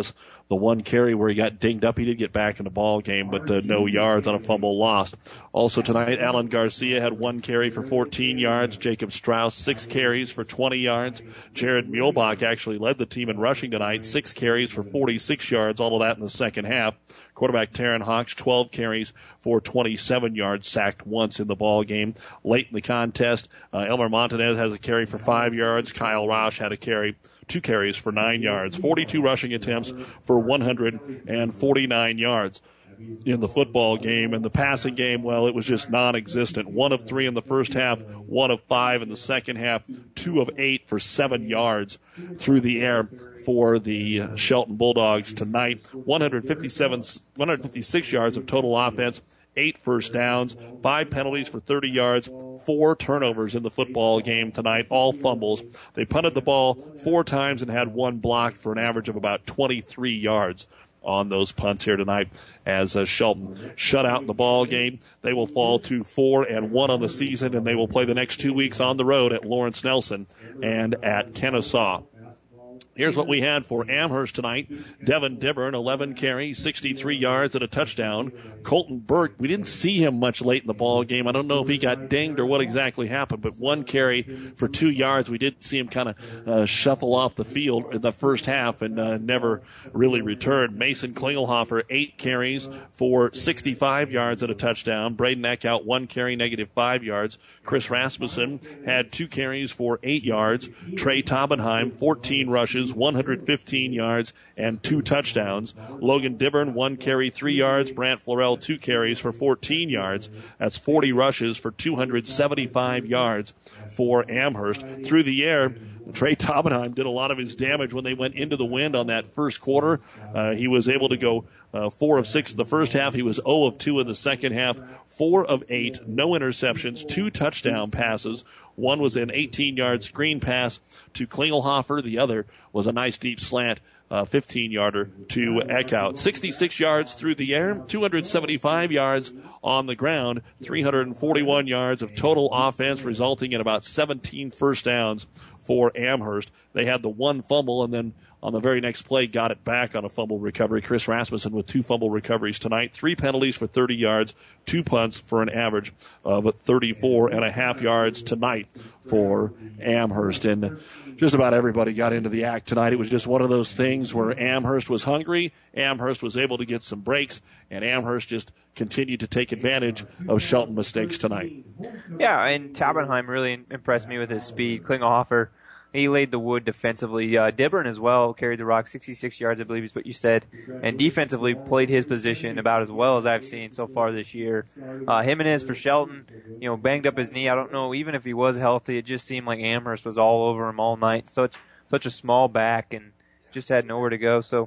the one carry where he got dinged up. He did get back in the ball game, but uh, no yards on a fumble lost. Also tonight, Alan Garcia had one carry for fourteen yards. Jacob Strauss, six carries for twenty yards. Jared Muehlbach actually led the team in rushing tonight, six carries for forty-six yards, all of that in the second half. Quarterback Taryn Hawks, twelve carries for twenty-seven yards, sacked once in the ball game. Late in the contest, uh, Elmer Montanez has a carry for five yards. Kyle Roush had a carry, two carries for nine yards. forty-two rushing attempts for one hundred forty-nine yards in the football game. And the passing game, well, it was just non-existent. One of three in the first half, one of five in the second half, two of eight for seven yards through the air for the Shelton Bulldogs tonight. one hundred fifty-seven, one hundred fifty-six yards of total offense, eight first downs, five penalties for thirty yards, four turnovers in the football game tonight, all fumbles. They punted the ball four times and had one blocked for an average of about twenty-three yards on those punts here tonight as uh, Shelton shut out in the ball game. They will fall to four and one on the season, and they will play the next two weeks on the road at Lawrence Nelson and at Kennesaw. Here's what we had for Amherst tonight. Devin Dibburn, eleven carries, sixty-three yards and a touchdown. Colton Burke, we didn't see him much late in the ball game. I don't know if he got dinged or what exactly happened, but one carry for two yards. We did see him kind of uh, shuffle off the field in the first half and uh, never really returned. Mason Klingelhofer, eight carries for sixty-five yards and a touchdown. Braden Eckhout, one carry, negative five yards. Chris Rasmussen had two carries for eight yards. Trey Taubenheim, fourteen rushes, one hundred fifteen yards and two touchdowns. Logan Dibburn, one carry, three yards. Brant Florell, two carries for fourteen yards. That's forty rushes for two hundred seventy-five yards for Amherst. Through the air, Trey Taubenheim did a lot of his damage when they went into the wind on that first quarter. Uh, he was able to go uh, four of six in the first half. He was zero of two in the second half, four of eight, no interceptions, two touchdown passes. One was an eighteen-yard screen pass to Klingelhofer. The other was a nice deep slant, uh, fifteen-yarder to Eckhout. sixty-six yards through the air, two hundred seventy-five yards on the ground, three hundred forty-one yards of total offense, resulting in about seventeen first downs for Amherst. They had the one fumble, and then on the very next play got it back on a fumble recovery. Chris Rasmussen with two fumble recoveries tonight, three penalties for thirty yards, two punts for an average of thirty-four and a half yards tonight for Amherst. And just about everybody got into the act tonight. It was just one of those things where Amherst was hungry, Amherst was able to get some breaks, and Amherst just continued to take advantage of Shelton mistakes tonight. Yeah, and Taubenheim really impressed me with his speed. Klingelhofer, he laid the wood defensively. Uh, Dibburn as well carried the rock, sixty-six yards, I believe is what you said, and defensively played his position about as well as I've seen so far this year. Uh, Jimenez for Shelton, you know, banged up his knee. I don't know, even if he was healthy, it just seemed like Amherst was all over him all night. Such such a small back and just had nowhere to go. So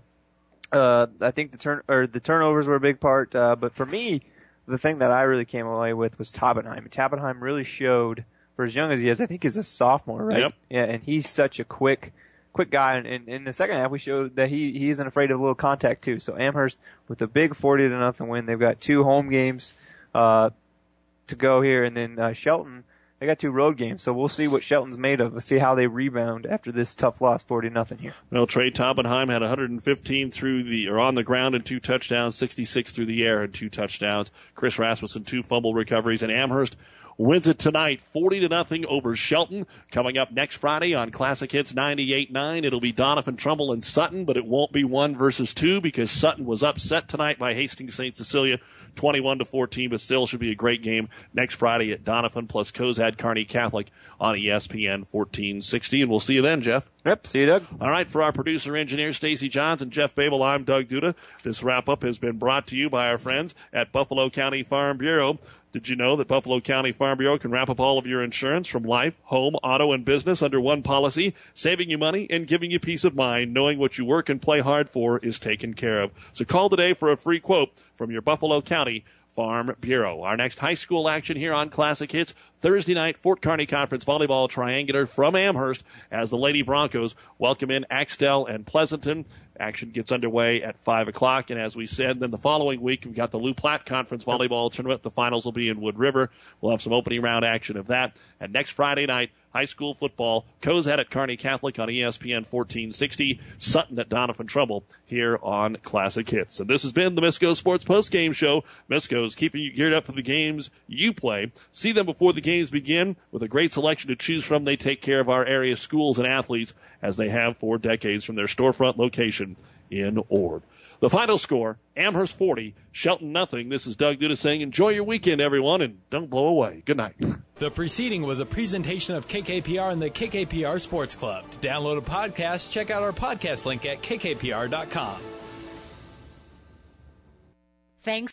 uh, I think the turn or the turnovers were a big part. Uh, but for me, the thing that I really came away with was Taubenheim. Taubenheim really showed, for as young as he is, I think he's a sophomore, right? Yep. Yeah, and he's such a quick, quick guy. And, and in the second half, we showed that he, he isn't afraid of a little contact too. So Amherst with a big forty to nothing win. They've got two home games uh, to go here, and then uh, Shelton, they got two road games. So we'll see what Shelton's made of. We'll see how they rebound after this tough loss, forty to nothing here. Well, Trey Taubenheim had one hundred fifteen through the or on the ground and two touchdowns, sixty-six through the air and two touchdowns. Chris Rasmussen, two fumble recoveries, and Amherst wins it tonight, forty to nothing over Shelton. Coming up next Friday on Classic Hits ninety-eight nine, it'll be Donovan, Trumbull, and Sutton, but it won't be one versus two because Sutton was upset tonight by Hastings Saint Cecilia, twenty-one to fourteen, but still should be a great game next Friday at Donovan plus Cozad Kearney Catholic on E S P N fourteen sixty. And we'll see you then, Jeff. Yep, see you, Doug. All right, for our producer, engineer, Stacy Johns and Jeff Babel, I'm Doug Duda. This wrap-up has been brought to you by our friends at Buffalo County Farm Bureau. Did you know that Buffalo County Farm Bureau can wrap up all of your insurance from life, home, auto, and business under one policy, saving you money and giving you peace of mind, knowing what you work and play hard for is taken care of. So call today for a free quote from your Buffalo County Farm Bureau. Our next high school action here on Classic Hits, Thursday night, Fort Kearney Conference Volleyball Triangular from Amherst as the Lady Broncos welcome in Axtell and Pleasanton. Action gets underway at five o'clock, and as we said, then the following week, we've got the Lou Platte Conference Volleyball Tournament. The finals will be in Wood River. We'll have some opening round action of that. And next Friday night, high school football. Cozad at Kearney Catholic on E S P N fourteen sixty. Sutton at Donovan Trumbull here on Classic Hits. And this has been the Misco Sports Postgame Show. Misco's keeping you geared up for the games you play. See them before the games begin. With a great selection to choose from, they take care of our area schools and athletes as they have for decades from their storefront location in Ord. The final score, Amherst forty, Shelton nothing. This is Doug Duda saying enjoy your weekend, everyone, and don't blow away. Good night. The preceding was a presentation of K K P R and the K K P R Sports Club. To download a podcast, check out our podcast link at k k p r dot com. Thanks.